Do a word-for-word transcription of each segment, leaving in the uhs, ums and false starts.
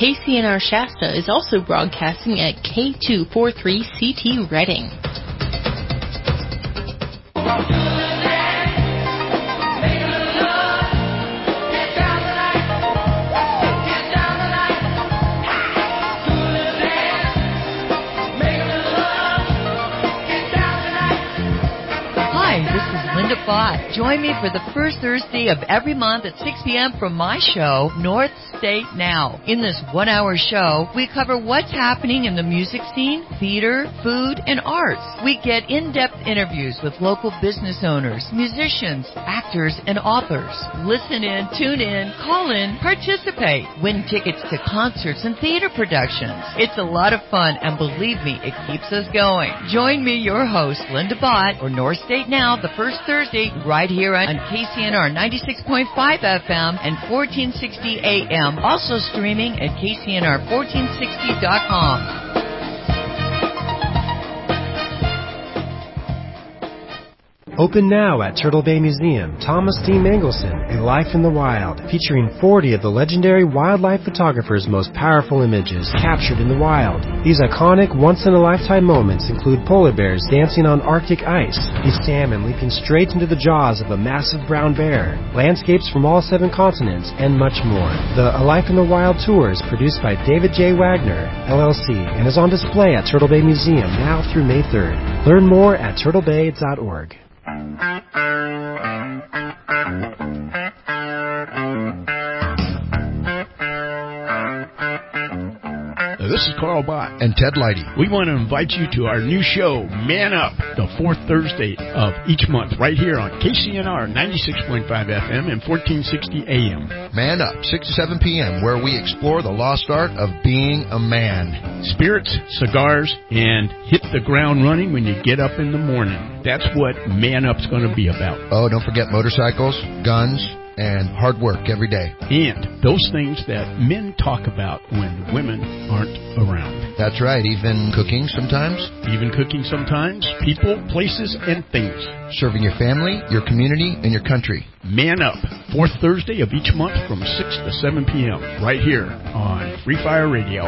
K C N R Shasta is also broadcasting at K two forty-three C T Reading. Bott. Join me for the first Thursday of every month at six p.m. from my show, North State Now. In this one-hour show, we cover what's happening in the music scene, theater, food, and arts. We get in-depth interviews with local business owners, musicians, actors, and authors. Listen in, tune in, call in, participate. Win tickets to concerts and theater productions. It's a lot of fun, and believe me, it keeps us going. Join me, your host, Linda Bott, or North State Now, the first Thursday, right here on K C N R ninety-six point five F M and fourteen sixty A M. Also streaming at K C N R fourteen sixty dot com. Open now at Turtle Bay Museum, Thomas D. Mangelson, A Life in the Wild, featuring forty of the legendary wildlife photographer's most powerful images captured in the wild. These iconic, once-in-a-lifetime moments include polar bears dancing on Arctic ice, a salmon leaping straight into the jaws of a massive brown bear, landscapes from all seven continents, and much more. The A Life in the Wild tour is produced by David J. Wagner, L L C, and is on display at Turtle Bay Museum now through May third. Learn more at turtle bay dot org. This is Carl Bott and Ted Leidy. We want to invite you to our new show, Man Up, the fourth Thursday of each month, right here on K C N R ninety-six point five F M and fourteen sixty A M. Man Up, six to seven p.m., where we explore the lost art of being a man. Spirits, cigars, and hit the ground running when you get up in the morning. That's what Man Up's going to be about. Oh, don't forget motorcycles, guns, and hard work every day. And those things that men talk about when women aren't around. That's right, even cooking sometimes. Even cooking sometimes. People, places, and things. Serving your family, your community, and your country. Man Up, fourth Thursday of each month from six to seven p.m. right here on Free Fire Radio.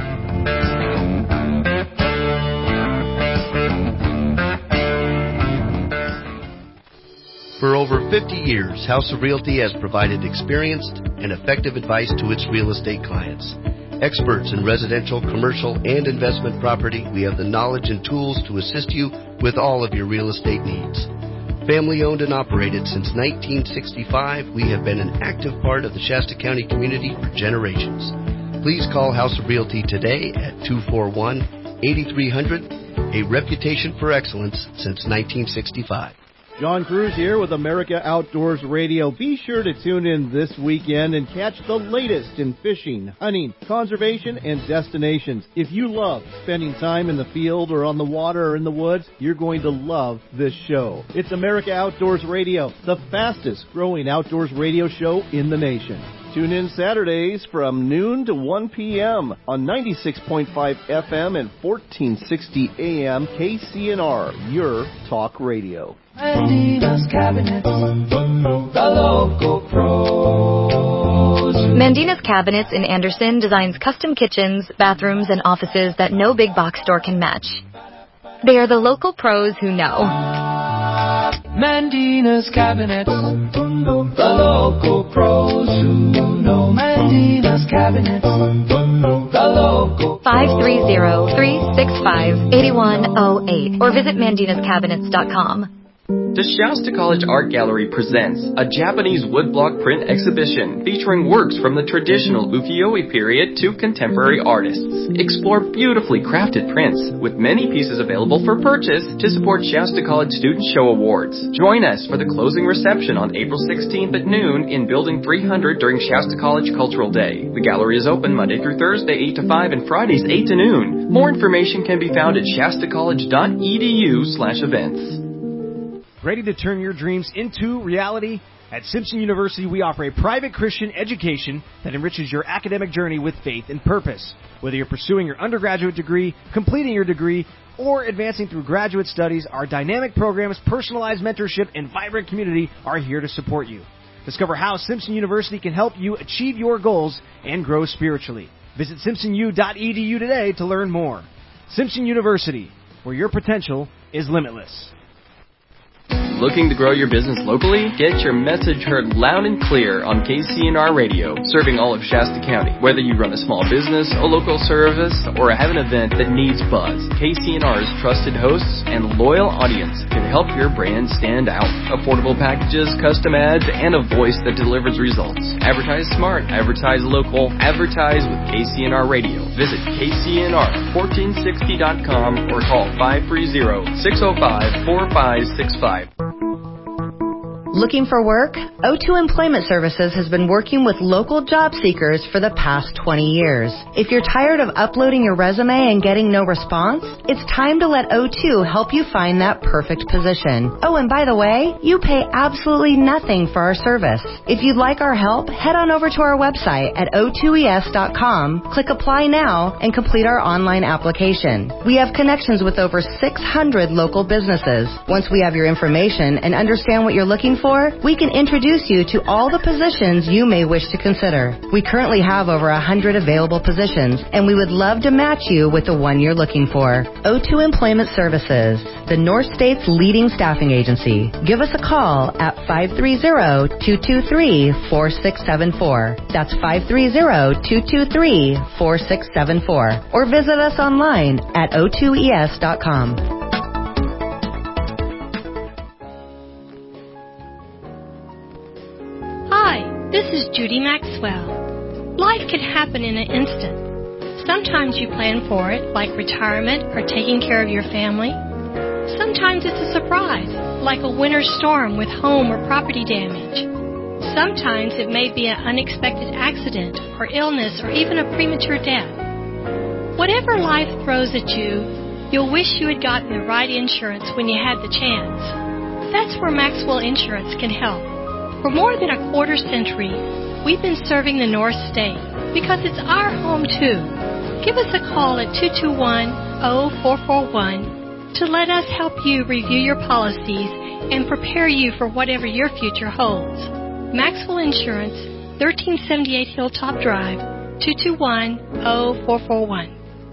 For over fifty years, House of Realty has provided experienced and effective advice to its real estate clients. Experts in residential, commercial, and investment property, we have the knowledge and tools to assist you with all of your real estate needs. Family owned and operated since nineteen sixty-five, we have been an active part of the Shasta County community for generations. Please call House of Realty today at two four one, eight three zero zero, a reputation for excellence since nineteen sixty-five. John Cruz here with America Outdoors Radio. Be sure to tune in this weekend and catch the latest in fishing, hunting, conservation, and destinations. If you love spending time in the field or on the water or in the woods, you're going to love this show. It's America Outdoors Radio, the fastest growing outdoors radio show in the nation. Tune in Saturdays from noon to one p.m. on ninety-six point five F M and fourteen sixty A M K C N R, your talk radio. Mandina's Cabinets, the local pros. Mandina's Cabinets in Anderson designs custom kitchens, bathrooms, and offices that no big box store can match. They are the local pros who know. Mandina's Cabinets, the local pros who know. Mandina's Cabinets, the local five three zero, three six five, eight one zero eight or visit mandinas cabinets dot com. The Shasta College Art Gallery presents a Japanese woodblock print exhibition featuring works from the traditional ukiyo-e period to contemporary artists. Explore beautifully crafted prints with many pieces available for purchase to support Shasta College Student Show Awards. Join us for the closing reception on April sixteenth at noon in Building three hundred during Shasta College Cultural Day. The gallery is open Monday through Thursday eight to five and Fridays eight to noon. More information can be found at shasta college dot e d u slash events. Ready to turn your dreams into reality? At Simpson University, we offer a private Christian education that enriches your academic journey with faith and purpose. Whether you're pursuing your undergraduate degree, completing your degree, or advancing through graduate studies, our dynamic programs, personalized mentorship, and vibrant community are here to support you. Discover how Simpson University can help you achieve your goals and grow spiritually. Visit simpson u dot e d u today to learn more. Simpson University, where your potential is limitless. Looking to grow your business locally? Get your message heard loud and clear on K C N R Radio, serving all of Shasta County. Whether you run a small business, a local service, or have an event that needs buzz, K C N R's trusted hosts and loyal audience can help your brand stand out. Affordable packages, custom ads, and a voice that delivers results. Advertise smart, advertise local, advertise with K C N R Radio. Visit K C N R fourteen sixty dot com or call five three zero, six zero five, four five six five. Looking for work? O two Employment Services has been working with local job seekers for the past twenty years. If you're tired of uploading your resume and getting no response, it's time to let O two help you find that perfect position. Oh, and by the way, you pay absolutely nothing for our service. If you'd like our help, head on over to our website at o two e s dot com, click Apply Now, and complete our online application. We have connections with over six hundred local businesses. Once we have your information and understand what you're looking for, we can introduce you to all the positions you may wish to consider. We currently have over one hundred available positions, and we would love to match you with the one you're looking for. O two Employment Services, the North State's leading staffing agency. Give us a call at five three zero, two two three, four six seven four. That's five three zero, two two three, four six seven four. Or visit us online at o two e s dot com. This is Judy Maxwell. Life can happen in an instant. Sometimes you plan for it, like retirement or taking care of your family. Sometimes it's a surprise, like a winter storm with home or property damage. Sometimes it may be an unexpected accident or illness or even a premature death. Whatever life throws at you, you'll wish you had gotten the right insurance when you had the chance. That's where Maxwell Insurance can help. For more than a quarter century, we've been serving the North State because it's our home too. Give us a call at two two one, zero four four one to let us help you review your policies and prepare you for whatever your future holds. Maxwell Insurance, thirteen seventy-eight Hilltop Drive, two two one, zero four four one.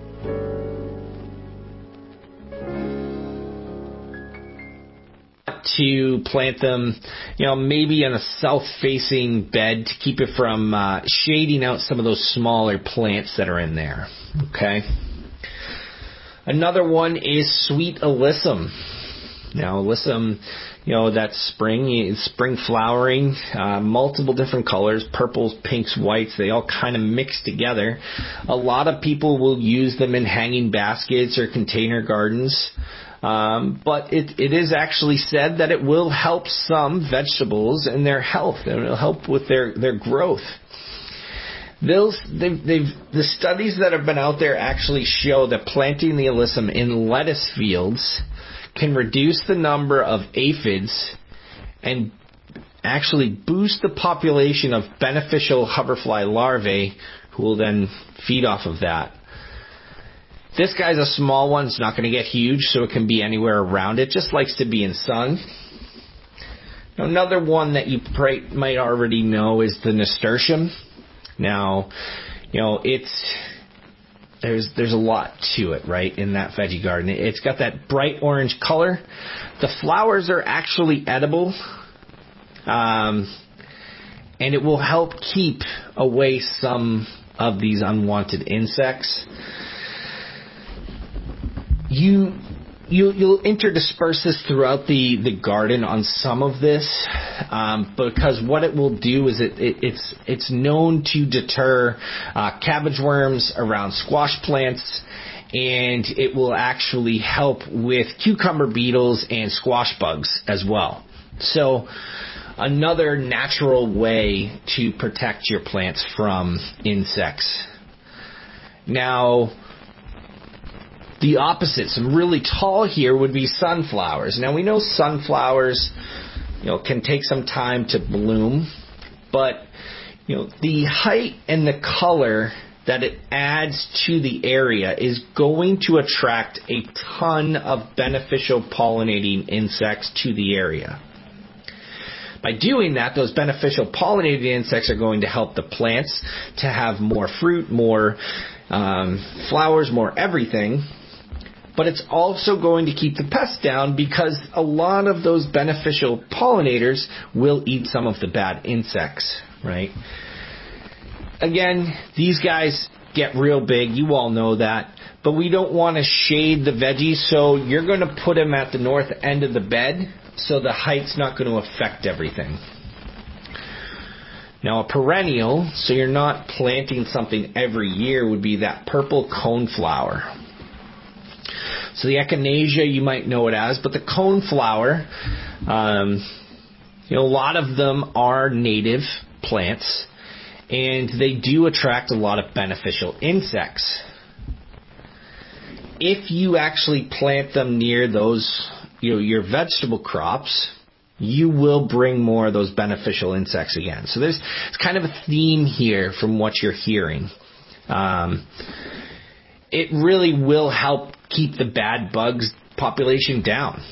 To plant them, you know, maybe in a south-facing bed to keep it from uh, shading out some of those smaller plants that are in there. Okay. Another one is sweet alyssum. Now, alyssum, you know, that's spring, spring flowering, uh, multiple different colors, purples, pinks, whites, they all kind of mix together. A lot of people will use them in hanging baskets or container gardens. Um, but it, it is actually said that it will help some vegetables in their health. It will help with their, their growth. Those, they've, they've, the studies that have been out there actually show that planting the alyssum in lettuce fields can reduce the number of aphids and actually boost the population of beneficial hoverfly larvae who will then feed off of that. This guy's a small one. It's not going to get huge, so it can be anywhere around it. Just likes to be in sun. Another one that you might already know is the nasturtium. Now, you know, it's there's there's a lot to it, right, in that veggie garden. It's got that bright orange color. The flowers are actually edible, um, and it will help keep away some of these unwanted insects. You, you, you'll interdisperse this throughout the, the garden on some of this, um, because what it will do is it, it it's it's known to deter uh, cabbage worms around squash plants, and it will actually help with cucumber beetles and squash bugs as well. So another natural way to protect your plants from insects. Now, the opposite, some really tall here, would be sunflowers. Now, we know sunflowers, you know, can take some time to bloom, but, you know, the height and the color that it adds to the area is going to attract a ton of beneficial pollinating insects to the area. By doing that, those beneficial pollinated insects are going to help the plants to have more fruit, more um, flowers, more everything. But it's also going to keep the pests down because a lot of those beneficial pollinators will eat some of the bad insects, right? Again, these guys get real big. You all know that. But we don't want to shade the veggies, so you're going to put them at the north end of the bed so the height's not going to affect everything. Now, a perennial, so you're not planting something every year, would be that purple coneflower. So the echinacea, you might know it as, but the coneflower, um, you know, a lot of them are native plants, and they do attract a lot of beneficial insects. If you actually plant them near those, you know, your vegetable crops, you will bring more of those beneficial insects again. So there's it's kind of a theme here from what you're hearing. Um, it really will help keep the bad bugs population down.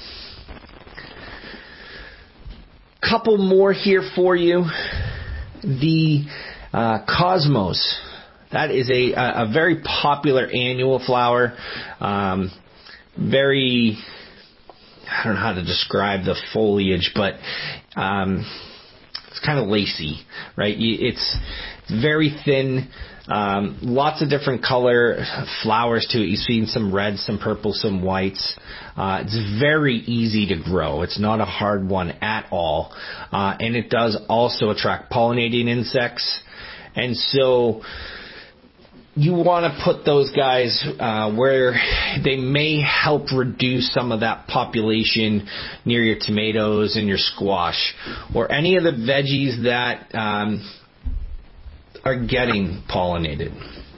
Couple more here for you. The uh, cosmos. That is a, a very popular annual flower. Um, very, I don't know how to describe the foliage, but um, it's kind of lacy, right? It's very thin. Um, lots of different color flowers to it. You've seen some reds, some purples, some whites. Uh, it's very easy to grow. It's not a hard one at all. Uh, and it does also attract pollinating insects. And so you want to put those guys uh, where they may help reduce some of that population near your tomatoes and your squash, or any of the veggies that um, are getting pollinated.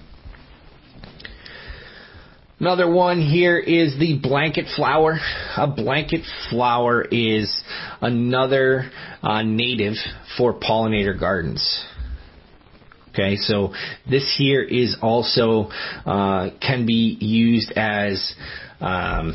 Another one here is the blanket flower. A blanket flower is another uh, native for pollinator gardens. Okay, so this here is also uh, can be used as um,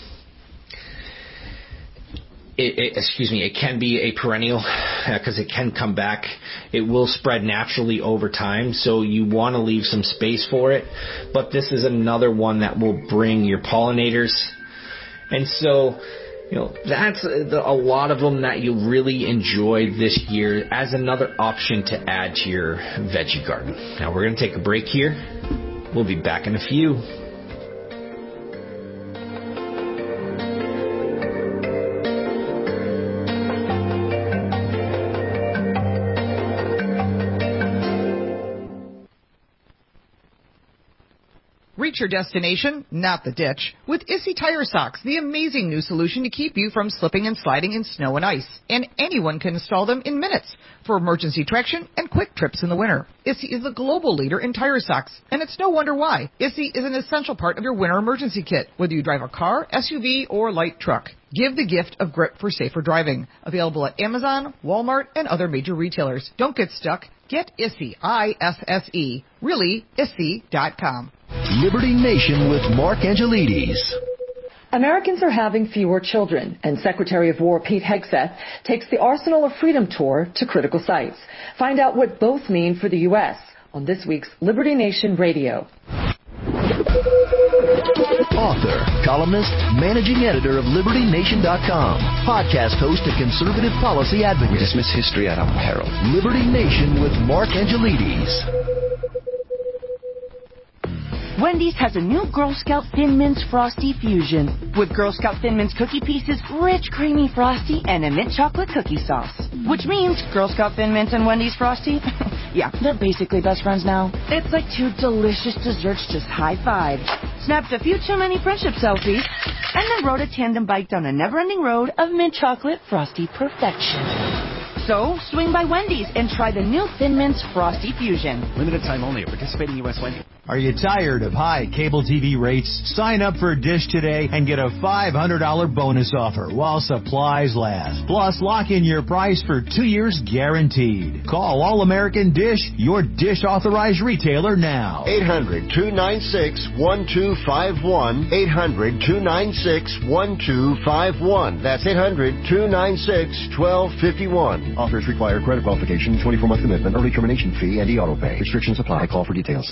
It, it, excuse me, it can be a perennial because uh, it can come back. It will spread naturally over time, so you want to leave some space for it. But this is another one that will bring your pollinators. And so, you know, that's a, a lot of them that you'll really enjoy this year as another option to add to your veggie garden. Now we're going to take a break here. We'll be back in a few. Reach your destination, not the ditch, with Issy Tire Socks, the amazing new solution to keep you from slipping and sliding in snow and ice. And anyone can install them in minutes for emergency traction and quick trips in the winter. Issy is the global leader in tire socks, and it's no wonder why. Issy is an essential part of your winter emergency kit, whether you drive a car, S U V, or light truck. Give the gift of grip for safer driving. Available at Amazon, Walmart, and other major retailers. Don't get stuck. Get Issy, I S S E. Really, issy dot com. Liberty Nation with Mark Angelides. Americans are having fewer children, and Secretary of War Pete Hegseth takes the Arsenal of Freedom tour to critical sites. Find out what both mean for the U S on this week's Liberty Nation Radio. Author, columnist, managing editor of Liberty Nation dot com, podcast host and conservative policy advocate. We dismiss history at our peril. Liberty Nation with Mark Angelides. Wendy's has a new Girl Scout Thin Mints Frosty Fusion with Girl Scout Thin Mints cookie pieces, rich, creamy Frosty, and a mint chocolate cookie sauce. Which means Girl Scout Thin Mints and Wendy's Frosty, yeah, they're basically best friends now. It's like two delicious desserts just high-fived, snapped a few too many friendship selfies, and then rode a tandem bike down a never-ending road of mint chocolate Frosty perfection. So, swing by Wendy's and try the new Thin Mints Frosty Fusion. Limited time only at participating U S Wendy's. Are you tired of high cable T V rates? Sign up for Dish today and get a five hundred dollars bonus offer while supplies last. Plus, lock in your price for two years guaranteed. Call All American Dish, your Dish authorized retailer now. eight hundred, two nine six, one two five one. eight hundred, two nine six, one two five one. That's eight hundred, two nine six, one two five one. Offers require credit qualification, twenty-four month commitment, early termination fee, and e-auto pay. Restrictions apply. Call for details.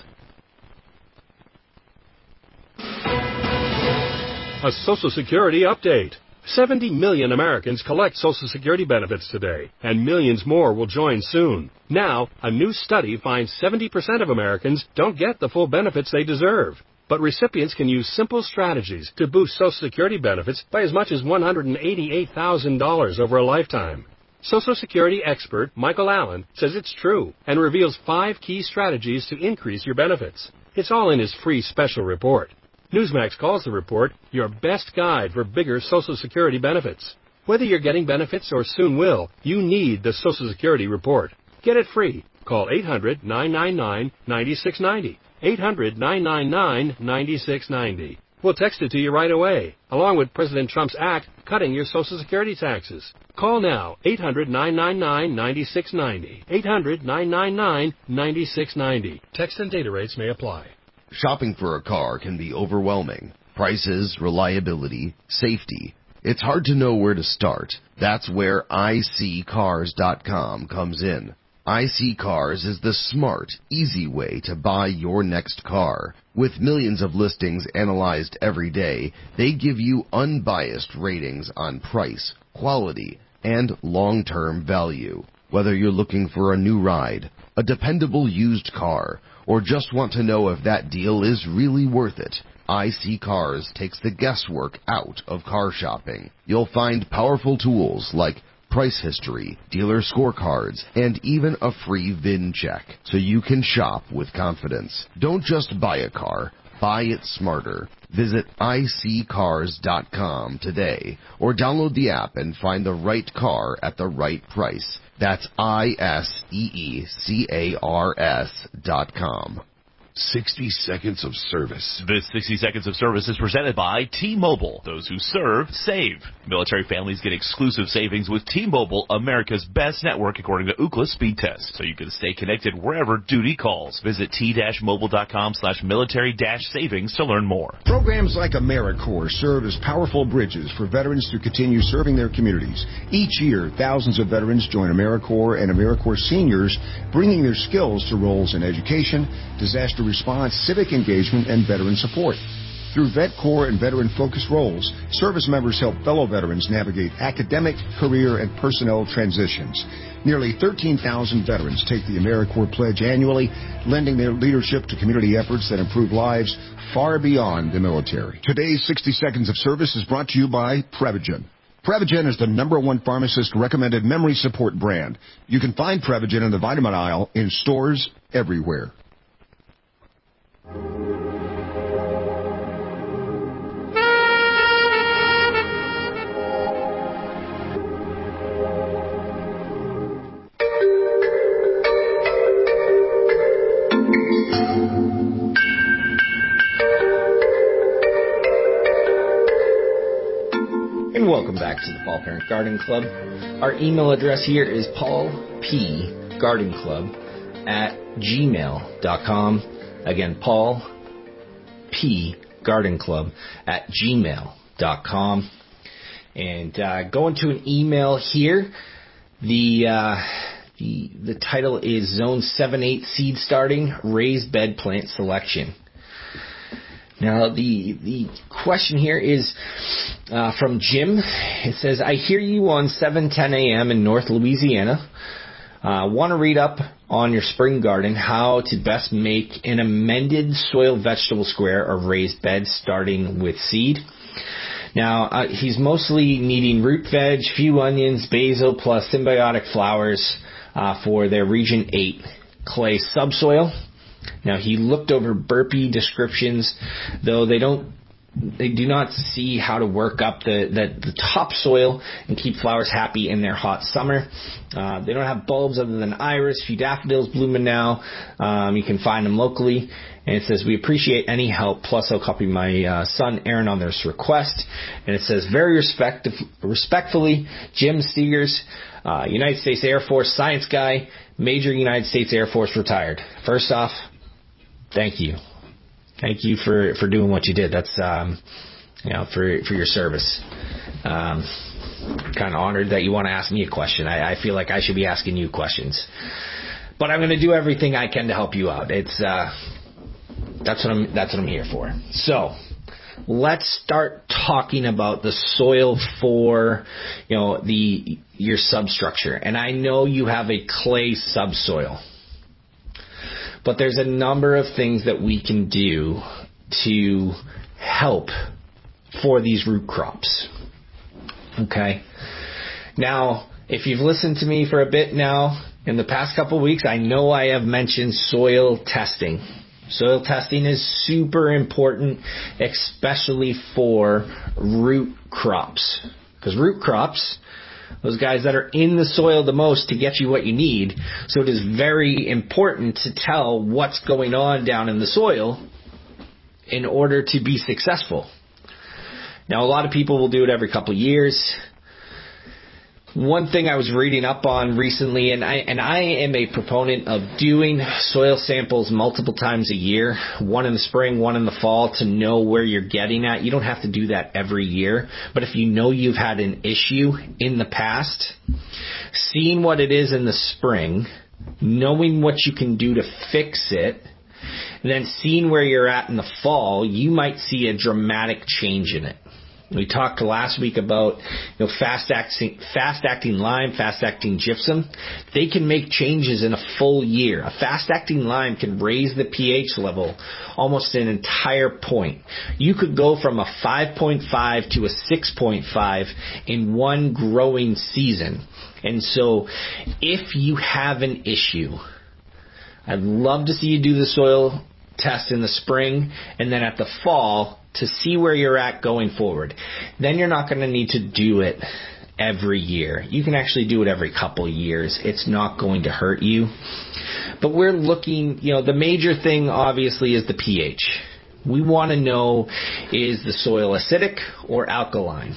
A Social Security update. seventy million Americans collect Social Security benefits today, and millions more will join soon. Now, a new study finds seventy percent of Americans don't get the full benefits they deserve. But recipients can use simple strategies to boost Social Security benefits by as much as one hundred eighty-eight thousand dollars over a lifetime. Social Security expert Michael Allen says it's true and reveals five key strategies to increase your benefits. It's all in his free special report. Newsmax calls the report your best guide for bigger Social Security benefits. Whether you're getting benefits or soon will, you need the Social Security report. Get it free. Call eight hundred, nine nine nine, nine six nine zero. eight hundred, nine nine nine, nine six nine zero. We'll text it to you right away, along with President Trump's act cutting your Social Security taxes. Call now, eight hundred, nine nine nine, nine six nine zero. eight hundred, nine nine nine, nine six nine zero. Text and data rates may apply. Shopping for a car can be overwhelming. Prices, reliability, safety. It's hard to know where to start. That's where I C cars dot com comes in. iSeeCars is the smart, easy way to buy your next car. With millions of listings analyzed every day, they give you unbiased ratings on price, quality, and long-term value. Whether you're looking for a new ride, a dependable used car, or just want to know if that deal is really worth it, iSeeCars takes the guesswork out of car shopping. You'll find powerful tools like price history, dealer scorecards, and even a free V I N check, so you can shop with confidence. Don't just buy a car, buy it smarter. Visit I C cars dot com today, or download the app and find the right car at the right price. That's I S E E C A R S dot com. sixty seconds of service. This sixty seconds of service is presented by T-Mobile. Those who serve, save. Military families get exclusive savings with T-Mobile, America's best network according to Ookla speed test. So you can stay connected wherever duty calls. Visit t-mobile.com slash military dash savings to learn more. Programs like AmeriCorps serve as powerful bridges for veterans to continue serving their communities. Each year, thousands of veterans join AmeriCorps and AmeriCorps seniors, bringing their skills to roles in education, disaster response, civic engagement, and veteran support. Through VetCorps and veteran-focused roles, service members help fellow veterans navigate academic, career, and personnel transitions. Nearly thirteen thousand veterans take the AmeriCorps pledge annually, lending their leadership to community efforts that improve lives far beyond the military. Today's sixty seconds of service is brought to you by Prevagen. Prevagen is the number one pharmacist-recommended memory support brand. You can find Prevagen in the vitamin aisle in stores everywhere. And welcome back to the Paul Parent Garden Club. Our email address here is paulpgardenclub at gmail dot com. Again, Paul P. Garden Club at gmail dot com. And uh, going to an email here. The, uh, the the title is Zone seven eight Seed Starting Raised Bed Plant Selection. Now, the the question here is uh, from Jim. It says, I hear you on seven ten a.m. in North Louisiana. Uh, want to read up on your spring garden how to best make an amended soil vegetable square or raised bed starting with seed. Now, uh, he's mostly needing root veg, few onions, basil, plus symbiotic flowers uh, for their Region eight clay subsoil. Now, he looked over burpee descriptions, though they don't they do not see how to work up the, the, the topsoil and keep flowers happy in their hot summer. Uh, they don't have bulbs other than iris, few daffodils blooming now. Um, you can find them locally. And it says, we appreciate any help. Plus, I'll copy my uh, son, Aaron, on this request. And it says, very respect- respectfully, Jim Steegers, uh, United States Air Force science guy, Major United States Air Force retired. First off, thank you. Thank you for, for doing what you did. That's, um, you know, for, for your service. Um, kind of honored that you want to ask me a question. I, I feel like I should be asking you questions. But I'm going to do everything I can to help you out. It's, uh, that's what I'm, that's what I'm here for. So, let's start talking about the soil for, you know, the, your substructure. And I know you have a clay subsoil. But there's a number of things that we can do to help for these root crops. Okay? Now, if you've listened to me for a bit now, in the past couple of weeks, I know I have mentioned soil testing. Soil testing is super important, especially for root crops. Because root crops, those guys that are in the soil the most to get you what you need. So it is very important to tell what's going on down in the soil in order to be successful. Now, a lot of people will do it every couple of years. One thing I was reading up on recently, and I and I am a proponent of doing soil samples multiple times a year, one in the spring, one in the fall, to know where you're getting at. You don't have to do that every year, but if you know you've had an issue in the past, seeing what it is in the spring, knowing what you can do to fix it, and then seeing where you're at in the fall, you might see a dramatic change in it. We talked last week about, you know, fast acting, fast acting lime, fast acting gypsum. They can make changes in a full year. A fast acting lime can raise the pH level almost an entire point. You could go from a five point five to a six point five in one growing season. And so if you have an issue, I'd love to see you do the soil test in the spring and then at the fall to see where you're at going forward. Then you're not going to need to do it every year. You can actually do it every couple of years. It's not going to hurt you. But we're looking, you know, the major thing obviously is the pH. We want to know, is the soil acidic or alkaline?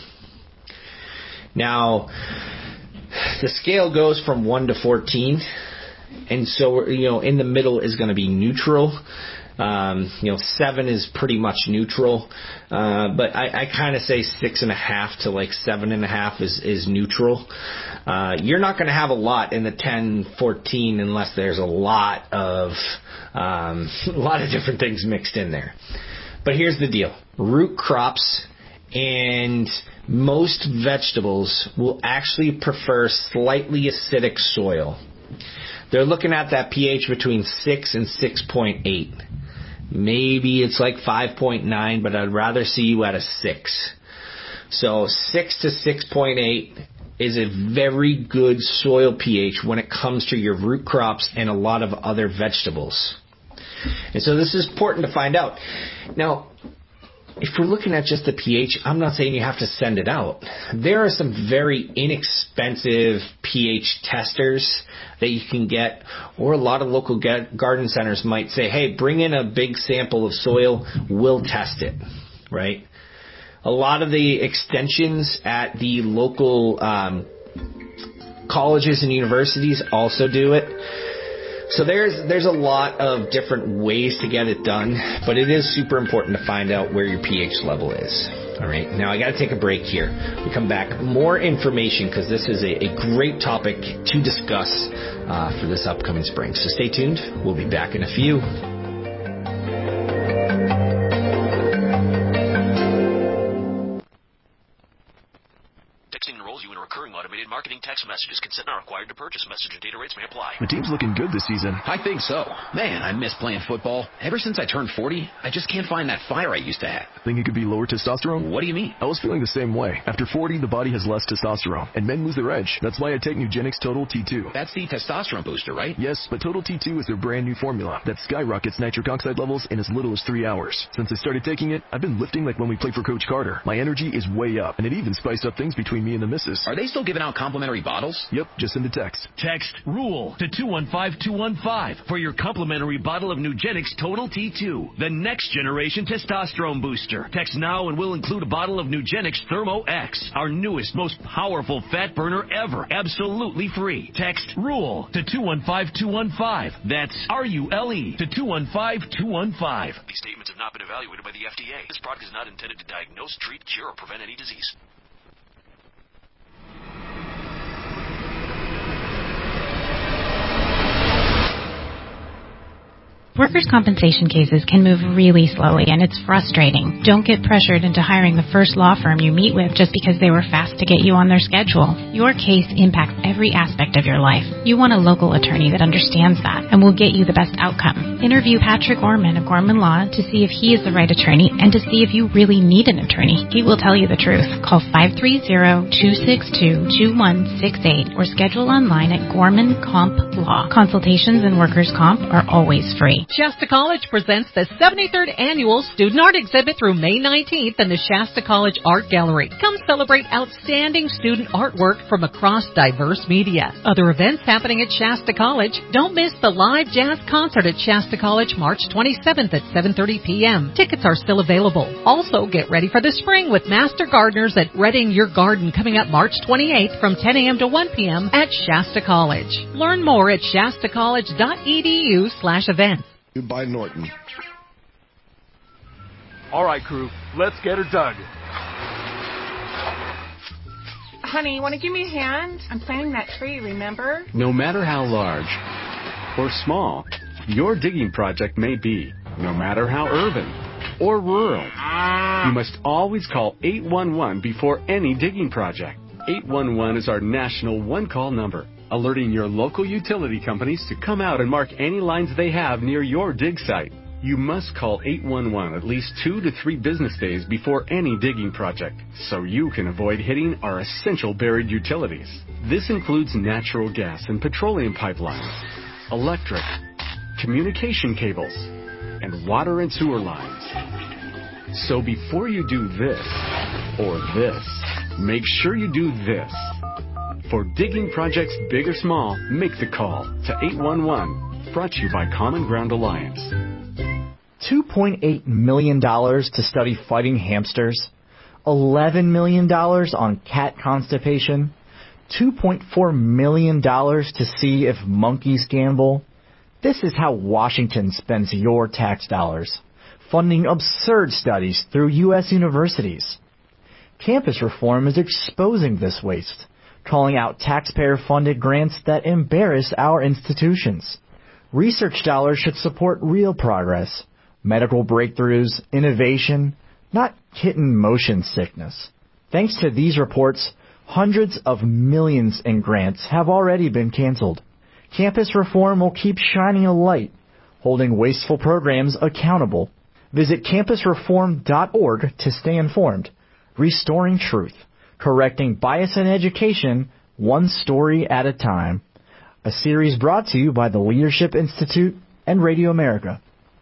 Now, the scale goes from one to fourteen. And so, you know, in the middle is going to be neutral. Um, you know, seven is pretty much neutral, uh, but I, I kind of say six and a half to like seven and a half is, is neutral. Uh, you're not going to have a lot in the ten, fourteen unless there's a lot of, um, a lot of different things mixed in there. But here's the deal. Root crops and most vegetables will actually prefer slightly acidic soil. They're looking at that pH between six and six point eight. Maybe it's like five point nine, but I'd rather see you at a six. So six to six point eight is a very good soil pH when it comes to your root crops and a lot of other vegetables. And so this is important to find out. Now, if we're looking at just the pH, I'm not saying you have to send it out. There are some very inexpensive pH testers that you can get, or a lot of local garden centers might say, hey, bring in a big sample of soil, we'll test it, right? A lot of the extensions at the local um, colleges and universities also do it. So there's there's a lot of different ways to get it done, but it is super important to find out where your pH level is. All right, now I got to take a break here. We come back, more information, because this is a, a great topic to discuss uh, for this upcoming spring. So stay tuned. We'll be back in a few. Texting enrolls you in a recurring automated Automated marketing text messages. Consent not required to purchase. Message and data rates may apply. The team's looking good this season. I think so. Man, I miss playing football. Ever since I turned forty, I just can't find that fire I used to have. Think it could be lower testosterone? What do you mean? I was feeling the same way. After forty, the body has less testosterone, and men lose their edge. That's why I take Nugenix Total T two. That's the testosterone booster, right? Yes, but Total T two is their brand new formula that skyrockets nitric oxide levels in as little as three hours. Since I started taking it, I've been lifting like when we played for Coach Carter. My energy is way up, and it even spiced up things between me and the missus. Are they still giving out complimentary bottles? Yep, just send a text. Text RULE to two one five two one five for your complimentary bottle of Nugenix Total T two, the next generation testosterone booster. Text now and we'll include a bottle of Nugenix Thermo X, our newest, most powerful fat burner ever, absolutely free. Text RULE to two one five two one five. That's R U L E to two one five two one five. These statements have not been evaluated by the F D A. This product is not intended to diagnose, treat, cure, or prevent any disease. Workers' compensation cases can move really slowly, and it's frustrating. Don't get pressured into hiring the first law firm you meet with just because they were fast to get you on their schedule. Your case impacts every aspect of your life. You want a local attorney that understands that and will get you the best outcome. Interview Patrick Gorman of Gorman Law to see if he is the right attorney and to see if you really need an attorney. He will tell you the truth. Call five three zero, two six two, two one six eight or schedule online at Gorman Comp Law. Consultations in workers' comp are always free. Shasta College presents the seventy-third Annual Student Art Exhibit through May nineteenth in the Shasta College Art Gallery. Come celebrate outstanding student artwork from across diverse media. Other events happening at Shasta College. Don't miss the live jazz concert at Shasta College March twenty-seventh at seven thirty p.m. Tickets are still available. Also, get ready for the spring with Master Gardeners at Redding Your Garden coming up March twenty-eighth from ten a.m. to one p.m. at Shasta College. Learn more at shasta college dot e d u slash events. By Norton. All right, crew, let's get her dug. Honey, want to give me a hand? I'm planting that tree, remember? No matter how large or small your digging project may be, no matter how urban or rural, you must always call eight one one before any digging project. eight one one is our national one-call number, alerting your local utility companies to come out and mark any lines they have near your dig site. You must call eight one one at least two to three business days before any digging project, so you can avoid hitting our essential buried utilities. This includes natural gas and petroleum pipelines, electric, communication cables, and water and sewer lines. So before you do this or this, make sure you do this. For digging projects big or small, make the call to eight one one. Brought to you by Common Ground Alliance. two point eight million dollars to study fighting hamsters, eleven million dollars on cat constipation, two point four million dollars to see if monkeys gamble. This is how Washington spends your tax dollars, funding absurd studies through U S universities. Campus reform is exposing this waste, calling out taxpayer-funded grants that embarrass our institutions. Research dollars should support real progress, medical breakthroughs, innovation, not kitten motion sickness. Thanks to these reports, hundreds of millions in grants have already been canceled. Campus reform will keep shining a light, holding wasteful programs accountable. Visit campus reform dot org to stay informed. Restoring truth. Correcting bias in education, one story at a time. A series brought to you by the Leadership Institute and Radio America.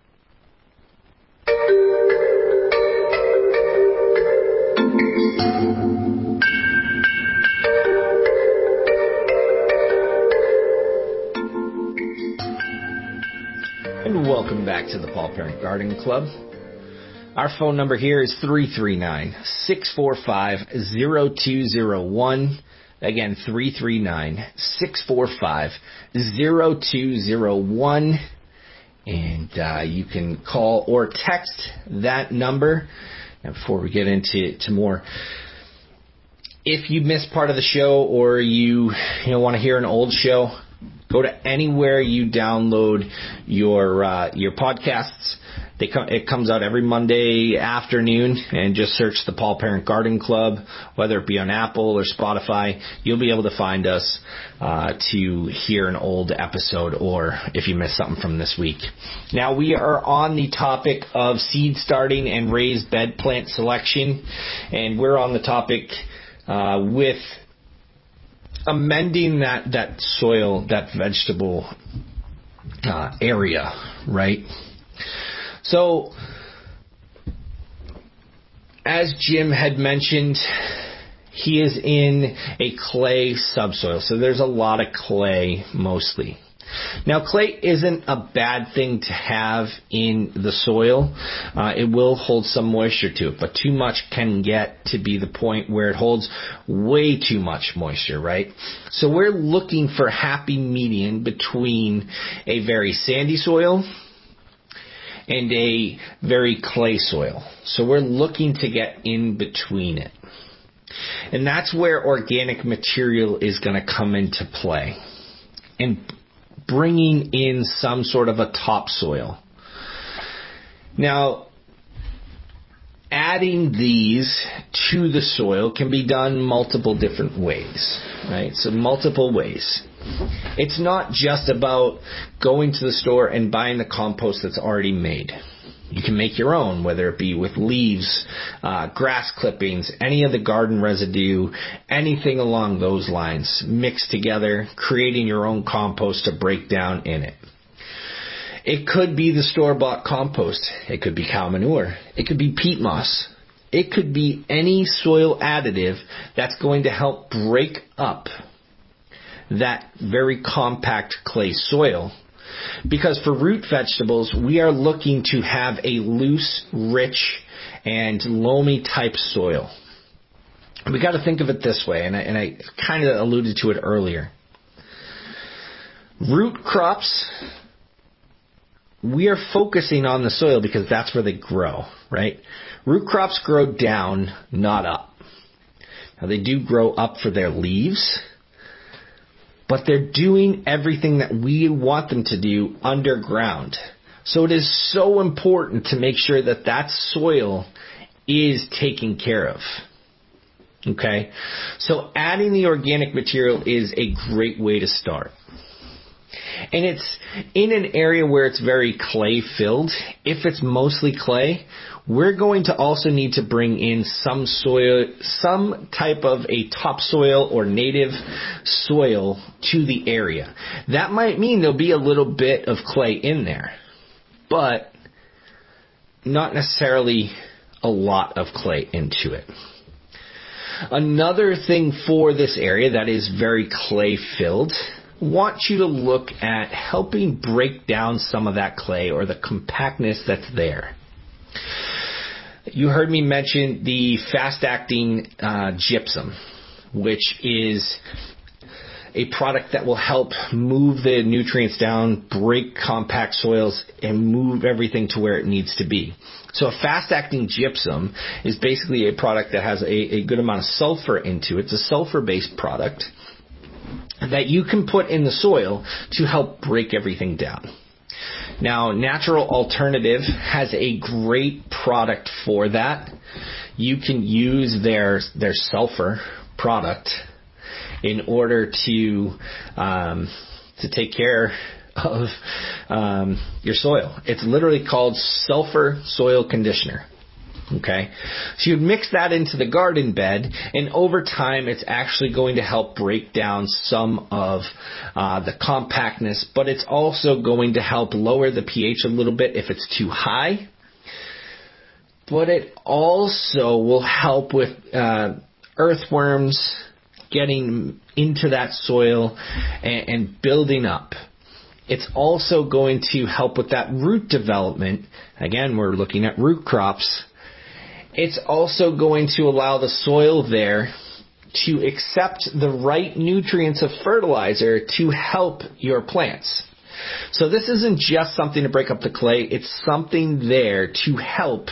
And welcome back to the Paul Parent Garden Club. Our phone number here is three three nine, six four five, zero two zero one. Again, three three nine, six four five, zero two zero one. And uh, you can call or text that number. Now, before we get into to more, if you missed part of the show or you, you know, want to hear an old show, go to anywhere you download your uh, your podcasts. They come, it comes out every Monday afternoon, and just search the Paul Parent Garden Club, whether it be on Apple or Spotify. You'll be able to find us uh, to hear an old episode, or if you missed something from this week. Now we are on the topic of seed starting and raised bed plant selection, and we're on the topic uh, with amending that, that soil, that vegetable uh, area, right? So, as Jim had mentioned, he is in a clay subsoil, so there's a lot of clay mostly. Now, clay isn't a bad thing to have in the soil. Uh, it will hold some moisture to it, but too much can get to be the point where it holds way too much moisture, right? So we're looking for a happy median between a very sandy soil and a very clay soil. So we're looking to get in between it. And that's where organic material is going to come into play, and bringing in some sort of a topsoil. Now, adding these to the soil can be done multiple different ways, right? So multiple ways. It's not just about going to the store and buying the compost that's already made. You can make your own, whether it be with leaves, uh, grass clippings, any of the garden residue, anything along those lines, mixed together, creating your own compost to break down in it. It could be the store-bought compost. It could be cow manure. It could be peat moss. It could be any soil additive that's going to help break up that very compact clay soil. Because for root vegetables, we are looking to have a loose, rich, and loamy type soil. We got to think of it this way, and I, and I kind of alluded to it earlier. Root crops, we are focusing on the soil because that's where they grow, right? Root crops grow down, not up. Now, they do grow up for their leaves, but they're doing everything that we want them to do underground. So it is so important to make sure that that soil is taken care of. Okay? So adding the organic material is a great way to start. And it's in an area where it's very clay filled. If it's mostly clay, we're going to also need to bring in some soil, some type of a topsoil or native soil to the area. That might mean there'll be a little bit of clay in there, but not necessarily a lot of clay into it. Another thing for this area that is very clay filled, want you to look at helping break down some of that clay or the compactness that's there. You heard me mention the fast-acting uh, gypsum, which is a product that will help move the nutrients down, break compact soils, and move everything to where it needs to be. So a fast-acting gypsum is basically a product that has a, a good amount of sulfur into it. It's a sulfur-based product that you can put in the soil to help break everything down. Now, Natural Alternative has a great product for that. You can use their their sulfur product in order to um, to take care of um, your soil. It's literally called Sulfur Soil Conditioner. Okay, so you'd mix that into the garden bed, and over time it's actually going to help break down some of uh, the compactness, but it's also going to help lower the pH a little bit if it's too high. But it also will help with uh, earthworms getting into that soil and, and building up. It's also going to help with that root development. Again, we're looking at root crops. It's also going to allow the soil there to accept the right nutrients of fertilizer to help your plants. So this isn't just something to break up the clay. It's something there to help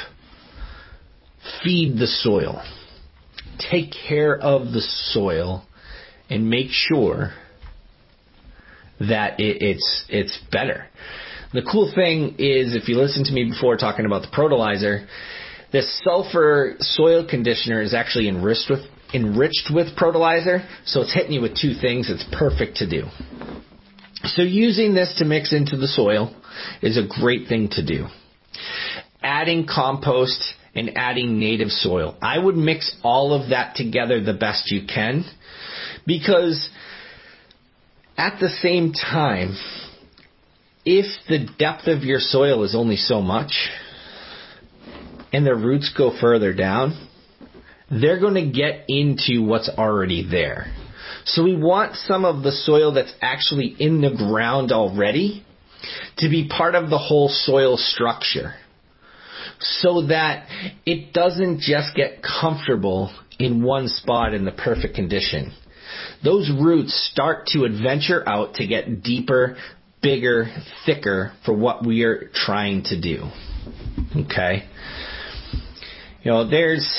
feed the soil, take care of the soil, and make sure that it, it's it's better. The cool thing is, if you listen to me before talking about the Protolizer, this sulfur soil conditioner is actually enriched with enriched with Protolizer, so it's hitting you with two things it's perfect to do. So using this to mix into the soil is a great thing to do. Adding compost and adding native soil. I would mix all of that together the best you can, because at the same time, if the depth of your soil is only so much and the roots go further down, they're going to get into what's already there. So we want some of the soil that's actually in the ground already to be part of the whole soil structure, so that it doesn't just get comfortable in one spot in the perfect condition. Those roots start to adventure out to get deeper, bigger, thicker for what we are trying to do. Okay? You know, there's,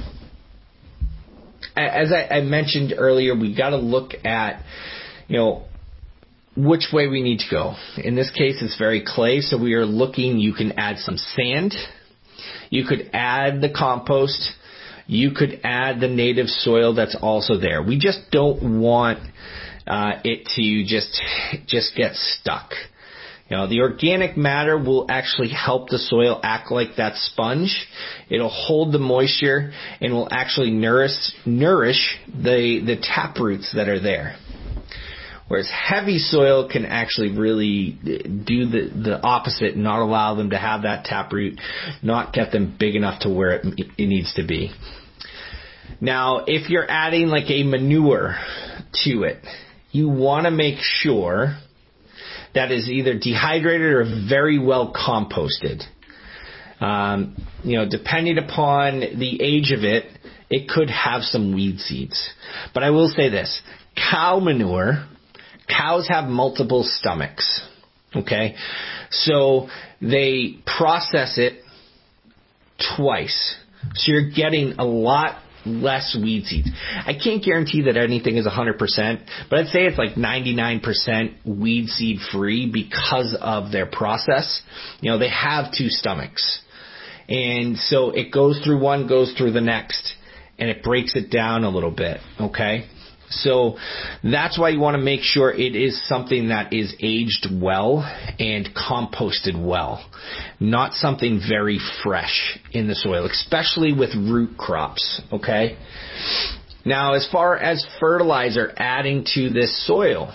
as I, I mentioned earlier, we got to look at, you know, which way we need to go. In this case, it's very clay, so we are looking, you can add some sand. You could add the compost. You could add the native soil that's also there. We just don't want uh, it to just just get stuck. You know, the organic matter will actually help the soil act like that sponge. It'll hold the moisture and will actually nourish nourish the the tap roots that are there. Whereas heavy soil can actually really do the, the opposite, not allow them to have that taproot, not get them big enough to where it, it needs to be. Now, if you're adding like a manure to it, you want to make sure that is either dehydrated or very well composted. Um, you know, depending upon the age of it, it could have some weed seeds. But I will say this, cow manure... Cows have multiple stomachs, okay? So they process it twice. So you're getting a lot less weed seeds. I can't guarantee that anything is one hundred percent, but I'd say it's like ninety-nine percent weed seed free because of their process. You know, they have two stomachs. And so it goes through one, goes through the next, and it breaks it down a little bit, okay? So that's why you want to make sure it is something that is aged well and composted well, not something very fresh in the soil, especially with root crops, okay? Now, as far as fertilizer adding to this soil,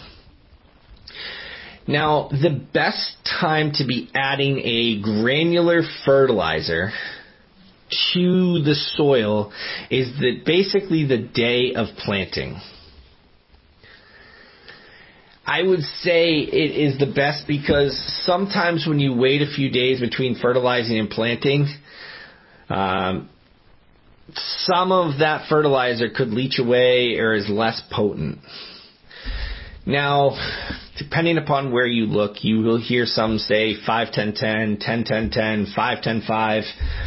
now the best time to be adding a granular fertilizer to the soil is the, basically the day of planting. I would say it is the best because sometimes when you wait a few days between fertilizing and planting, um, some of that fertilizer could leach away or is less potent. Now, depending upon where you look, you will hear some say five ten ten, ten ten ten, five ten five.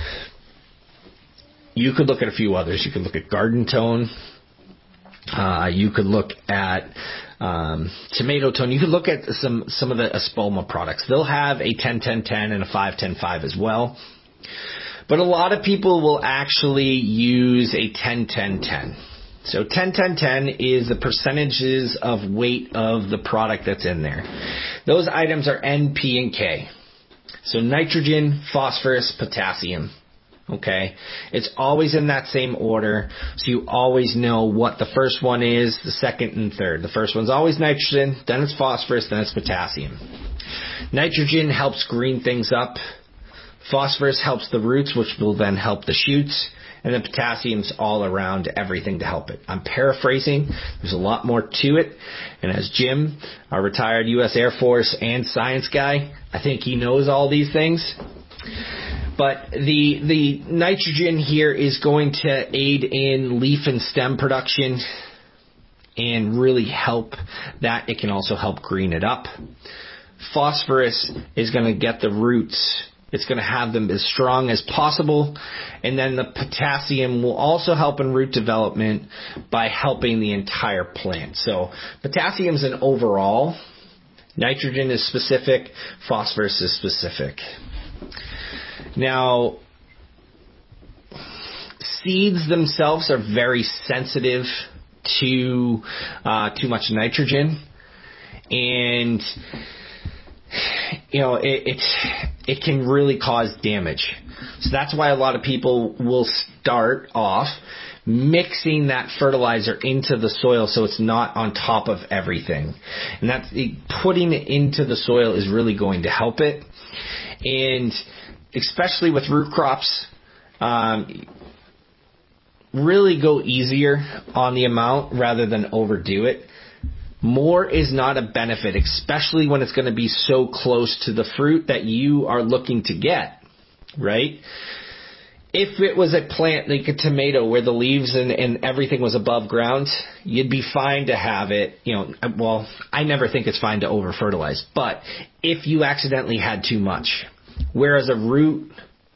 You could look at a few others. You could look at Garden Tone. Uh, you could look at um, Tomato Tone. You could look at some some of the Espolma products. They'll have a ten ten ten and a five ten five as well. But a lot of people will actually use a ten ten ten. So ten ten ten is the percentages of weight of the product that's in there. Those items are N, P, and K. So nitrogen, phosphorus, potassium. Okay, it's always in that same order, so you always know what the first one is, the second and third. The first one's always nitrogen, then it's phosphorus, then it's potassium. Nitrogen helps green things up. Phosphorus helps the roots, which will then help the shoots. And then potassium's all around everything to help it. I'm paraphrasing. There's a lot more to it. And as Jim, our retired U S Air Force and science guy, I think he knows all these things. But the the nitrogen here is going to aid in leaf and stem production and really help that. It can also help green it up. Phosphorus is going to get the roots. It's going to have them as strong as possible. And then the potassium will also help in root development by helping the entire plant. So potassium is an overall. Nitrogen is specific, phosphorus is specific. Now, seeds themselves are very sensitive to uh, too much nitrogen, and you know it, it it can really cause damage. So that's why a lot of people will start off mixing that fertilizer into the soil so it's not on top of everything. And that's putting it into the soil is really going to help it. And especially with root crops, um, really go easier on the amount rather than overdo it. More is not a benefit, especially when it's going to be so close to the fruit that you are looking to get, right? If it was a plant like a tomato where the leaves and, and everything was above ground, you'd be fine to have it, you know, well, I never think it's fine to over fertilize, but if you accidentally had too much, whereas a root,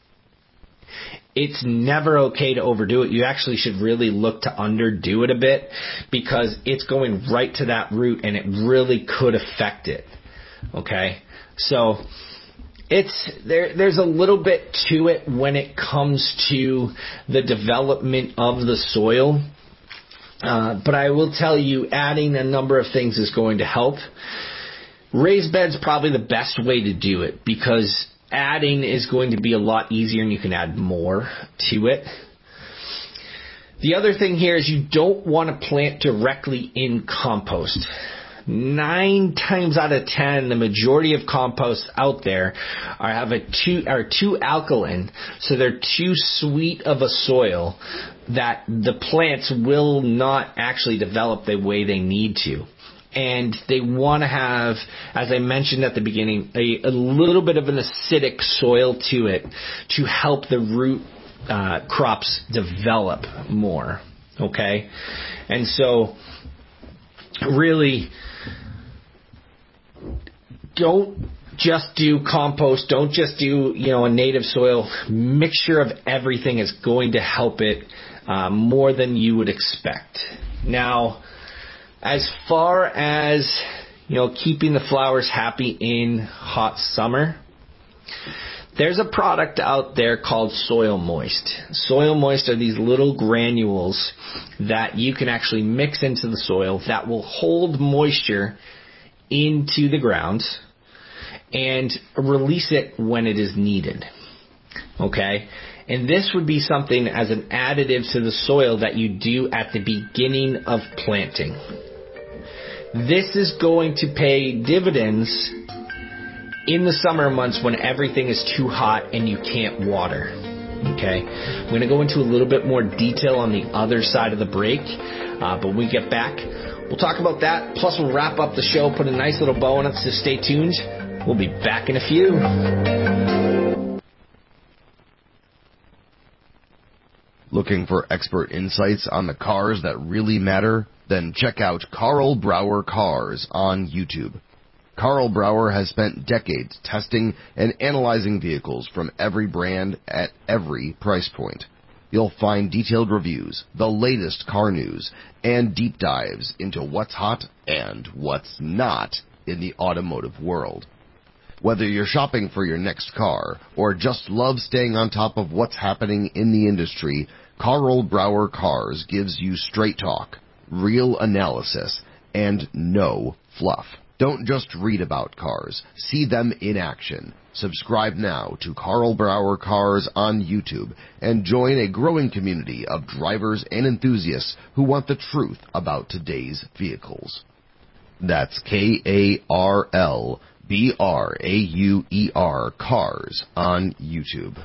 it's never okay to overdo it. You actually should really look to underdo it a bit because it's going right to that root and it really could affect it. Okay? So it's there there's a little bit to it when it comes to the development of the soil. Uh, but I will tell you, adding a number of things is going to help. Raised bed's probably the best way to do it because adding is going to be a lot easier and you can add more to it. The other thing here is you don't want to plant directly in compost. Nine times out of ten, the majority of composts out there are have a too are too alkaline, so they're too sweet of a soil that the plants will not actually develop the way they need to. And they want to have, as I mentioned at the beginning, a, a little bit of an acidic soil to it to help the root uh, crops develop more. Okay? And so, really, don't just do compost. Don't just do, you know, a native soil. Mixture of everything is going to help it uh, more than you would expect. Now, as far as, you know, keeping the flowers happy in hot summer, there's a product out there called Soil Moist. Soil Moist are these little granules that you can actually mix into the soil that will hold moisture into the ground and release it when it is needed. Okay? And this would be something as an additive to the soil that you do at the beginning of planting. This is going to pay dividends in the summer months when everything is too hot and you can't water. Okay? I'm going to go into a little bit more detail on the other side of the break. Uh, but when we get back, we'll talk about that. Plus, we'll wrap up the show, put a nice little bow on it, so stay tuned. We'll be back in a few. Looking for expert insights on the cars that really matter? Then check out Karl Brauer Cars on YouTube. Karl Brauer has spent decades testing and analyzing vehicles from every brand at every price point. You'll find detailed reviews, the latest car news, and deep dives into what's hot and what's not in the automotive world. Whether you're shopping for your next car or just love staying on top of what's happening in the industry, Karl Brauer Cars gives you straight talk, real analysis, and no fluff. Don't just read about cars. See them in action. Subscribe now to Karl Brauer Cars on YouTube and join a growing community of drivers and enthusiasts who want the truth about today's vehicles. That's K A R L B R A U E R Cars on YouTube.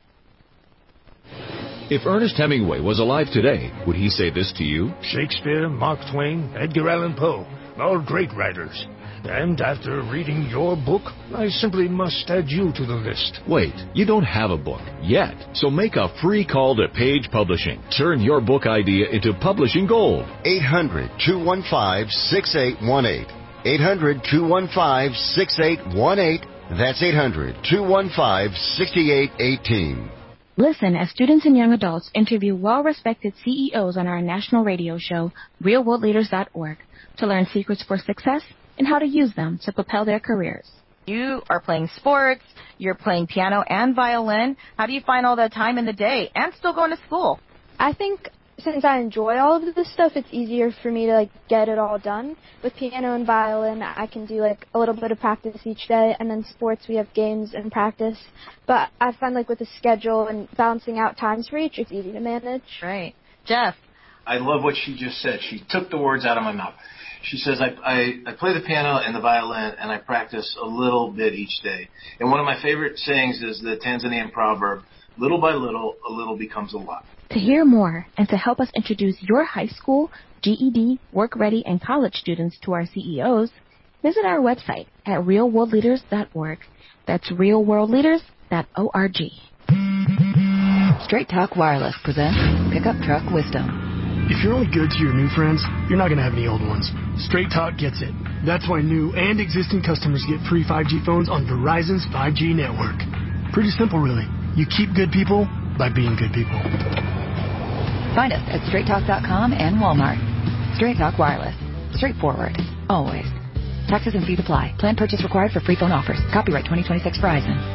If Ernest Hemingway was alive today, would he say this to you? Shakespeare, Mark Twain, Edgar Allan Poe, all great writers. And after reading your book, I simply must add you to the list. Wait, you don't have a book yet. So make a free call to Page Publishing. Turn your book idea into publishing gold. eight hundred, two one five, six eight one eight. eight hundred, two one five, six eight one eight. That's eight hundred, two one five, six eight one eight. Listen as students and young adults interview well-respected C E Os on our national radio show, real world leaders dot org, to learn secrets for success and how to use them to propel their careers. You are playing sports, you're playing piano and violin. How do you find all that time in the day and still going to school? I think since I enjoy all of this stuff, it's easier for me to like get it all done. With piano and violin, I can do like a little bit of practice each day, and then sports, we have games and practice. But I find like with the schedule and balancing out times for each, it's easy to manage. Right. Jeff? I love what she just said. She took the words out of my mouth. She says, I, I, I play the piano and the violin, and I practice a little bit each day. And one of my favorite sayings is the Tanzanian proverb, little by little, a little becomes a lot. To hear more and to help us introduce your high school, G E D, work-ready, and college students to our C E Os, visit our website at real world leaders dot org. That's real world leaders dot org. Straight Talk Wireless presents Pickup Truck Wisdom. If you're only good to your new friends, you're not going to have any old ones. Straight Talk gets it. That's why new and existing customers get free five G phones on Verizon's five G network. Pretty simple, really. You keep good people by being good people. Find us at straight talk dot com and Walmart. Straight Talk Wireless. Straightforward. Always. Taxes and fees apply. Plan purchase required for free phone offers. Copyright twenty twenty-six Verizon.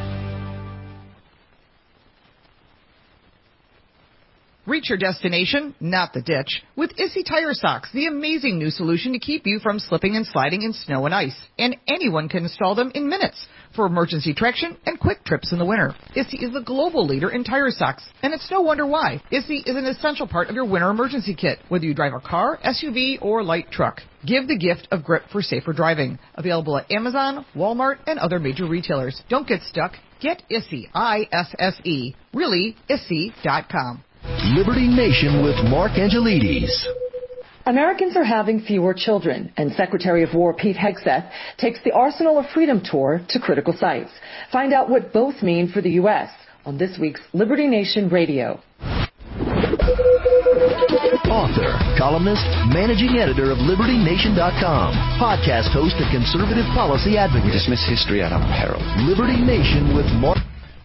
Reach your destination, not the ditch, with Issy Tire Socks, the amazing new solution to keep you from slipping and sliding in snow and ice. And anyone can install them in minutes for emergency traction and quick trips in the winter. Issy is the global leader in tire socks, and it's no wonder why. Issy is an essential part of your winter emergency kit, whether you drive a car, S U V, or light truck. Give the gift of grip for safer driving. Available at Amazon, Walmart, and other major retailers. Don't get stuck. Get Issy, I S S E. Really, issy dot com. Liberty Nation with Mark Angelides. Americans are having fewer children, and Secretary of War Pete Hegseth takes the Arsenal of Freedom tour to critical sites. Find out what both mean for the U S on this week's Liberty Nation Radio. Author, columnist, managing editor of Liberty Nation dot com, podcast host and conservative policy advocate. We dismiss history at our peril. Liberty Nation with Mark.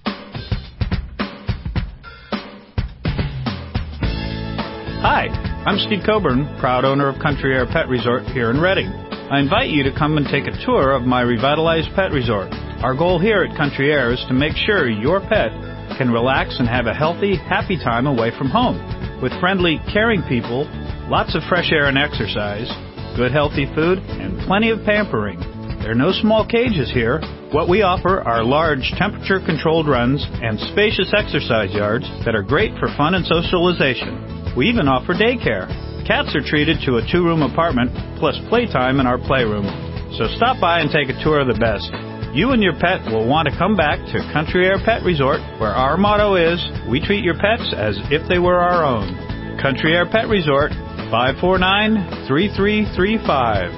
Hi, I'm Steve Coburn, proud owner of Country Air Pet Resort here in Reading. I invite you to come and take a tour of my revitalized pet resort. Our goal here at Country Air is to make sure your pet can relax and have a healthy, happy time away from home. With friendly, caring people, lots of fresh air and exercise, good healthy food, and plenty of pampering. There are no small cages here. What we offer are large temperature-controlled runs and spacious exercise yards that are great for fun and socialization. We even offer daycare. Cats are treated to a two-room apartment plus playtime in our playroom. So stop by and take a tour of the best. You and your pet will want to come back to Country Air Pet Resort, where our motto is, we treat your pets as if they were our own. Country Air Pet Resort, five four nine, three three three five.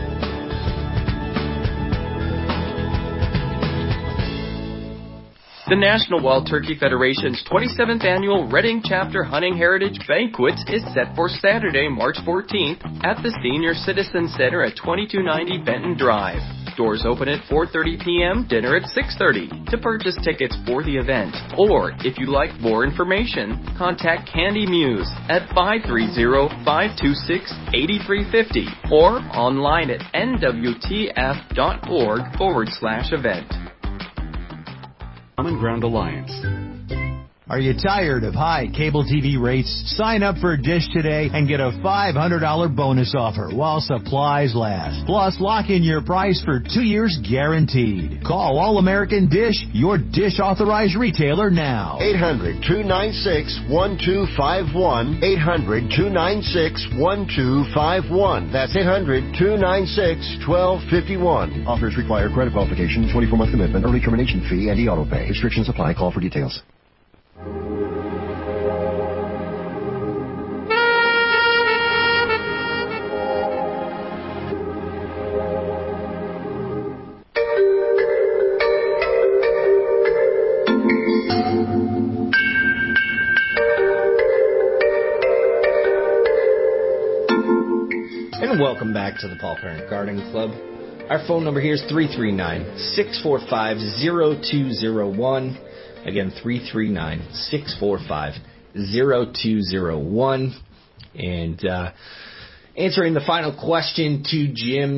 The National Wild Turkey Federation's twenty-seventh Annual Reading Chapter Hunting Heritage Banquet is set for Saturday, March fourteenth at the Senior Citizen Center at twenty-two ninety Benton Drive. Doors open at four thirty p.m., dinner at six thirty. To purchase tickets for the event, or if you'd like more information, contact Candy Muse at five three zero, five two six, eight three five zero or online at nwtf.org forward slash event. Common Ground Alliance. Are you tired of high cable T V rates? Sign up for Dish today and get a five hundred dollars bonus offer while supplies last. Plus, lock in your price for two years guaranteed. Call All American Dish, your Dish authorized retailer now. eight hundred, two nine six, one two five one. eight hundred, two nine six, one two five one. That's eight hundred, two nine six, one two five one. Offers require credit qualification, twenty-four month commitment, early termination fee, and e-auto pay. Restrictions apply. Call for details. And welcome back to the Paul Parent Garden Club. Our phone number here is three three nine, six four five, zero two zero one. Again, three three nine, six four five, zero two zero one. And uh, answering the final question to Jim,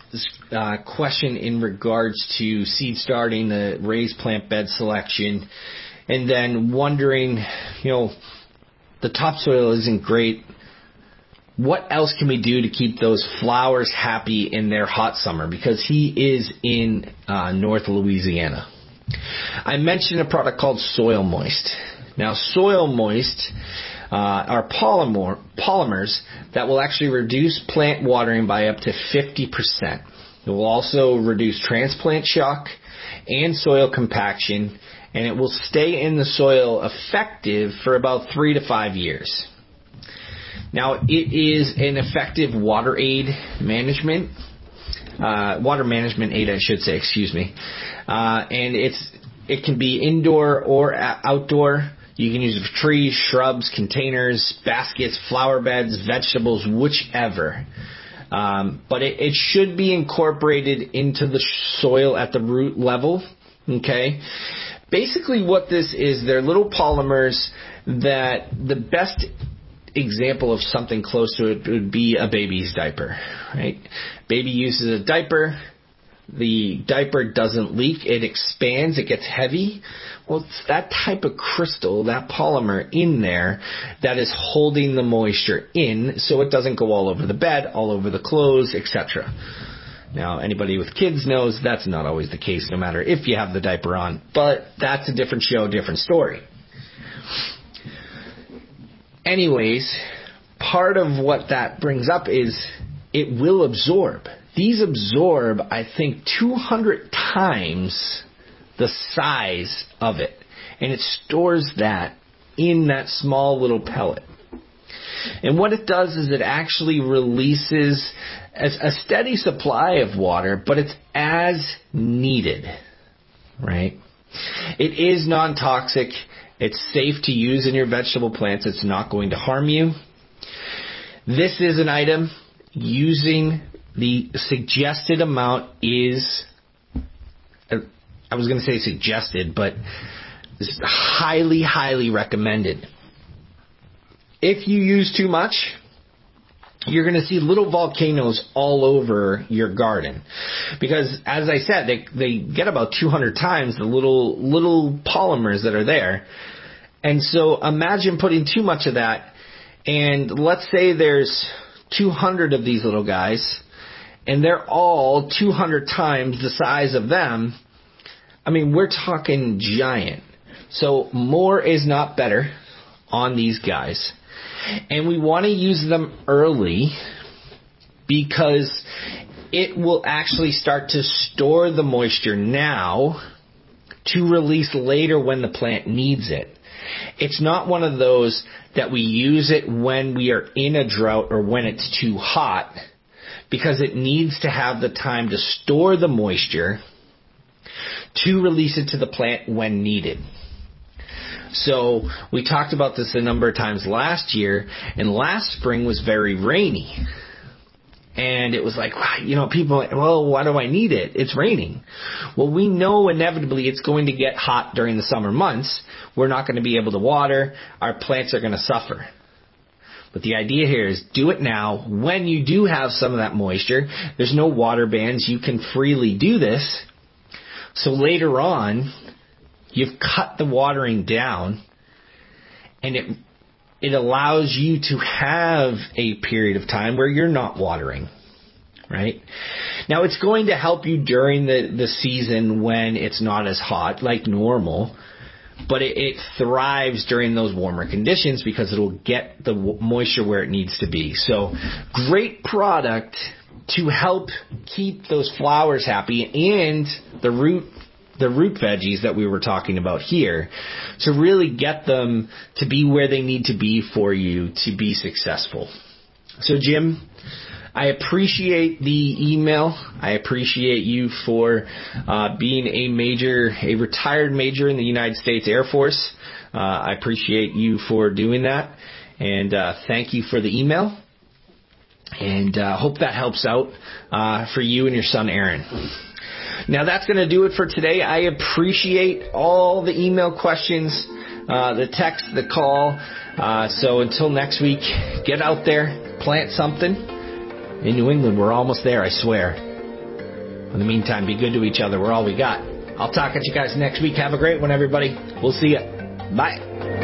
uh, question in regards to seed starting, the raised plant bed selection, and then wondering, you know, the topsoil isn't great. What else can we do to keep those flowers happy in their hot summer? Because he is in uh, North Louisiana. I mentioned a product called Soil Moist. Now, Soil Moist uh, are polymer, polymers that will actually reduce plant watering by up to fifty percent. It will also reduce transplant shock and soil compaction, and it will stay in the soil effective for about three to five years. Now, it is an effective water aid management, uh, water management aid, I should say, excuse me, uh, and it's it can be indoor or outdoor. You can use it for trees, shrubs, containers, baskets, flower beds, vegetables, whichever. Um, but it, it should be incorporated into the soil at the root level. Okay. Basically, what this is, they're little polymers that the best example of something close to it would be a baby's diaper. Right? Baby uses a diaper. The diaper doesn't leak. It expands. It gets heavy. Well, it's that type of crystal, that polymer in there that is holding the moisture in so it doesn't go all over the bed, all over the clothes, et cetera. Now, anybody with kids knows that's not always the case, no matter if you have the diaper on. But that's a different show, different story. Anyways, part of what that brings up is it will absorb. These absorb, I think, two hundred times the size of it. And it stores that in that small little pellet. And what it does is it actually releases a steady supply of water, but it's as needed, right? It is non-toxic. It's safe to use in your vegetable plants. It's not going to harm you. This is an item using the suggested amount is, I was going to say suggested, but it's highly, highly recommended. If you use too much, you're going to see little volcanoes all over your garden. Because, as I said, they they get about two hundred times the little little polymers that are there. And so imagine putting too much of that, and let's say there's two hundred of these little guys, and they're all two hundred times the size of them. I mean, we're talking giant. So more is not better on these guys. And we want to use them early because it will actually start to store the moisture now to release later when the plant needs it. It's not one of those that we use it when we are in a drought or when it's too hot, because it needs to have the time to store the moisture to release it to the plant when needed. So we talked about this a number of times last year, and last spring was very rainy. And it was like, you know, people are like, well, why do I need it? It's raining. Well, we know inevitably it's going to get hot during the summer months. We're not going to be able to water. Our plants are going to suffer. But the idea here is do it now. When you do have some of that moisture, there's no water bans. You can freely do this. So later on, you've cut the watering down, and it it allows you to have a period of time where you're not watering, right? Now, it's going to help you during the, the season when it's not as hot, like normal, but it, it thrives during those warmer conditions because it'll get the w- moisture where it needs to be. So, great product to help keep those flowers happy and the root the root veggies that we were talking about here, to really get them to be where they need to be for you to be successful. So, Jim, I appreciate the email. I appreciate you for uh, being a major, a retired major in the United States Air Force. Uh, I appreciate you for doing that, and uh, thank you for the email. And uh, hope that helps out uh, for you and your son, Aaron. Now, that's going to do it for today. I appreciate all the email questions, uh, the text, the call. Uh, so until next week, get out there, plant something. In New England, we're almost there, I swear. In the meantime, be good to each other. We're all we got. I'll talk at you guys next week. Have a great one, everybody. We'll see you. Bye.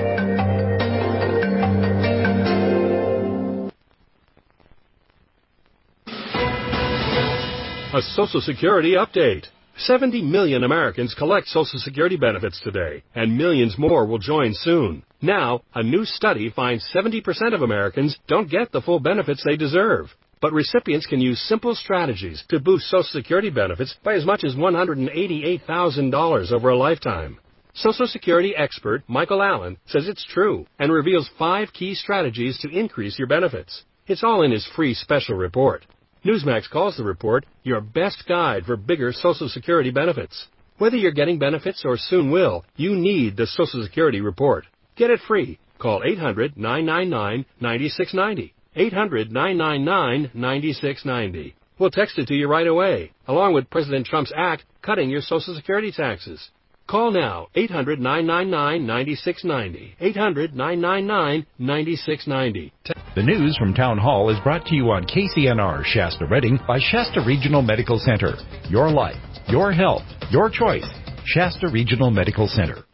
A Social Security update. seventy million Americans collect Social Security benefits today, and millions more will join soon. Now, a new study finds seventy percent of Americans don't get the full benefits they deserve. But recipients can use simple strategies to boost Social Security benefits by as much as one hundred eighty-eight thousand dollars over a lifetime. Social Security expert Michael Allen says it's true and reveals five key strategies to increase your benefits. It's all in his free special report. Newsmax calls the report your best guide for bigger Social Security benefits. Whether you're getting benefits or soon will, you need the Social Security report. Get it free. Call eight hundred, nine nine nine, nine six nine zero. eight hundred, nine nine nine, nine six nine zero. We'll text it to you right away, along with President Trump's act cutting your Social Security taxes. Call now, eight hundred, nine nine nine, nine six nine zero. eight hundred, nine nine nine, nine six nine zero. The news from Town Hall is brought to you on K C N R Shasta Redding by Shasta Regional Medical Center. Your life, your health, your choice. Shasta Regional Medical Center.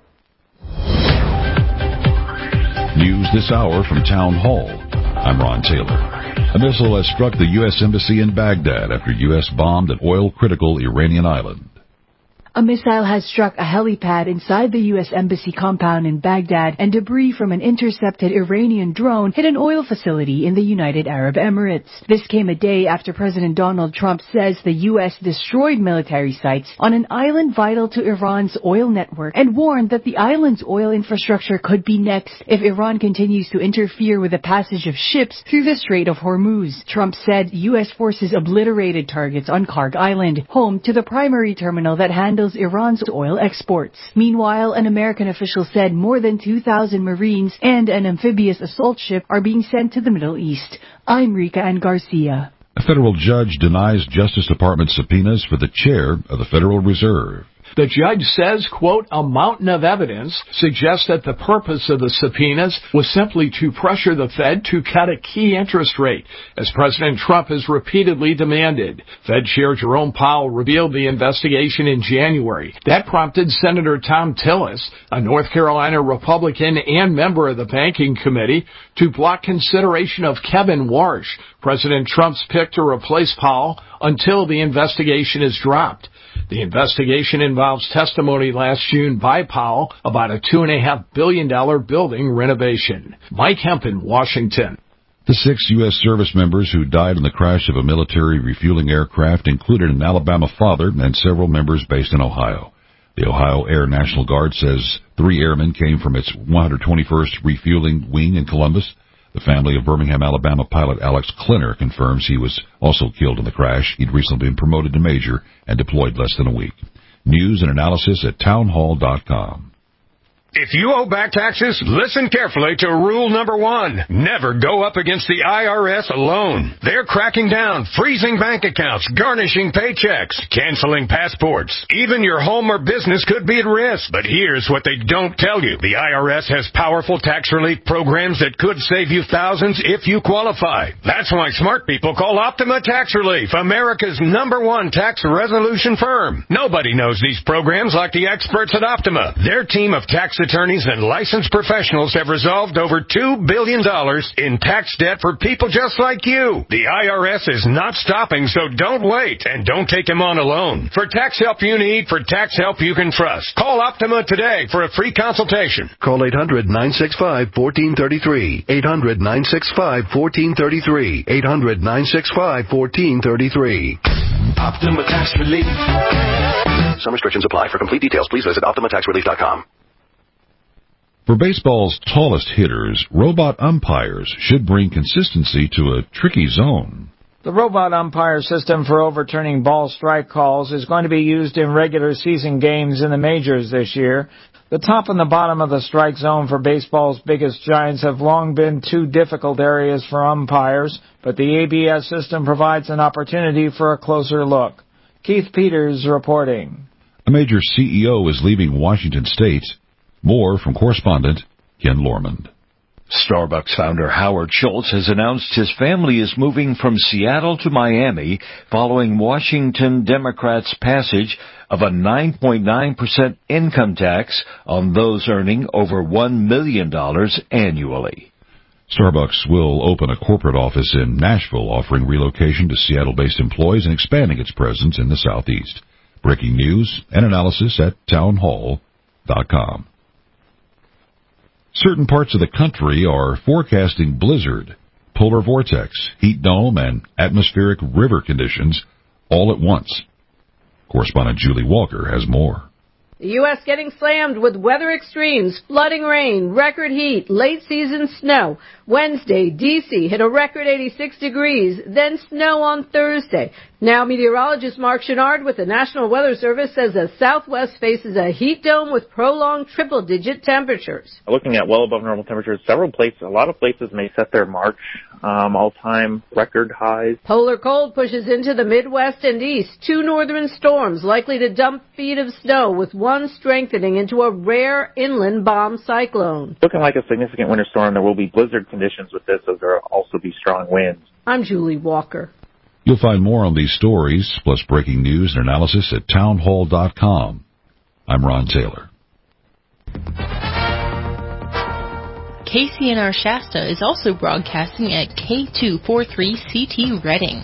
News this hour from Town Hall. I'm Ron Taylor. A missile has struck the U S Embassy in Baghdad after U S bombed an oil-critical Iranian island. A missile has struck a helipad inside the U S Embassy compound in Baghdad, and debris from an intercepted Iranian drone hit an oil facility in the United Arab Emirates. This came a day after President Donald Trump says the U S destroyed military sites on an island vital to Iran's oil network and warned that the island's oil infrastructure could be next if Iran continues to interfere with the passage of ships through the Strait of Hormuz. Trump said U S forces obliterated targets on Karg Island, home to the primary terminal that handles Iran's oil exports. Meanwhile, an American official said more than two thousand Marines and an amphibious assault ship are being sent to the Middle East. I'm Rika Ann Garcia. A federal judge denies Justice Department subpoenas for the chair of the Federal Reserve. The judge says, quote, a mountain of evidence suggests that the purpose of the subpoenas was simply to pressure the Fed to cut a key interest rate, as President Trump has repeatedly demanded. Fed Chair Jerome Powell revealed the investigation in January. That prompted Senator Thom Tillis, a North Carolina Republican and member of the Banking Committee, to block consideration of Kevin Warsh, President Trump's pick to replace Powell, until the investigation is dropped. The investigation involves testimony last June by Powell about a two point five billion dollars building renovation. Mike Hemp in Washington. The six U S service members who died in the crash of a military refueling aircraft included an Alabama father and several members based in Ohio. The Ohio Air National Guard says three airmen came from its one hundred twenty-first Refueling Wing in Columbus. The family of Birmingham, Alabama pilot Alex Klinner confirms he was also killed in the crash. He'd recently been promoted to major and deployed less than a week. News and analysis at townhall dot com. If you owe back taxes, listen carefully to rule number one. Never go up against the I R S alone. They're cracking down, freezing bank accounts, garnishing paychecks, canceling passports. Even your home or business could be at risk. But here's what they don't tell you. The I R S has powerful tax relief programs that could save you thousands if you qualify. That's why smart people call Optima Tax Relief, America's number one tax resolution firm. Nobody knows these programs like the experts at Optima. Their team of tax attorneys and licensed professionals have resolved over two billion dollars in tax debt for people just like you. The I R S is not stopping, so don't wait, and don't take them on alone. For tax help you need, for tax help you can trust, call Optima today for a free consultation. Call eight hundred, nine six five, one four three three. eight hundred, nine six five, one four three three. eight hundred, nine six five, one four three three. Optima Tax Relief. Some restrictions apply. For complete details, please visit optima tax relief dot com. For baseball's tallest hitters, robot umpires should bring consistency to a tricky zone. The robot umpire system for overturning ball strike calls is going to be used in regular season games in the majors this year. The top and the bottom of the strike zone for baseball's biggest giants have long been two difficult areas for umpires, but the A B S system provides an opportunity for a closer look. Keith Peters reporting. A major C E O is leaving Washington State. More from correspondent Ken Lormand. Starbucks founder Howard Schultz has announced his family is moving from Seattle to Miami following Washington Democrats' passage of a nine point nine percent income tax on those earning over one million dollars annually. Starbucks will open a corporate office in Nashville, offering relocation to Seattle-based employees and expanding its presence in the Southeast. Breaking news and analysis at townhall dot com. Certain parts of the country are forecasting blizzard, polar vortex, heat dome, and atmospheric river conditions all at once. Correspondent Julie Walker has more. The U S getting slammed with weather extremes, flooding rain, record heat, late season snow. Wednesday, D C hit a record eighty-six degrees, then snow on Thursday. Now meteorologist Mark Chenard with the National Weather Service says the Southwest faces a heat dome with prolonged triple-digit temperatures. Looking at well above normal temperatures, several places, a lot of places may set their March um, all-time record highs. Polar cold pushes into the Midwest and East. Two northern storms likely to dump feet of snow, with one strengthening into a rare inland bomb cyclone. Looking like a significant winter storm, there will be blizzard conditions with this, as there will also be strong winds. I'm Julie Walker. You'll find more on these stories, plus breaking news and analysis at townhall dot com. I'm Ron Taylor. K C N R Shasta is also broadcasting at K two forty-three C T Reading.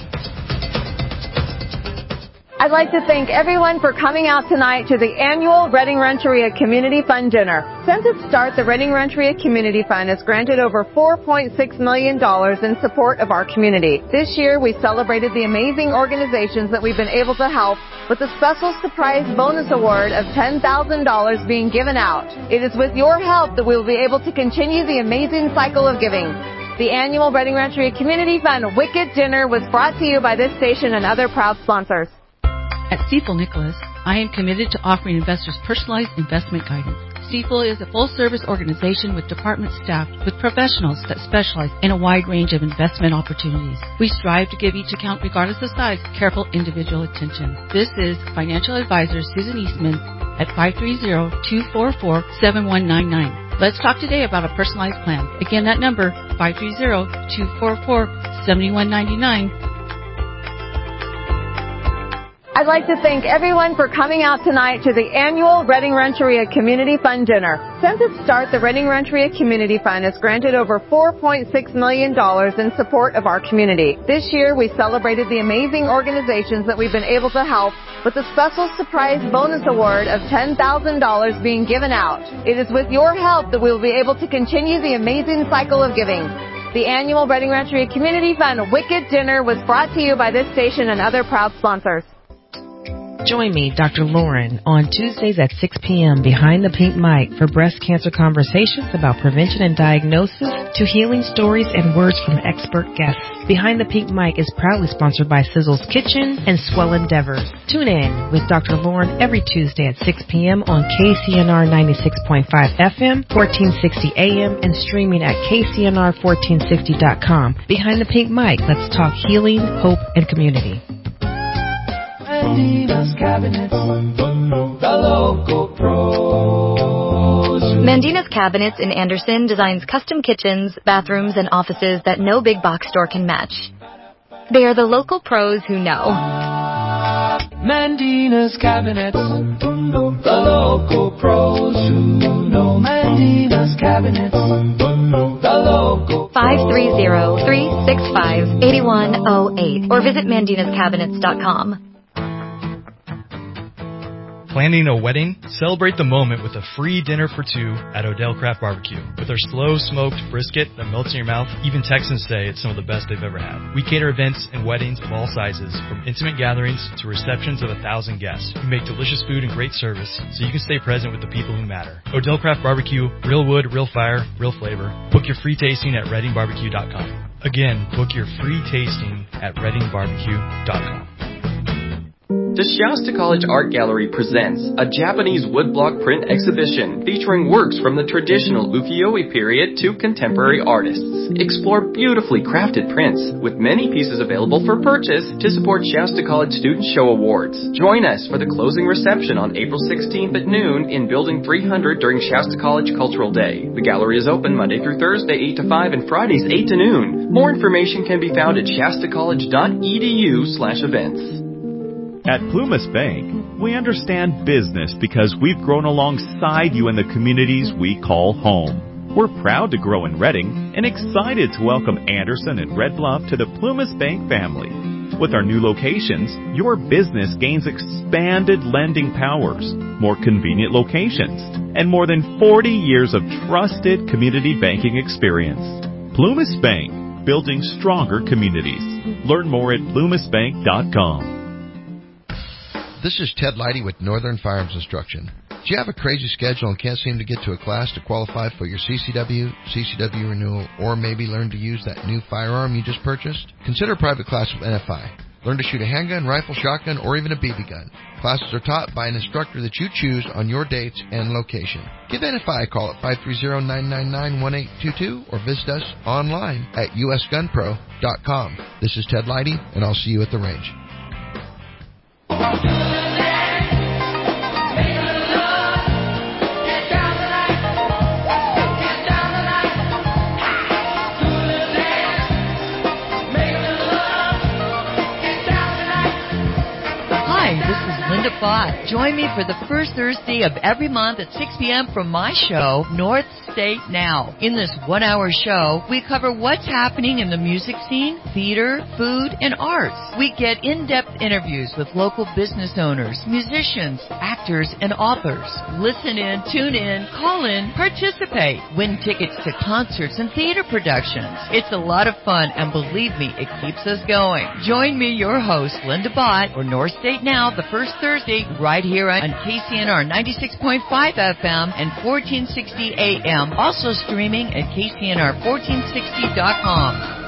I'd like to thank everyone for coming out tonight to the annual Reading Rancheria Community Fund Dinner. Since its start, the Reading Rancheria Community Fund has granted over four point six million dollars in support of our community. This year, we celebrated the amazing organizations that we've been able to help with a special surprise bonus award of ten thousand dollars being given out. It is with your help that we will be able to continue the amazing cycle of giving. The annual Reading Rancheria Community Fund Wicked Dinner was brought to you by this station and other proud sponsors. At Stifel Nicholas, I am committed to offering investors personalized investment guidance. Stifel is a full-service organization with departments staffed with professionals that specialize in a wide range of investment opportunities. We strive to give each account, regardless of size, careful individual attention. This is financial advisor Susan Eastman at five three zero, two four four, seven one nine nine. Let's talk today about a personalized plan. Again, that number, five three zero, two four four, seven one nine nine. I'd like to thank everyone for coming out tonight to the annual Reading Rancheria Community Fund Dinner. Since its start, the Reading Rancheria Community Fund has granted over four point six million dollars in support of our community. This year, we celebrated the amazing organizations that we've been able to help with a special surprise bonus award of ten thousand dollars being given out. It is with your help that we will be able to continue the amazing cycle of giving. The annual Reading Rancheria Community Fund Wicked Dinner was brought to you by this station and other proud sponsors. Join me, Doctor Lauren, on Tuesdays at six p.m. behind the pink mic for breast cancer conversations about prevention and diagnosis to healing stories and words from expert guests. Behind the Pink Mic is proudly sponsored by Sizzle's Kitchen and Swell Endeavors. Tune in with Doctor Lauren every Tuesday at six p.m. on K C N R ninety-six point five F M, fourteen sixty A M, and streaming at K C N R fourteen sixty dot com. Behind the Pink Mic, let's talk healing, hope, and community. Mandina's Cabinets, the local pros. Mandina's Cabinets in Anderson designs custom kitchens, bathrooms, and offices that no big box store can match. They are the local pros who know. Mandina's Cabinets, the local pros who know. Mandina's Cabinets, the local five three zero, three six five, eight one zero eight or visit mandinas cabinets dot com. Planning a wedding? Celebrate the moment with a free dinner for two at Odell Craft Barbecue. With our slow-smoked brisket that melts in your mouth, even Texans say it's some of the best they've ever had. We cater events and weddings of all sizes, from intimate gatherings to receptions of a thousand guests. We make delicious food and great service, so you can stay present with the people who matter. Odell Craft Barbecue, real wood, real fire, real flavor. Book your free tasting at reading barbecue dot com. Again, book your free tasting at reading barbecue dot com. The Shasta College Art Gallery presents a Japanese woodblock print exhibition featuring works from the traditional ukiyo-e period to contemporary artists. Explore beautifully crafted prints with many pieces available for purchase to support Shasta College Student Show Awards. Join us for the closing reception on April sixteenth at noon in Building three hundred during Shasta College Cultural Day. The gallery is open Monday through Thursday eight to five and Fridays eight to noon. More information can be found at shastacollege.edu slash events. At Plumas Bank, we understand business because we've grown alongside you in the communities we call home. We're proud to grow in Redding and excited to welcome Anderson and Red Bluff to the Plumas Bank family. With our new locations, your business gains expanded lending powers, more convenient locations, and more than forty years of trusted community banking experience. Plumas Bank, building stronger communities. Learn more at plumas bank dot com. This is Ted Leidy with Northern Firearms Instruction. Do you have a crazy schedule and can't seem to get to a class to qualify for your C C W, C C W renewal, or maybe learn to use that new firearm you just purchased? Consider a private class with N F I. Learn to shoot a handgun, rifle, shotgun, or even a B B gun. Classes are taught by an instructor that you choose on your dates and location. Give N F I a call at five three zero, nine nine nine, one eight two two or visit us online at u s gun pro dot com. This is Ted Leidy, and I'll see you at the range. Linda Bott. Join me for the first Thursday of every month at six p.m. from my show, North State Now. In this one-hour show, we cover what's happening in the music scene, theater, food, and arts. We get in-depth interviews with local business owners, musicians, actors, and authors. Listen in, tune in, call in, participate, win tickets to concerts and theater productions. It's a lot of fun, and believe me, it keeps us going. Join me, your host, Linda Bott, for North State Now, the first Thursday, right here on K C N R ninety-six point five F M and fourteen sixty A M. Also streaming at K C N R fourteen sixty dot com.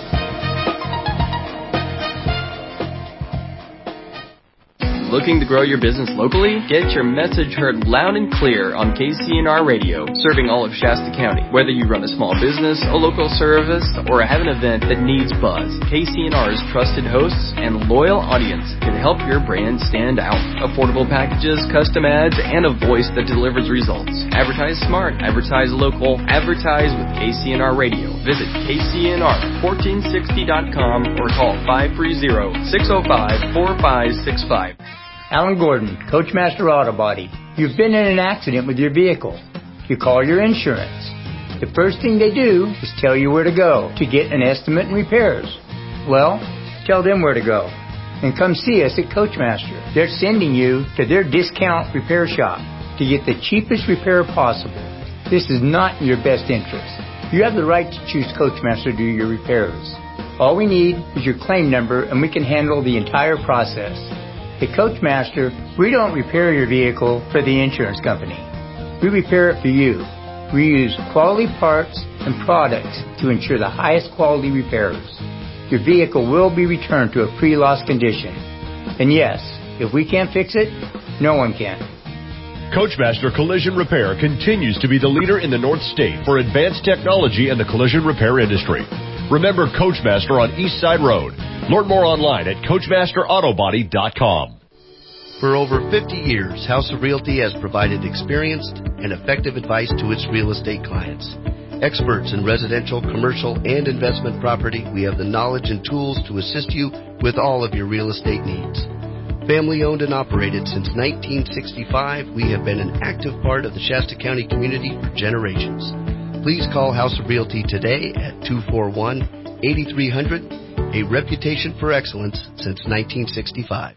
Looking to grow your business locally? Get your message heard loud and clear on K C N R Radio, serving all of Shasta County. Whether you run a small business, a local service, or have an event that needs buzz, K C N R's trusted hosts and loyal audience can help your brand stand out. Affordable packages, custom ads, and a voice that delivers results. Advertise smart, advertise local, advertise with K C N R Radio. Visit K C N R fourteen sixty dot com or call five three zero, six zero five, four five six five. Alan Gordon, Coachmaster Auto Body. You've been in an accident with your vehicle. You call your insurance. The first thing they do is tell you where to go to get an estimate and repairs. Well, tell them where to go. And come see us at Coachmaster. They're sending you to their discount repair shop to get the cheapest repair possible. This is not in your best interest. You have the right to choose Coachmaster to do your repairs. All we need is your claim number and we can handle the entire process. At Coachmaster, we don't repair your vehicle for the insurance company. We repair it for you. We use quality parts and products to ensure the highest quality repairs. Your vehicle will be returned to a pre-loss condition. And yes, if we can't fix it, no one can. Coachmaster Collision Repair continues to be the leader in the North State for advanced technology in the collision repair industry. Remember Coachmaster on East Side Road. Learn more online at coachmaster auto body dot com. For over fifty years, House of Realty has provided experienced and effective advice to its real estate clients. Experts in residential, commercial, and investment property, we have the knowledge and tools to assist you with all of your real estate needs. Family owned and operated since nineteen sixty-five, we have been an active part of the Shasta County community for generations. Please call House of Realty today at two four one, eight three zero zero, a reputation for excellence since nineteen sixty-five.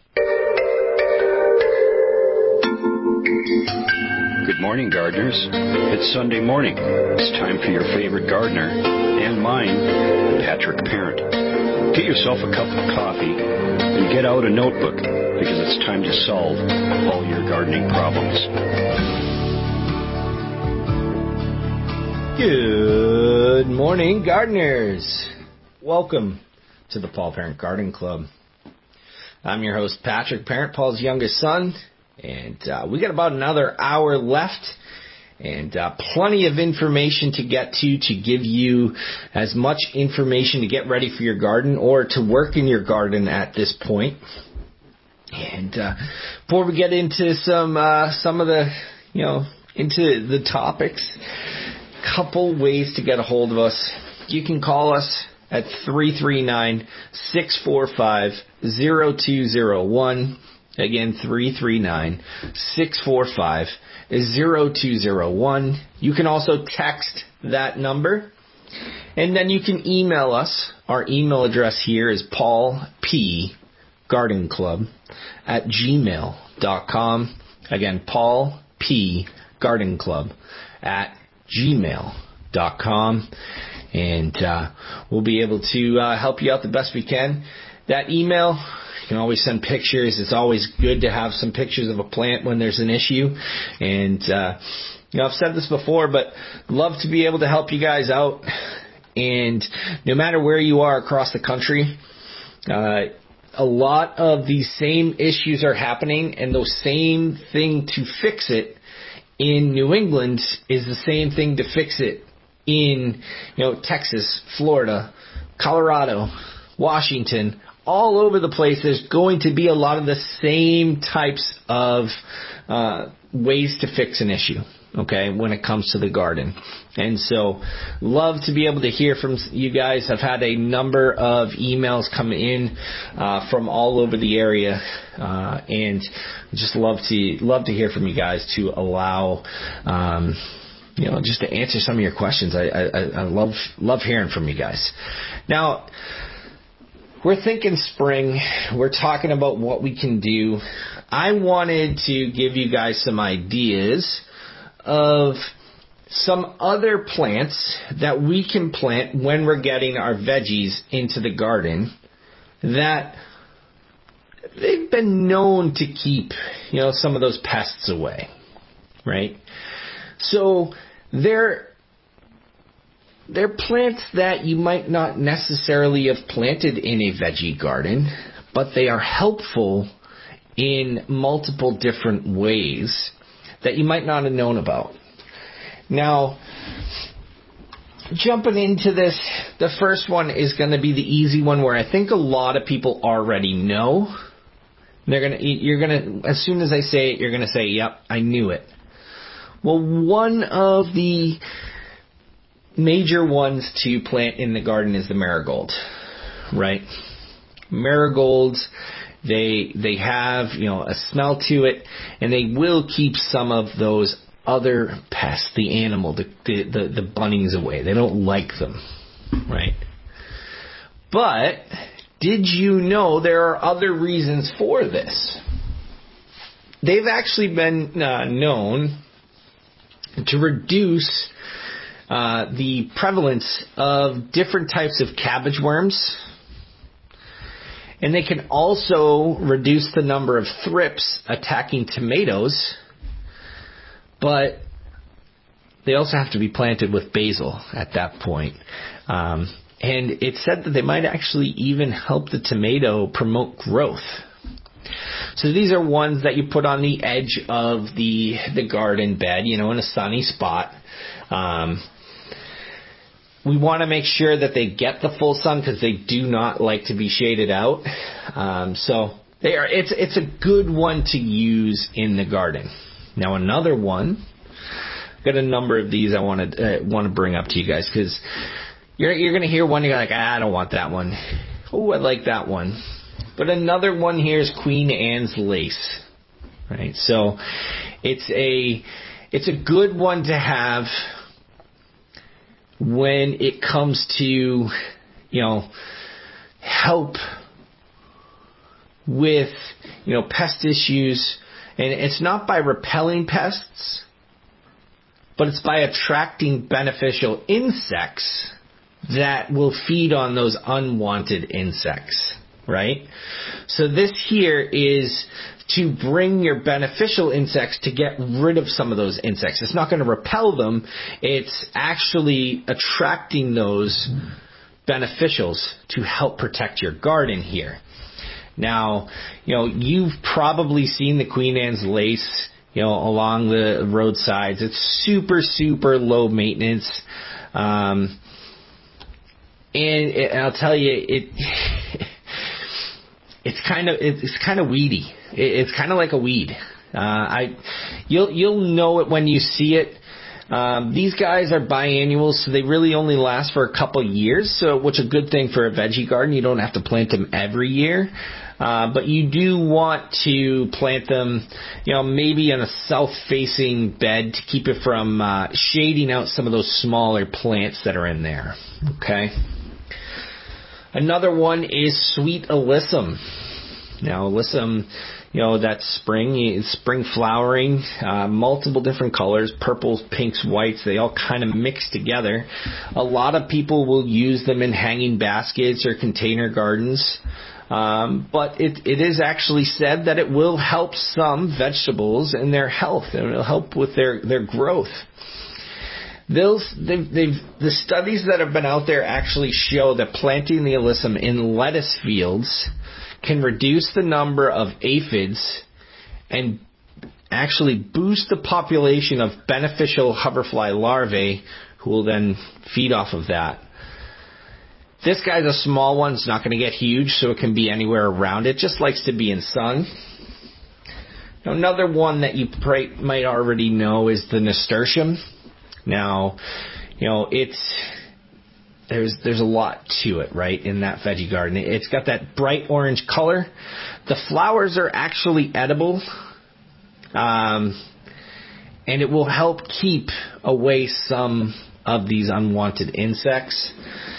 Good morning, gardeners. It's Sunday morning. It's time for your favorite gardener, and mine, Patrick Parent. Get yourself a cup of coffee and get out a notebook because it's time to solve all your gardening problems. Good morning, gardeners. Welcome to the Paul Parent Garden Club. I'm your host, Patrick Parent, Paul's youngest son, and uh, we got about another hour left, and uh, plenty of information to get to to give you as much information to get ready for your garden or to work in your garden at this point. And uh, before we get into some uh, some of the, you know, into the topics, couple ways to get a hold of us. You can call us at three three nine, six four five, zero two zero one. Again, three three nine, six four five, zero two zero one. You can also text that number. And then you can email us. Our email address here is paul p garden club at gmail dot com. Again, paul p garden club at gmail dot com. And uh, we'll be able to uh, help you out the best we can. That email, you can always send pictures. It's always good to have some pictures of a plant when there's an issue. And, uh, you know, I've said this before, but love to be able to help you guys out. And no matter where you are across the country, uh, a lot of these same issues are happening, and the same thing to fix it in New England is the same thing to fix it in, you know, Texas, Florida, Colorado, Washington, all over the place. There's going to be a lot of the same types of uh, ways to fix an issue, okay, when it comes to the garden. And so love to be able to hear from you guys. I've had a number of emails come in uh, from all over the area, uh, and just love to love to hear from you guys to allow um you know, just to answer some of your questions. I, I, I love love hearing from you guys. Now, we're thinking spring. We're talking about what we can do. I wanted to give you guys some ideas of some other plants that we can plant when we're getting our veggies into the garden that they've been known to keep, you know, some of those pests away, right? So they're, they're plants that you might not necessarily have planted in a veggie garden, but they are helpful in multiple different ways that you might not have known about. Now, jumping into this, the first one is going to be the easy one where I think a lot of people already know. They're gonna, you're gonna, as soon as I say it, you're gonna say, "Yep, I knew it." Well, one of the major ones to plant in the garden is the marigold, right? Marigolds, they they have, you know, a smell to it, and they will keep some of those other pests, the animal, the the, the, the bunnies away. They don't like them, right? But did you know there are other reasons for this? They've actually been uh, known to reduce uh, the prevalence of different types of cabbage worms. And they can also reduce the number of thrips attacking tomatoes. But they also have to be planted with basil at that point. Um, and it's said that they might actually even help the tomato promote growth. So these are ones that you put on the edge of the the garden bed, you know, in a sunny spot. Um, we want to make sure that they get the full sun because they do not like to be shaded out. Um, so they are. It's it's a good one to use in the garden. Now another one, I've got a number of these I want to uh, want to bring up to you guys because you're you're going to hear one, you're like, ah, I don't want that one. Oh, I like that one. But another one here is Queen Anne's lace, right? So it's a it's a good one to have when it comes to, you know, help with, you know, pest issues. And it's not by repelling pests, but it's by attracting beneficial insects that will feed on those unwanted insects. Right? So this here is to bring your beneficial insects to get rid of some of those insects. It's not going to repel them. It's actually attracting those beneficials to help protect your garden here. Now, you know, you've probably seen the Queen Anne's lace, you know, along the roadsides. It's super, super low maintenance. Um, and it, I'll tell you, it, it's kind of, it's kind of weedy. It, it's kind of like a weed. Uh, I, you'll, you'll know it when you see it. Um, these guys are biannuals, so they really only last for a couple years, so which is a good thing for a veggie garden. You don't have to plant them every year. Uh, but you do want to plant them, you know, maybe in a south-facing bed to keep it from uh, shading out some of those smaller plants that are in there. Okay. Another one is sweet alyssum. Now, alyssum, you know, that's spring, it's spring flowering, uh, multiple different colors, purples, pinks, whites, they all kind of mix together. A lot of people will use them in hanging baskets or container gardens. Um, but it, it is actually said that it will help some vegetables in their health, and it will help with their, their growth. Those, they've, they've, the studies that have been out there actually show that planting the alyssum in lettuce fields can reduce the number of aphids and actually boost the population of beneficial hoverfly larvae who will then feed off of that. This guy's a small one. It's not going to get huge, so it can be anywhere around it. Just likes to be in sun. Now, another one that you might already know is the nasturtium. Now, you know, it's there's there's a lot to it, right, in that veggie garden. It's got that bright orange color. The flowers are actually edible, um, and it will help keep away some of these unwanted insects.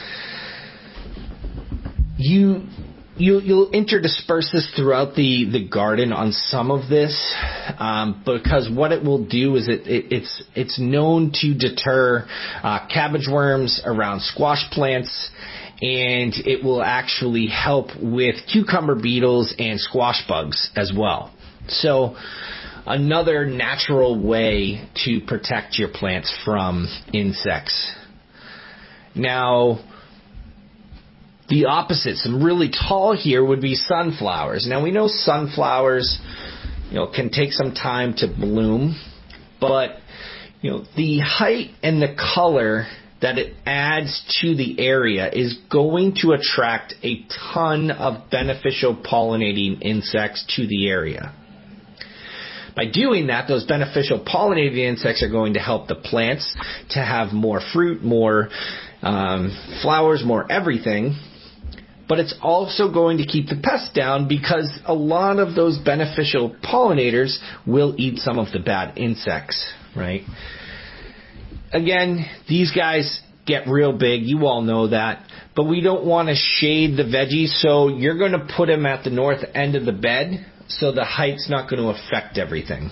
You, you, you'll interdisperse this throughout the, the garden on some of this, um, because what it will do is it, it it's it's known to deter uh, cabbage worms around squash plants, and it will actually help with cucumber beetles and squash bugs as well. So another natural way to protect your plants from insects. Now, the opposite, some really tall here, would be sunflowers. Now, we know sunflowers, you know, can take some time to bloom, but, you know, the height and the color that it adds to the area is going to attract a ton of beneficial pollinating insects to the area. By doing that, those beneficial pollinating insects are going to help the plants to have more fruit, more um, flowers, more everything. But it's also going to keep the pests down because a lot of those beneficial pollinators will eat some of the bad insects, right? Again, these guys get real big. You all know that. But we don't want to shade the veggies, so you're going to put them at the north end of the bed so the height's not going to affect everything.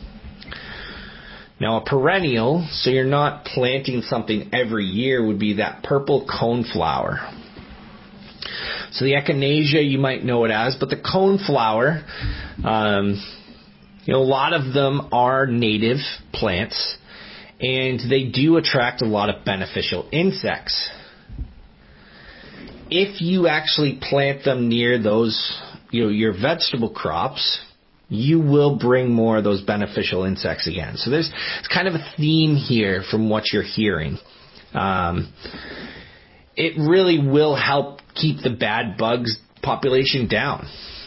Now, a perennial, so you're not planting something every year, would be that purple coneflower. So the echinacea, you might know it as, but the coneflower, um, you know, a lot of them are native plants, and they do attract a lot of beneficial insects. If you actually plant them near those, you know, your vegetable crops, you will bring more of those beneficial insects again. So there's it's kind of a theme here from what you're hearing. Um, it really will help keep the bad bugs population down.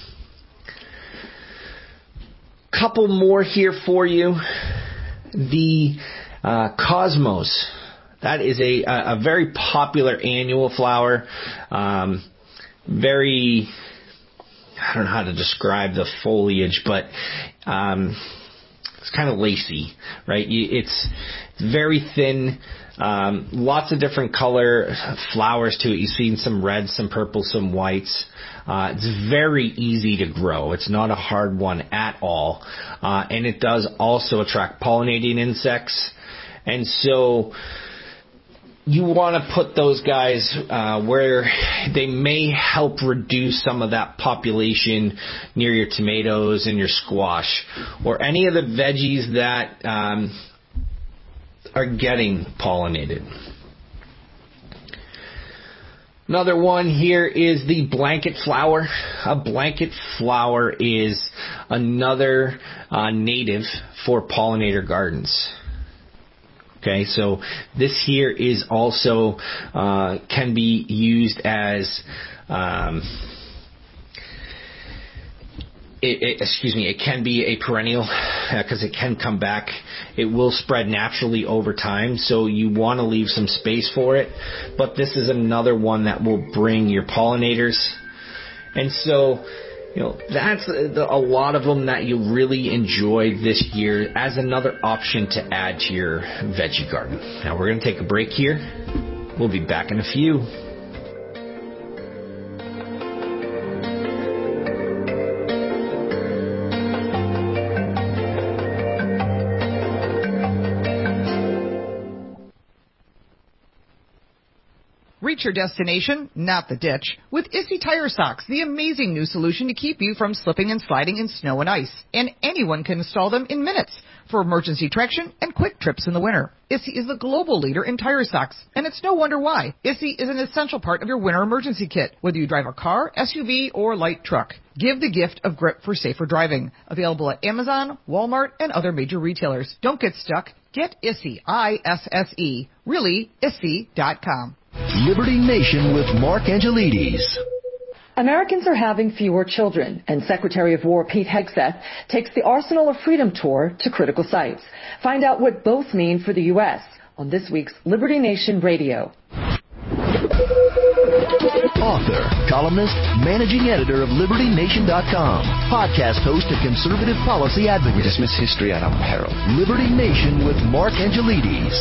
Couple more here for you. The uh, cosmos. That is a, a very popular annual flower. Um, very, I don't know how to describe the foliage, but um, it's kind of lacy, right? It's, it's very thin. Um, lots of different color flowers to it. You've seen some reds, some purples, some whites. Uh, it's very easy to grow. It's not a hard one at all. Uh, and it does also attract pollinating insects. And so you want to put those guys uh, where they may help reduce some of that population near your tomatoes and your squash, or any of the veggies that um, are getting pollinated. Another one here is the blanket flower. A blanket flower is another uh, native for pollinator gardens. Okay, so this here is also uh, can be used as um, It, it, excuse me, it can be a perennial because uh, it can come back. It will spread naturally over time, so you want to leave some space for it. But this is another one that will bring your pollinators. And so, you know, that's the, a lot of them that you really enjoy this year as another option to add to your veggie garden. Now we're going to take a break here. We'll be back in a few. Reach your destination, not the ditch, with Issy Tire Socks, the amazing new solution to keep you from slipping and sliding in snow and ice. And anyone can install them in minutes for emergency traction and quick trips in the winter. Issy is the global leader in tire socks, and it's no wonder why. Issy is an essential part of your winter emergency kit, whether you drive a car, S U V, or light truck. Give the gift of grip for safer driving. Available at Amazon, Walmart, and other major retailers. Don't get stuck. Get Issy, I S S E, really, issy dot com. Liberty Nation with Mark Angelides. Americans are having fewer children, and Secretary of War Pete Hegseth takes the Arsenal of Freedom tour to critical sites. Find out what both mean for the U S on this week's Liberty Nation Radio. Author, columnist, managing editor of Liberty Nation dot com, podcast host and conservative policy advocate. We dismiss history at our peril. Liberty Nation with Mark Angelides.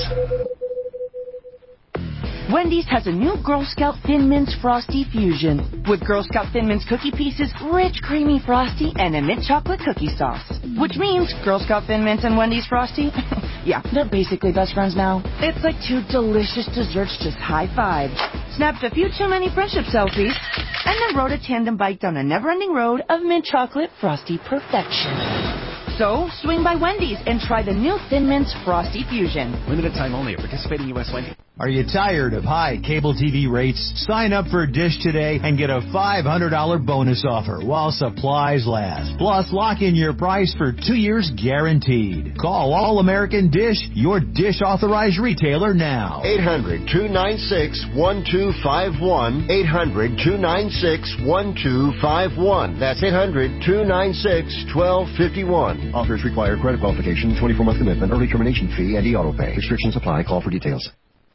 Wendy's has a new Girl Scout Thin Mints Frosty Fusion with Girl Scout Thin Mints cookie pieces, rich creamy frosty, and a mint chocolate cookie sauce. Which means Girl Scout Thin Mints and Wendy's Frosty, yeah, they're basically best friends now. It's like two delicious desserts just high-fived, snapped a few too many friendship selfies, and then rode a tandem bike down a never-ending road of mint chocolate frosty perfection. So, swing by Wendy's and try the new Thin Mints Frosty Fusion. Limited time only at participating U S Wendy's. Are you tired of high cable T V rates? Sign up for Dish today and get a five hundred dollars bonus offer while supplies last. Plus, lock in your price for two years guaranteed. Call All American Dish, your Dish authorized retailer now. eight hundred, two nine six, one two five one. eight hundred, two nine six, one two five one. That's eight hundred, two nine six, one two five one. Offers require credit qualification, twenty-four month commitment, early termination fee, and e-auto pay. Restrictions apply. Call for details.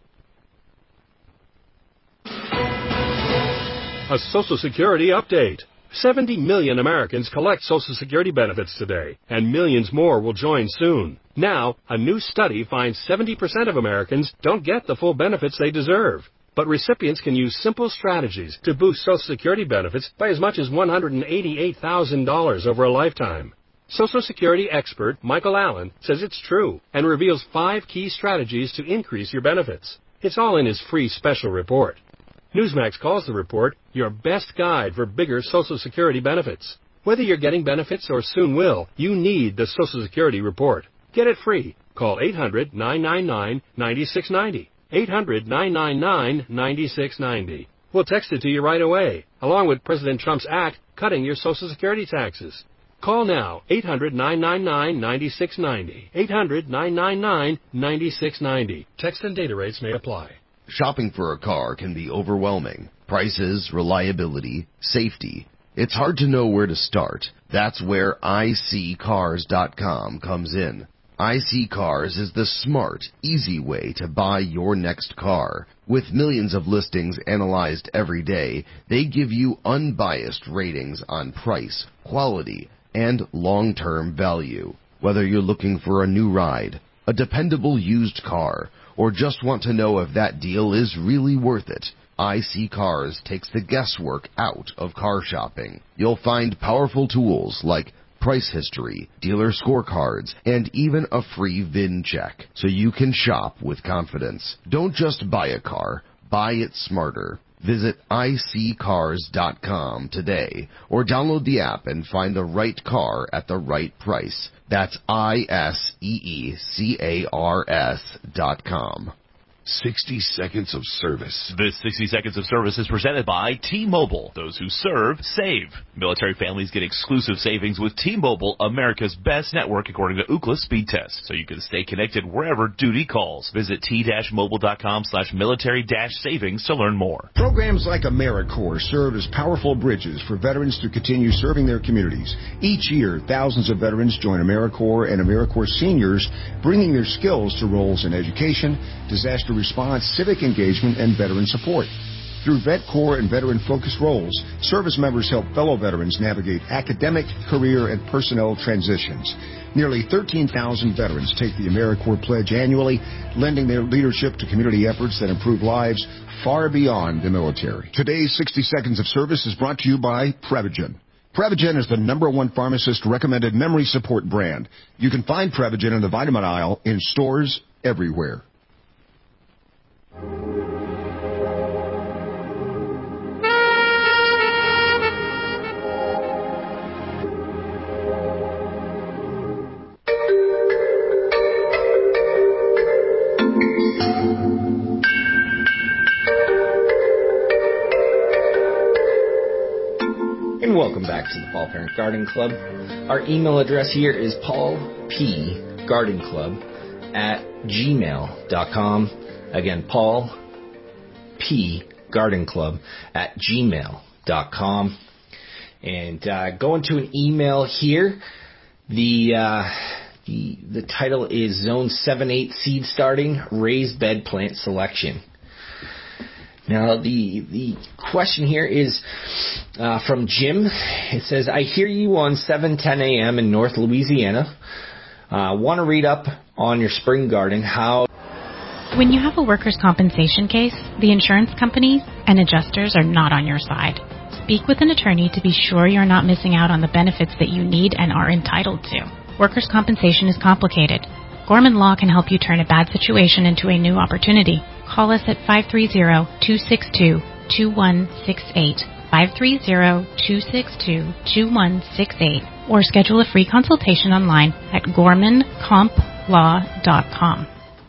A Social Security update. seventy million Americans collect Social Security benefits today, and millions more will join soon. Now, a new study finds seventy percent of Americans don't get the full benefits they deserve. But recipients can use simple strategies to boost Social Security benefits by as much as one hundred eighty-eight thousand dollars over a lifetime. Social Security expert Michael Allen says it's true and reveals five key strategies to increase your benefits. It's all in his free special report. Newsmax calls the report your best guide for bigger Social Security benefits. Whether you're getting benefits or soon will, you need the Social Security report. Get it free. Call eight hundred, nine nine nine, nine six nine zero. eight hundred, nine nine nine, nine six nine zero. We'll text it to you right away, along with President Trump's act cutting your Social Security taxes. Call now, eight hundred, nine nine nine, nine six nine zero. eight hundred, nine nine nine, nine six nine zero. Text and data rates may apply. Shopping for a car can be overwhelming. Prices, reliability, safety. It's hard to know where to start. That's where I C cars dot com comes in. iSeeCars is the smart, easy way to buy your next car. With millions of listings analyzed every day, they give you unbiased ratings on price, quality, and long-term value. Whether you're looking for a new ride, a dependable used car, or just want to know if that deal is really worth it, iSeeCars takes the guesswork out of car shopping. You'll find powerful tools like price history, dealer scorecards, and even a free V I N check, so you can shop with confidence. Don't just buy a car, buy it smarter. Visit I C cars dot com today, or download the app and find the right car at the right price. That's I S E E C A R S dot com. sixty seconds of service. This sixty seconds of service is presented by T-Mobile. Those who serve, save. Military families get exclusive savings with T-Mobile, America's best network according to Ookla speed test. So you can stay connected wherever duty calls. Visit t-mobile.com slash military dash savings to learn more. Programs like AmeriCorps serve as powerful bridges for veterans to continue serving their communities. Each year, thousands of veterans join AmeriCorps and AmeriCorps seniors, bringing their skills to roles in education, disaster response, civic engagement, and veteran support. Through VetCorps and veteran-focused roles, service members help fellow veterans navigate academic, career, and personnel transitions. Nearly thirteen thousand veterans take the AmeriCorps Pledge annually, lending their leadership to community efforts that improve lives far beyond the military. Today's sixty seconds of service is brought to you by Prevagen. Prevagen is the number one pharmacist-recommended memory support brand. You can find Prevagen in the vitamin aisle in stores everywhere. And welcome back to the Paul Parent Garden Club. Our email address here is paulpgardenclub at gmail dot com. Again, Paul P. Garden Club at gmail dot com. And uh, going to an email here. The, uh, the the title is Zone seven eight Seed Starting Raised Bed Plant Selection. Now, the the question here is uh, from Jim. It says, I hear you on seven ten a.m. in North Louisiana. Uh, want to read up on your spring garden, how... When you have a workers' compensation case, the insurance companies and adjusters are not on your side. Speak with an attorney to be sure you're not missing out on the benefits that you need and are entitled to. Workers' compensation is complicated. Gorman Law can help you turn a bad situation into a new opportunity. Call us at five three zero, two six two, two one six eight, five three zero, two six two, two one six eight, or schedule a free consultation online at gorman comp law dot com.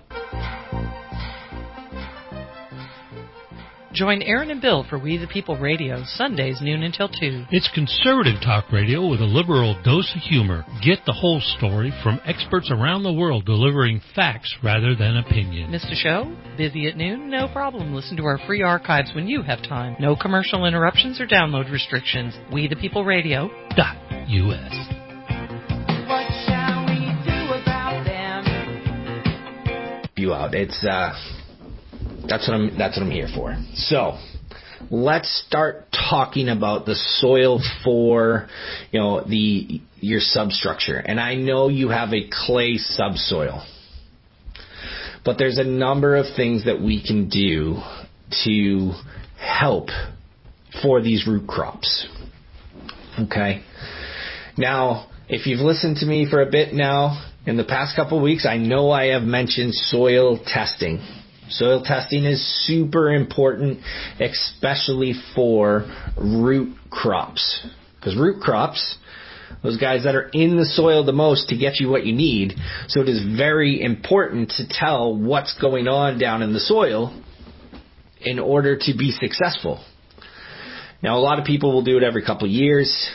Join Aaron and Bill for We the People Radio, Sundays noon until two. It's conservative talk radio with a liberal dose of humor. Get the whole story from experts around the world delivering facts rather than opinion. Missed a show? Busy at noon? No problem. Listen to our free archives when you have time. No commercial interruptions or download restrictions. We the People Radio dot U S. What shall we do about them? You out. It's, uh... That's what I'm. That's what I'm here for. So, let's start talking about the soil for, you know, the your substructure. And I know you have a clay subsoil, but there's a number of things that we can do to help for these root crops. Okay. Now, if you've listened to me for a bit now, in the past couple of weeks, I know I have mentioned soil testing. Soil testing is super important, especially for root crops. Because root crops, those guys that are in the soil the most to get you what you need. So it is very important to tell what's going on down in the soil in order to be successful. Now, a lot of people will do it every couple of years.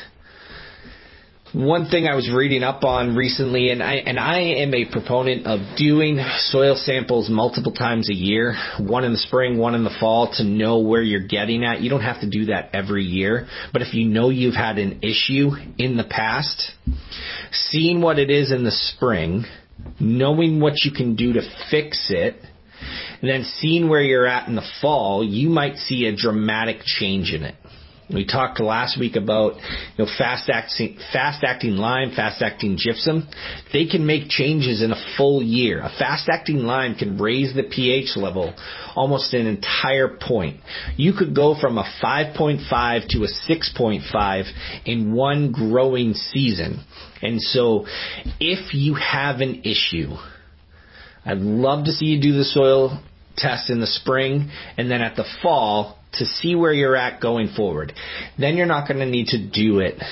One thing I was reading up on recently, and I and I am a proponent of doing soil samples multiple times a year, one in the spring, one in the fall, to know where you're getting at. You don't have to do that every year, but if you know you've had an issue in the past, seeing what it is in the spring, knowing what you can do to fix it, and then seeing where you're at in the fall, you might see a dramatic change in it. We talked last week about, you know, fast acting, fast acting lime, fast acting gypsum. They can make changes in a full year. A fast acting lime can raise the pH level almost an entire point. You could go from a five point five to a six point five in one growing season. And so if you have an issue, I'd love to see you do the soil test in the spring and then at the fall to see where you're at going forward. Then you're not going to need to do it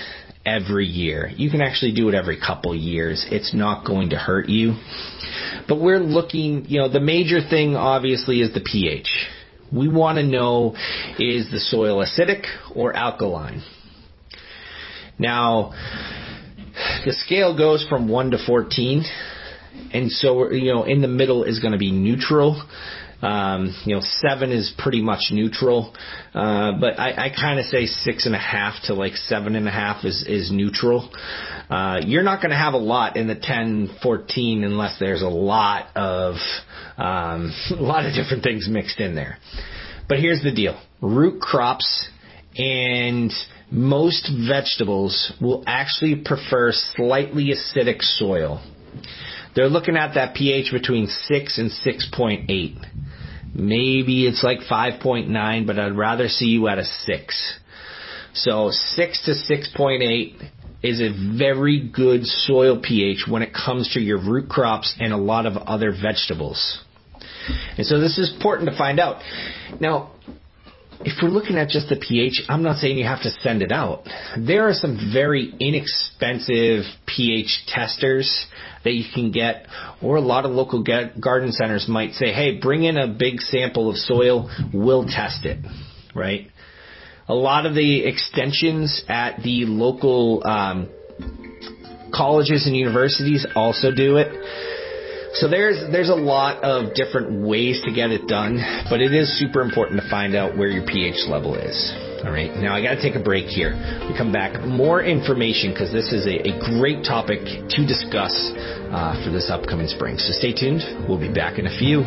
every year. You can actually do it every couple years. It's not going to hurt you. But we're looking, you know, the major thing obviously is the pH. We want to know, is the soil acidic or alkaline? Now, the scale goes from one to fourteen, and so, you know, in the middle is going to be neutral. Um, you know, seven is pretty much neutral, uh, but I, I kind of say six and a half to like seven and a half is, is neutral. Uh, you're not going to have a lot in the ten, fourteen unless there's a lot of, um, a lot of different things mixed in there. But here's the deal. Root crops and most vegetables will actually prefer slightly acidic soil. They're looking at that pH between six and six point eight. Maybe it's like five point nine, but I'd rather see you at a six. So six to six point eight is a very good soil pH when it comes to your root crops and a lot of other vegetables. And so this is important to find out. Now, if we're looking at just the pH, I'm not saying you have to send it out. There are some very inexpensive pH testers that you can get, or a lot of local garden centers might say, hey, bring in a big sample of soil, we'll test it, right? A lot of the extensions at the local um, colleges and universities also do it. So there's there's a lot of different ways to get it done, but it is super important to find out where your pH level is. All right, now I got to take a break here. We come back, more information, because this is a, a great topic to discuss uh, for this upcoming spring. So stay tuned. We'll be back in a few.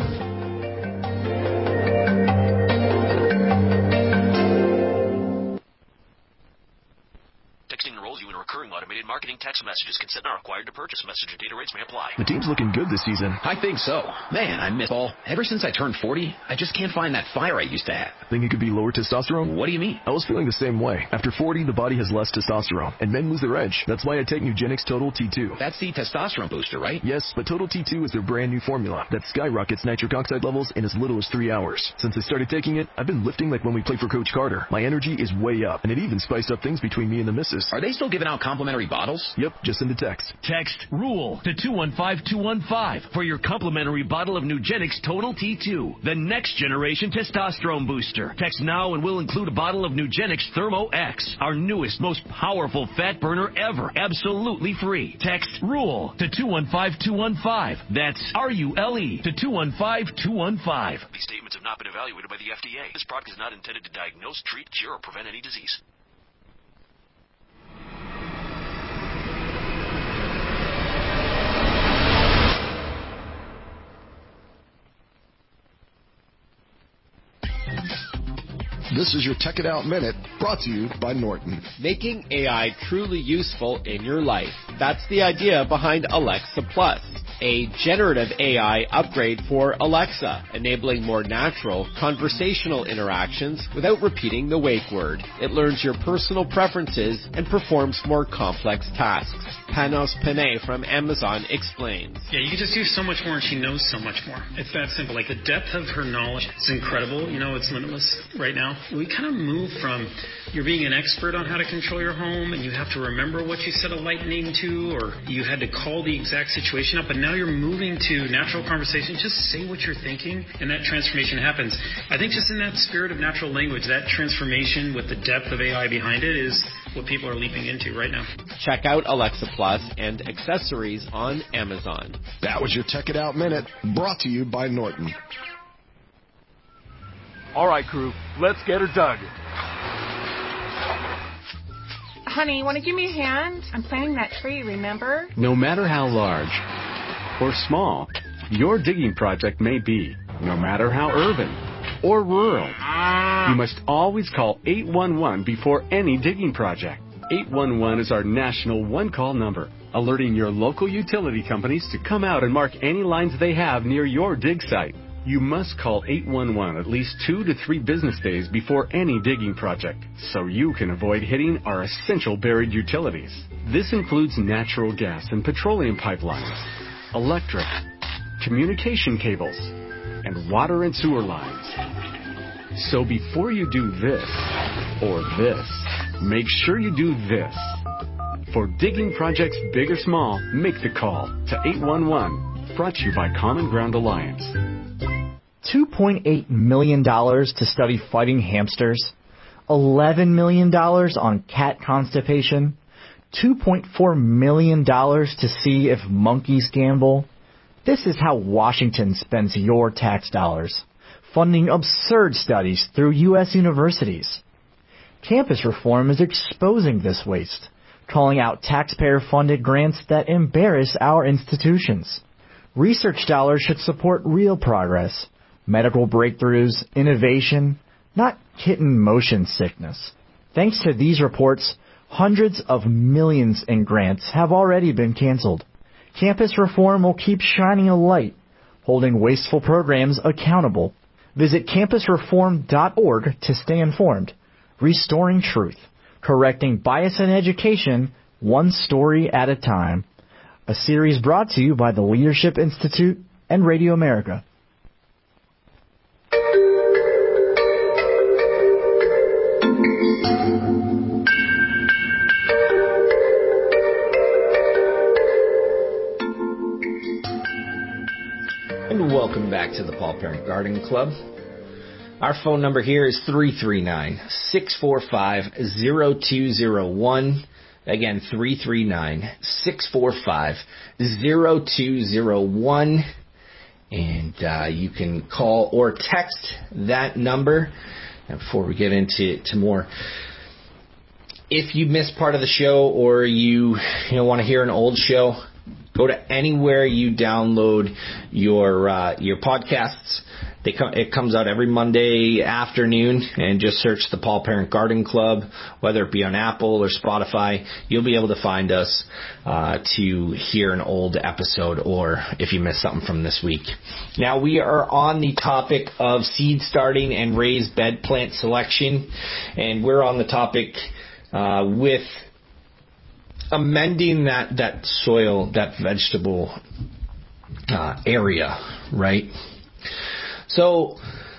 Automated marketing text messages. Consent not required to purchase. Message and data rates may apply. The team's looking good this season. I think so. Man, I miss ball. Ever since I turned forty, I just can't find that fire I used to have. Think it could be lower testosterone? What do you mean? I was feeling the same way. After forty, the body has less testosterone, and men lose their edge. That's why I take Nugenix Total T two. That's the testosterone booster, right? Yes, but Total T two is their brand new formula that skyrockets nitric oxide levels in as little as three hours. Since I started taking it, I've been lifting like when we played for Coach Carter. My energy is way up, and it even spiced up things between me and the missus. Are they still giving out complimentary bottles? Yep, just send a text. Text RULE to two one five two one five for your complimentary bottle of Nugenix Total T two, the next generation testosterone booster. Text now and we'll include a bottle of Nugenix Thermo X, our newest, most powerful fat burner ever, absolutely free. Text RULE to two one five two one five. That's R U L E to two one five two one five. These statements have not been evaluated by the F D A. This product is not intended to diagnose, treat, cure, or prevent any disease. This is your Tech It Out Minute, brought to you by Norton. Making A I truly useful in your life. That's the idea behind Alexa Plus, a generative A I upgrade for Alexa, enabling more natural, conversational interactions without repeating the wake word. It learns your personal preferences and performs more complex tasks. Panos Panay from Amazon explains. Yeah, you can just do so much more, and she knows so much more. It's that simple. Like, the depth of her knowledge is incredible. You know, it's limitless right now. We kind of move from you're being an expert on how to control your home, and you have to remember what you set a light name to, or you had to call the exact situation up, but now you're moving to natural conversation. Just say what you're thinking, and that transformation happens. I think just in that spirit of natural language, that transformation with the depth of A I behind it is what people are leaping into right now. Check out Alexa Plus and accessories on Amazon. That was your Tech It Out Minute, brought to you by Norton. All right, crew, let's get her dug. Honey, want to give me a hand? I'm planting that tree, remember? No matter how large or small your digging project may be, no matter how urban or rural, you must always call eight one one before any digging project. eight one one is our national one-call number, alerting your local utility companies to come out and mark any lines they have near your dig site. You must call eight one one at least two to three business days before any digging project, so you can avoid hitting our essential buried utilities. This includes natural gas and petroleum pipelines, electric, communication cables, and water and sewer lines. So before you do this or this, make sure you do this. For digging projects big or small, make the call to eight one one. Brought to you by Common Ground Alliance. two point eight million dollars to study fighting hamsters, eleven million dollars on cat constipation, two point four million dollars to see if monkeys gamble. This is how Washington spends your tax dollars, funding absurd studies through U S universities. Campus reform is exposing this waste, calling out taxpayer-funded grants that embarrass our institutions. Research dollars should support real progress, medical breakthroughs, innovation, not kitten motion sickness. Thanks to these reports, hundreds of millions in grants have already been canceled. Campus reform will keep shining a light, holding wasteful programs accountable. Visit campus reform dot org to stay informed. Restoring truth, correcting bias in education, one story at a time. A series brought to you by the Leadership Institute and Radio America. And welcome back to the Paul Parent Garden Club. Our phone number here is three three nine, six four five, zero two zero one. Again, three three nine, six four five, zero two zero one. And uh, you can call or text that number. And before we get into to more, if you missed part of the show or you, you know, want to hear an old show, go to anywhere you download your uh, your podcasts. They come, it comes out every Monday afternoon, and just search the Paul Parent Garden Club, whether it be on Apple or Spotify. You'll be able to find us uh, to hear an old episode, or if you missed something from this week. Now, we are on the topic of seed starting and raised bed plant selection, and we're on the topic uh, with amending that, that soil, that vegetable uh, area, right? So,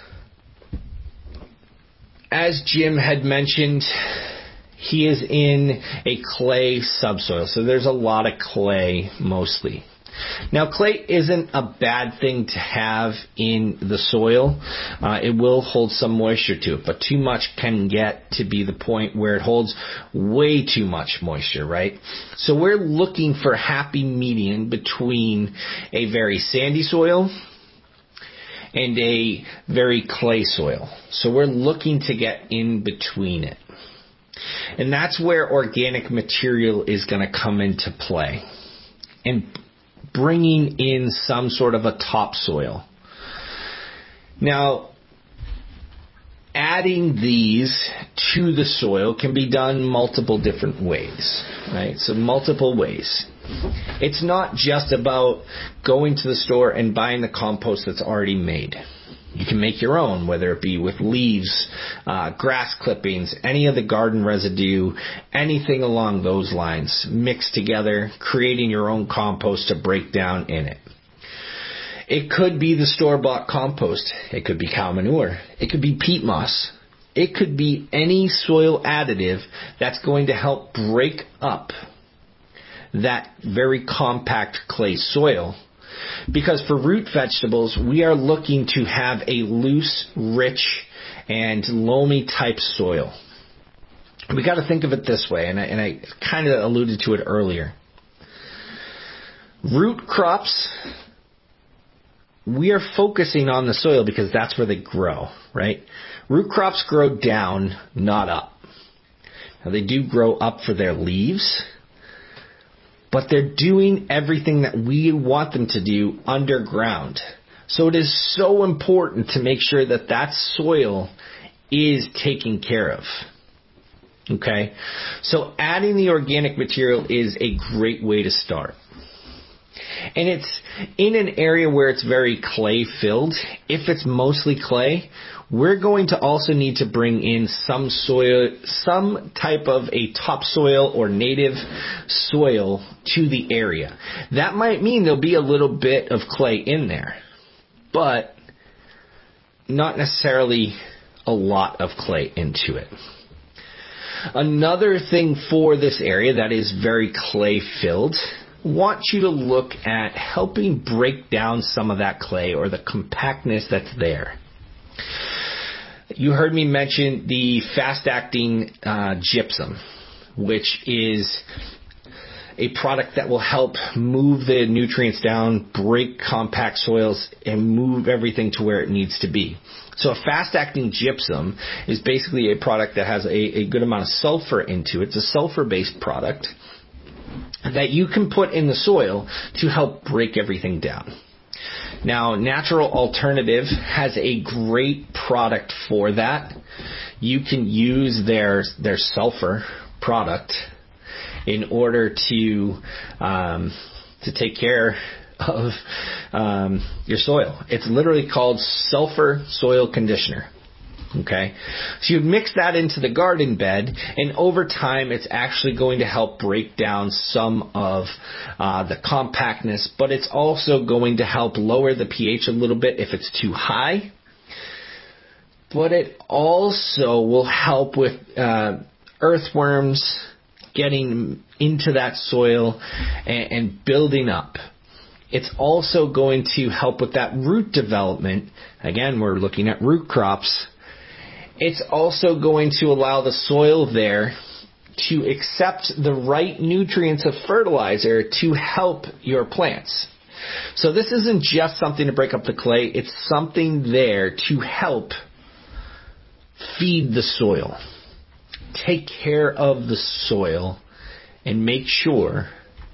as Jim had mentioned, he is in a clay subsoil, so there's a lot of clay mostly. Now, clay isn't a bad thing to have in the soil. Uh, it will hold some moisture to it, but too much can get to be the point where it holds way too much moisture, right? So we're looking for a happy median between a very sandy soil and a very clay soil. So we're looking to get in between it. And that's where organic material is going to come into play, and bringing in some sort of a topsoil. Now, adding these to the soil can be done multiple different ways, right? So multiple ways. It's not just about going to the store and buying the compost that's already made. You can make your own, whether it be with leaves, uh, grass clippings, any of the garden residue, anything along those lines, mixed together, creating your own compost to break down in it. It could be the store-bought compost. It could be cow manure. It could be peat moss. It could be any soil additive that's going to help break up that very compact clay soil. Because for root vegetables, we are looking to have a loose, rich, and loamy type soil. We got to think of it this way, and I, and I kind of alluded to it earlier. Root crops, we are focusing on the soil because that's where they grow, right? Root crops grow down, not up. Now, they do grow up for their leaves, but they're doing everything that we want them to do underground. So it is so important to make sure that that soil is taken care of. Okay? So adding the organic material is a great way to start. And it's in an area where it's very clay filled. If it's mostly clay, we're going to also need to bring in some soil, some type of a topsoil or native soil to the area. That might mean there'll be a little bit of clay in there, but not necessarily a lot of clay into it. Another thing for this area that is very clay filled, want you to look at helping break down some of that clay or the compactness that's there. You heard me mention the fast-acting uh, gypsum, which is a product that will help move the nutrients down, break compact soils, and move everything to where it needs to be. So a fast-acting gypsum is basically a product that has a, a good amount of sulfur into it. It's a sulfur-based product that you can put in the soil to help break everything down. Now, Natural Alternative has a great product for that. You can use their their sulfur product in order to um, to take care of um, your soil. It's literally called Sulfur Soil Conditioner. Okay, so you mix that into the garden bed, and over time it's actually going to help break down some of uh, the compactness, but it's also going to help lower the pH a little bit if it's too high. But it also will help with uh, earthworms getting into that soil and, and building up. It's also going to help with that root development. Again, we're looking at root crops. It's also going to allow the soil there to accept the right nutrients of fertilizer to help your plants. So this isn't just something to break up the clay. It's something there to help feed the soil, take care of the soil, and make sure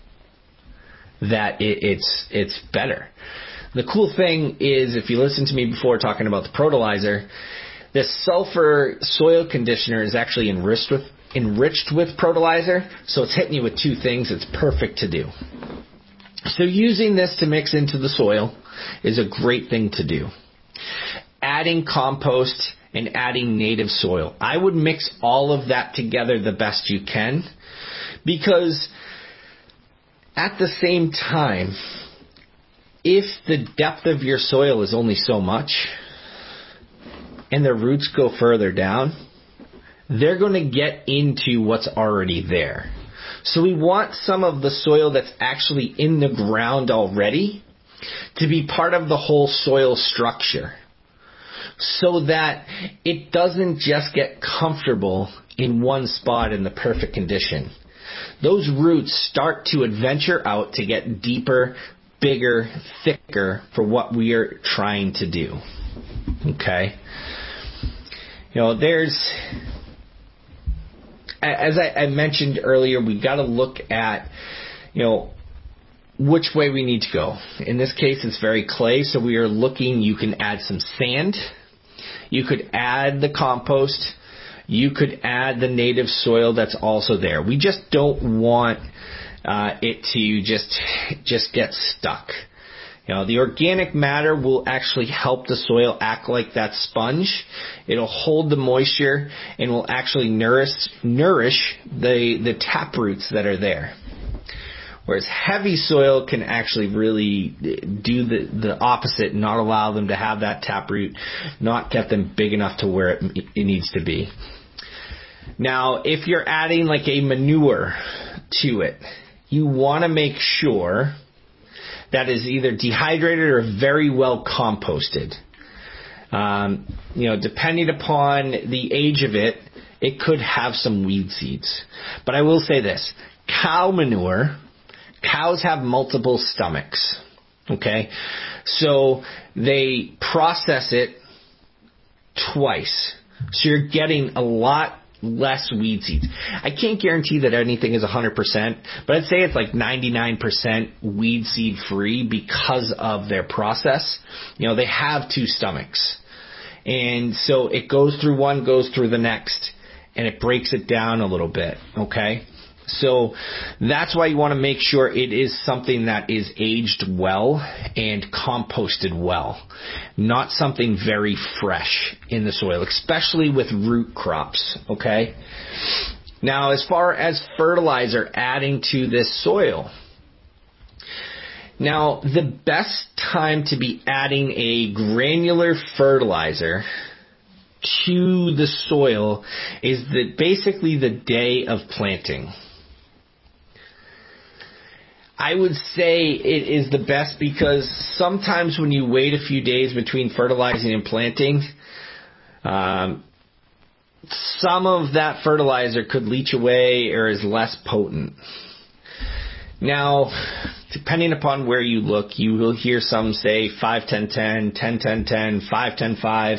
that it, it's it's better. The cool thing is, if you listen to me before talking about the Protolizer, this sulfur soil conditioner is actually enriched with enriched with Protolizer, so it's hitting you with two things. It's perfect to do. So using this to mix into the soil is a great thing to do. Adding compost and adding native soil. I would mix all of that together the best you can, because at the same time, if the depth of your soil is only so much, and the roots go further down, they're going to get into what's already there. So we want some of the soil that's actually in the ground already to be part of the whole soil structure, so that it doesn't just get comfortable in one spot in the perfect condition. Those roots start to adventure out to get deeper, bigger, thicker for what we are trying to do. Okay? You know, there's, as I, I mentioned earlier, we got to look at, you know, which way we need to go. In this case, it's very clay, so we are looking, you can add some sand, you could add the compost, you could add the native soil that's also there. We just don't want uh, it to just just get stuck. You know, the organic matter will actually help the soil act like that sponge. It'll hold the moisture and will actually nourish nourish the the tap roots that are there. Whereas heavy soil can actually really do the, the opposite, not allow them to have that taproot, not get them big enough to where it, it needs to be. Now, if you're adding like a manure to it, you want to make sure that is either dehydrated or very well composted. Um, you know, depending upon the age of it, it could have some weed seeds. But I will say this, cow manure, cows have multiple stomachs, okay? So they process it twice. So you're getting a lot less weed seeds. I can't guarantee that anything is one hundred percent, but I'd say it's like ninety-nine percent weed seed free because of their process. You know, they have two stomachs. And so it goes through one, goes through the next, and it breaks it down a little bit, okay? So that's why you want to make sure it is something that is aged well and composted well, not something very fresh in the soil, especially with root crops, okay? Now, as far as fertilizer adding to this soil, now the best time to be adding a granular fertilizer to the soil is that basically the day of planting. I would say it is the best because sometimes when you wait a few days between fertilizing and planting, um, some of that fertilizer could leach away or is less potent. Now, depending upon where you look, you will hear some say five ten ten, ten ten ten, five ten five.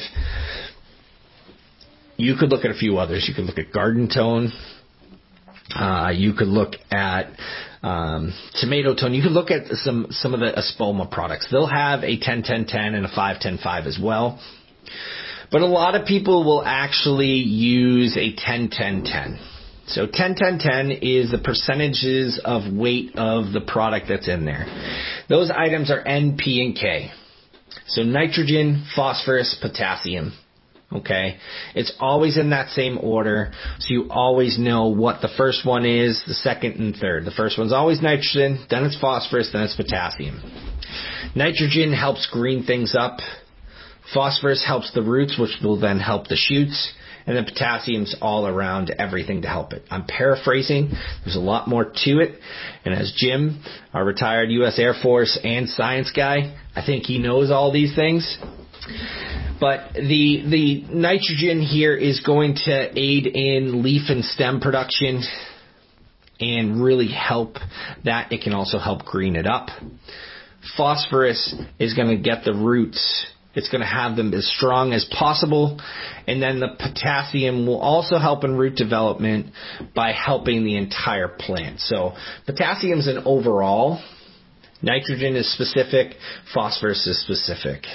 You could look at a few others. You could look at Garden Tone. Uh, you could look at um, Tomato Tone. You could look at some some of the Espoma products. They'll have a ten ten ten and a five ten five as well. But a lot of people will actually use a ten ten ten. So ten ten ten is the percentages of weight of the product that's in there. Those items are N, P, and K. So nitrogen, phosphorus, potassium. Okay, it's always in that same order, so you always know what the first one is, the second and third. The first one's always nitrogen, then it's phosphorus, then it's potassium. Nitrogen helps green things up. Phosphorus helps the roots, which will then help the shoots. And then potassium's all around everything to help it. I'm paraphrasing. There's a lot more to it. And as Jim, our retired U S Air Force and science guy, I think he knows all these things. But the the nitrogen here is going to aid in leaf and stem production and really help that. It can also help green it up. Phosphorus is going to get the roots. It's going to have them as strong as possible. And then the potassium will also help in root development by helping the entire plant. So potassium is an overall. Nitrogen is specific. Phosphorus is specific.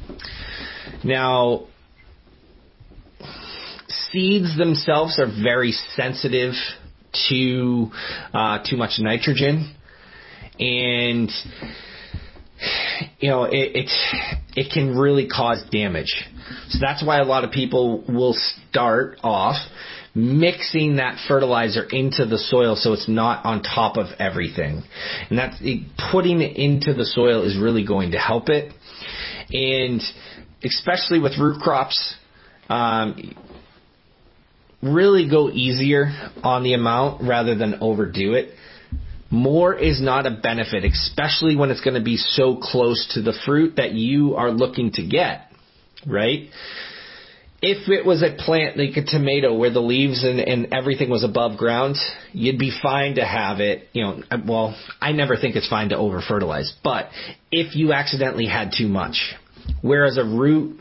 Now, seeds themselves are very sensitive to uh, too much nitrogen, and you know it, it it can really cause damage. So that's why a lot of people will start off mixing that fertilizer into the soil so it's not on top of everything, and that's it, putting it into the soil is really going to help it. And especially with root crops, um, really go easier on the amount rather than overdo it. More is not a benefit, especially when it's going to be so close to the fruit that you are looking to get, right? If it was a plant like a tomato where the leaves and, and everything was above ground, you'd be fine to have it, you know, well, I never think it's fine to over-fertilize, but if you accidentally had too much. Whereas a root,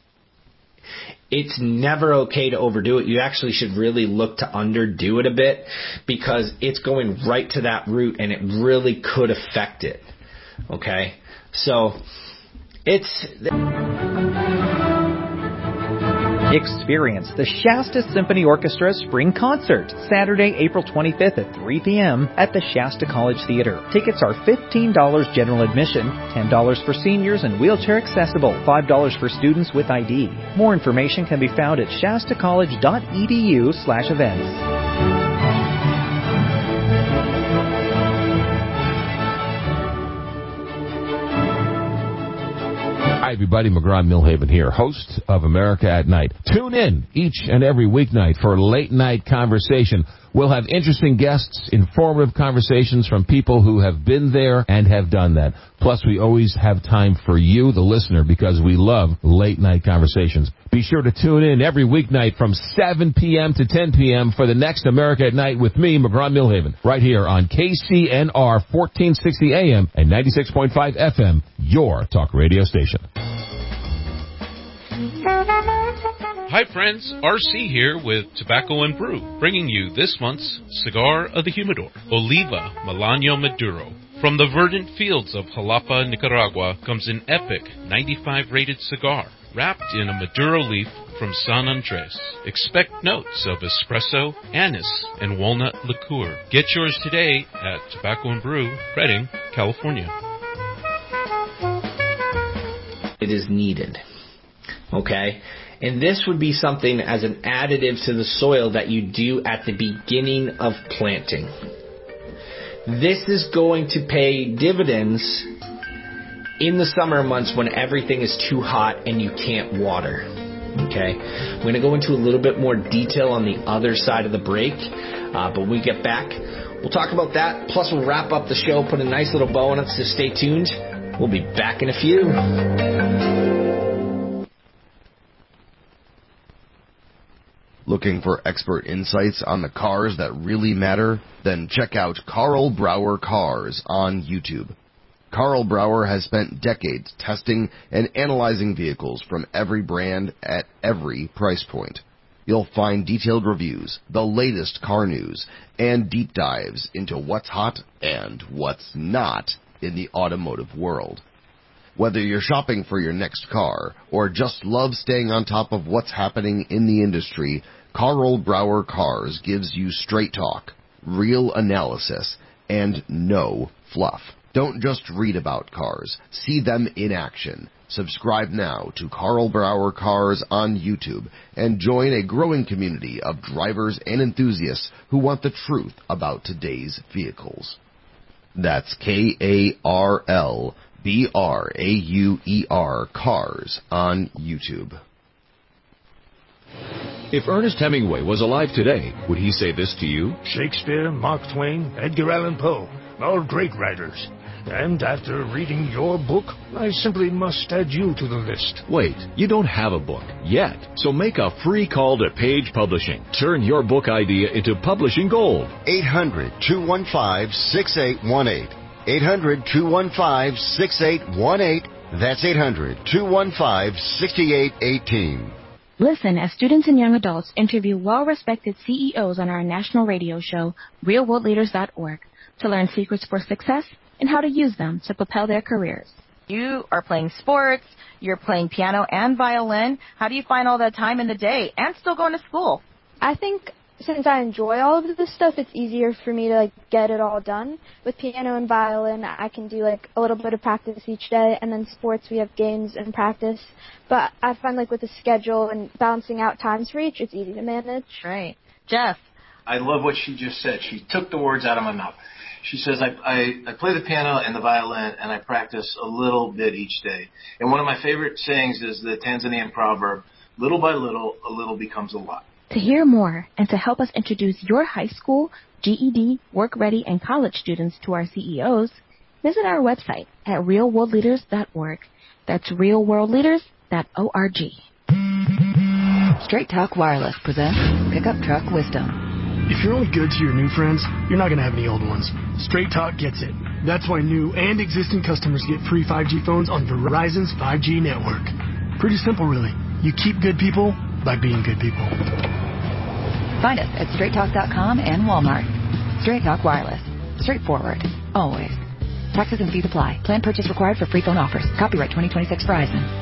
it's never okay to overdo it. You actually should really look to underdo it a bit because it's going right to that root and it really could affect it. Okay? So, it's... Experience the Shasta Symphony Orchestra Spring Concert, Saturday, April twenty-fifth at three p.m. at the Shasta College Theater. Tickets are fifteen dollars general admission, ten dollars for seniors and wheelchair accessible, five dollars for students with I D. More information can be found at shastacollege.edu slash events. Hi, everybody. McGraw-Milhaven here, host of America at Night. Tune in each and every weeknight for Late Night Conversation. We'll have interesting guests, informative conversations from people who have been there and have done that. Plus, we always have time for you, the listener, because we love late night conversations. Be sure to tune in every weeknight from seven p.m. to ten p.m. for the next America at Night with me, McGraw-Milhaven, right here on K C N R fourteen sixty A M and ninety-six point five F M, your talk radio station. Hi friends, R C here with Tobacco and Brew, bringing you this month's Cigar of the Humidor, Oliva Melanio Maduro. From the verdant fields of Jalapa, Nicaragua, comes an epic ninety-five rated cigar, wrapped in a Maduro leaf from San Andres. Expect notes of espresso, anise, and walnut liqueur. Get yours today at Tobacco and Brew, Redding, California. It is needed. Okay? And this would be something as an additive to the soil that you do at the beginning of planting. This is going to pay dividends in the summer months when everything is too hot and you can't water. Okay, we're going to go into a little bit more detail on the other side of the break, uh, but when we get back, we'll talk about that, plus we'll wrap up the show, put a nice little bow on it, so stay tuned. We'll be back in a few. Looking for expert insights on the cars that really matter? Then check out Karl Brauer Cars on YouTube. Karl Brauer has spent decades testing and analyzing vehicles from every brand at every price point. You'll find detailed reviews, the latest car news, and deep dives into what's hot and what's not in the automotive world. Whether you're shopping for your next car or just love staying on top of what's happening in the industry, Karl Brauer Cars gives you straight talk, real analysis, and no fluff. Don't just read about cars. See them in action. Subscribe now to Karl Brauer Cars on YouTube and join a growing community of drivers and enthusiasts who want the truth about today's vehicles. That's K A R L B R A U E R Cars on YouTube. If Ernest Hemingway was alive today, would he say this to you? Shakespeare, Mark Twain, Edgar Allan Poe, all great writers. And after reading your book, I simply must add you to the list. Wait, you don't have a book yet. So make a free call to Page Publishing. Turn your book idea into publishing gold. eight hundred, two one five, six eight one eight. eight hundred, two one five, six eight one eight. That's eight hundred, two one five, six eight one eight. Listen as students and young adults interview well-respected C E Os on our national radio show, real world leaders dot org, to learn secrets for success and how to use them to propel their careers. You are playing sports, you're playing piano and violin. How do you find all that time in the day and still going to school? I think since I enjoy all of this stuff, it's easier for me to like get it all done. With piano and violin, I can do like a little bit of practice each day, and then sports, we have games and practice. But I find like with the schedule and balancing out times for each, it's easy to manage. Right. Jeff? I love what she just said. She took the words out of my mouth. She says, I, I, I play the piano and the violin, and I practice a little bit each day. And one of my favorite sayings is the Tanzanian proverb, little by little, a little becomes a lot. To hear more and to help us introduce your high school, G E D, work-ready, and college students to our C E Os, visit our website at real world leaders dot org. That's real world leaders dot org. Straight Talk Wireless presents Pickup Truck Wisdom. If you're only good to your new friends, you're not going to have any old ones. Straight Talk gets it. That's why new and existing customers get free five G phones on Verizon's five G network. Pretty simple, really. You keep good people by being good people. Find us at straight talk dot com and Walmart. Straight Talk Wireless. Straightforward. Always. Taxes and fees apply. Plan purchase required for free phone offers. Copyright twenty twenty-six Verizon.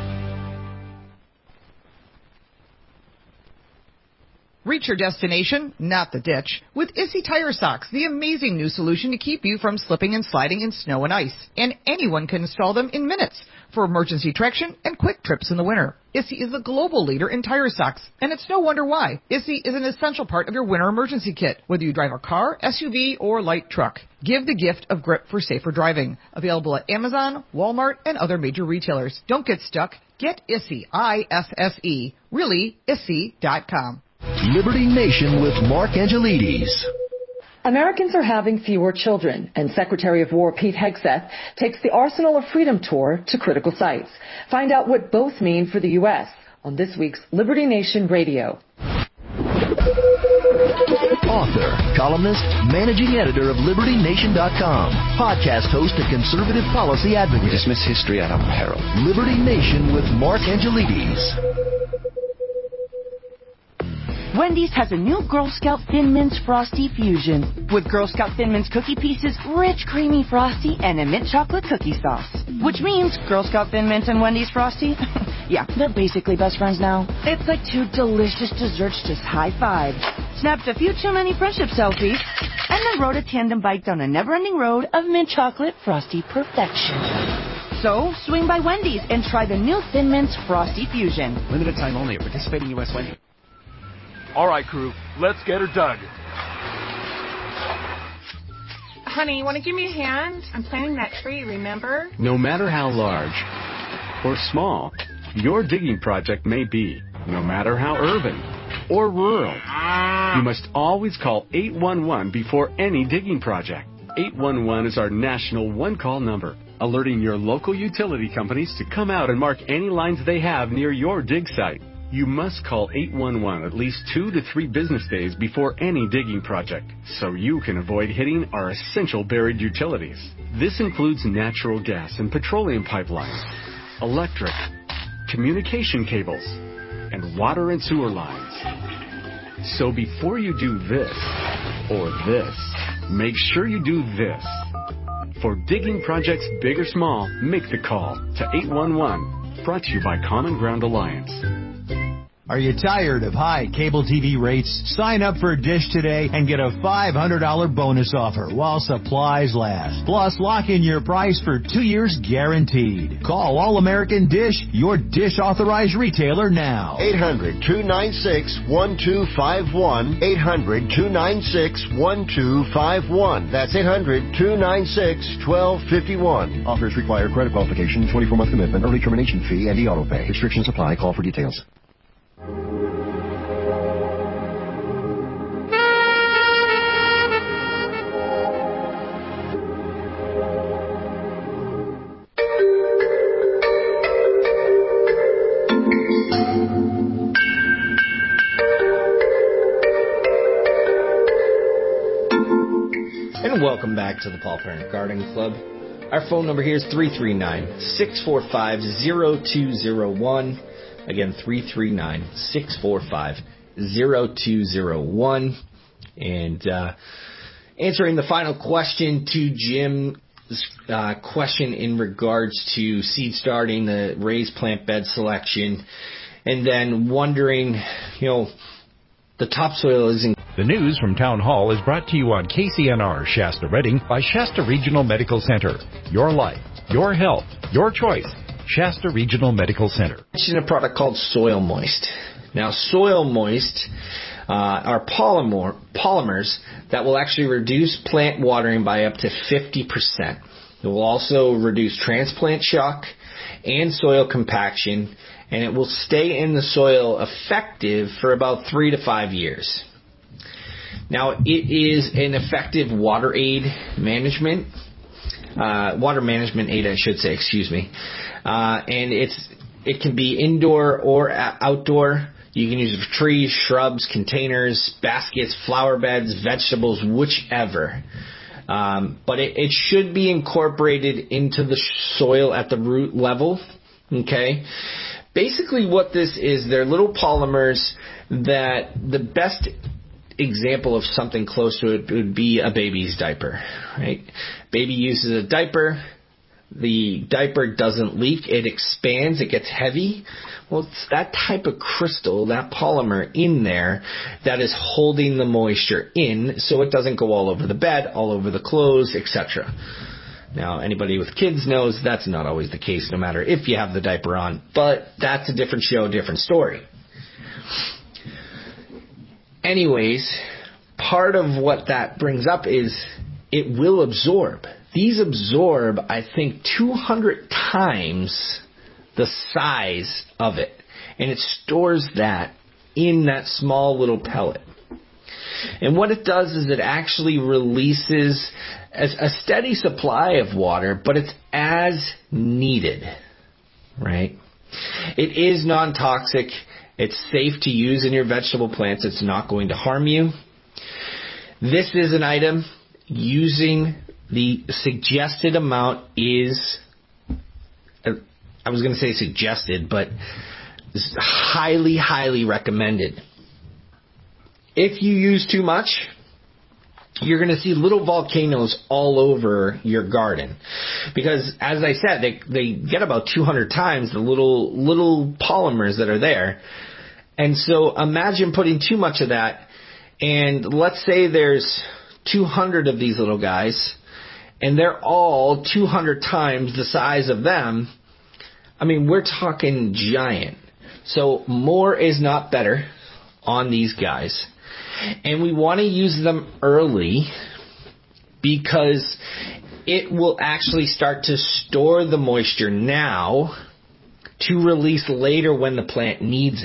Reach your destination, not the ditch, with Issy Tire Socks, the amazing new solution to keep you from slipping and sliding in snow and ice. And anyone can install them in minutes for emergency traction and quick trips in the winter. Issy is the global leader in tire socks, and it's no wonder why. Issy is an essential part of your winter emergency kit, whether you drive a car, S U V, or light truck. Give the gift of grip for safer driving. Available at Amazon, Walmart, and other major retailers. Don't get stuck. Get Issy, I S S E, really, issy dot com. Liberty Nation with Mark Angelides. Americans are having fewer children, and Secretary of War Pete Hegseth takes the Arsenal of Freedom tour to critical sites. Find out what both mean for the U S on this week's Liberty Nation Radio. Author, columnist, managing editor of Liberty Nation dot com, podcast host and conservative policy advocate. We dismiss history at our peril. Liberty Nation with Mark Angelides. Wendy's has a new Girl Scout Thin Mints Frosty Fusion with Girl Scout Thin Mints cookie pieces, rich creamy frosty, and a mint chocolate cookie sauce. Which means Girl Scout Thin Mints and Wendy's Frosty, yeah, they're basically best friends now. It's like two delicious desserts just high-fived, snapped a few too many friendship selfies, and then rode a tandem bike down a never-ending road of mint chocolate frosty perfection. So, swing by Wendy's and try the new Thin Mints Frosty Fusion. Limited time only at participating U S Wendy's. All right, crew, let's get her dug. Honey, want to give me a hand? I'm planting that tree, remember? No matter how large or small your digging project may be, no matter how urban or rural. You must always call eight one one before any digging project. eight one one is our national one-call number, alerting your local utility companies to come out and mark any lines they have near your dig site. You must call eight one one at least two to three business days before any digging project, so you can avoid hitting our essential buried utilities. This includes natural gas and petroleum pipelines, electric, communication cables, and water and sewer lines. So before you do this or this, make sure you do this. For digging projects big or small, make the call to eight one one. Brought to you by Common Ground Alliance. Are you tired of high cable T V rates? Sign up for Dish today and get a five hundred dollars bonus offer while supplies last. Plus, lock in your price for two years guaranteed. Call All-American Dish, your Dish authorized retailer now. eight hundred, two nine six, one two five one. eight hundred, two nine six, one two five one. That's eight hundred, two nine six, one two five one. Offers require credit qualification, twenty-four month commitment, early termination fee, and e-auto pay. Restrictions apply. Call for details. And welcome back to the Paul Parent Garden Club. Our phone number here is three three nine, six four five, zero two zero one. Again, three three nine, six four five, zero two zero one. And uh, answering the final question to Jim's uh, question in regards to seed starting, the raised plant bed selection, and then wondering, you know, the topsoil is in. The news from Town Hall is brought to you on K C N R Shasta Redding by Shasta Regional Medical Center. Your life, your health, your choice. Shasta Regional Medical Center. Mention a product called Soil Moist. Now, Soil Moist uh, are polymer, polymers that will actually reduce plant watering by up to fifty percent. It will also reduce transplant shock and soil compaction, and it will stay in the soil effective for about three to five years. Now, it is an effective water aid management, uh, water management aid, I should say, excuse me. Uh, and it's it can be indoor or outdoor. You can use it for trees, shrubs, containers, baskets, flower beds, vegetables, whichever. Um, but it, it should be incorporated into the soil at the root level. Okay. Basically, what this is, they're little polymers that the best example of something close to it would be a baby's diaper. Right? Baby uses a diaper. The diaper doesn't leak, it expands, it gets heavy. Well, it's that type of crystal, that polymer in there that is holding the moisture in so it doesn't go all over the bed, all over the clothes, et cetera. Now, anybody with kids knows that's not always the case, no matter if you have the diaper on. But that's a different show, different story. Anyways, part of what that brings up is it will absorb. These absorb, I think, two hundred times the size of it. And it stores that in that small little pellet. And what it does is it actually releases a steady supply of water, but it's as needed, right? It is non-toxic. It's safe to use in your vegetable plants. It's not going to harm you. This is an item using the suggested amount is, I was going to say suggested, but is highly, highly recommended. If you use too much, you're going to see little volcanoes all over your garden. Because, as I said, they they get about two hundred times the little little polymers that are there. And so imagine putting too much of that, and let's say there's two hundred of these little guys, and they're all two hundred times the size of them. I mean, we're talking giant. So more is not better on these guys. And we want to use them early because it will actually start to store the moisture now to release later when the plant needs it.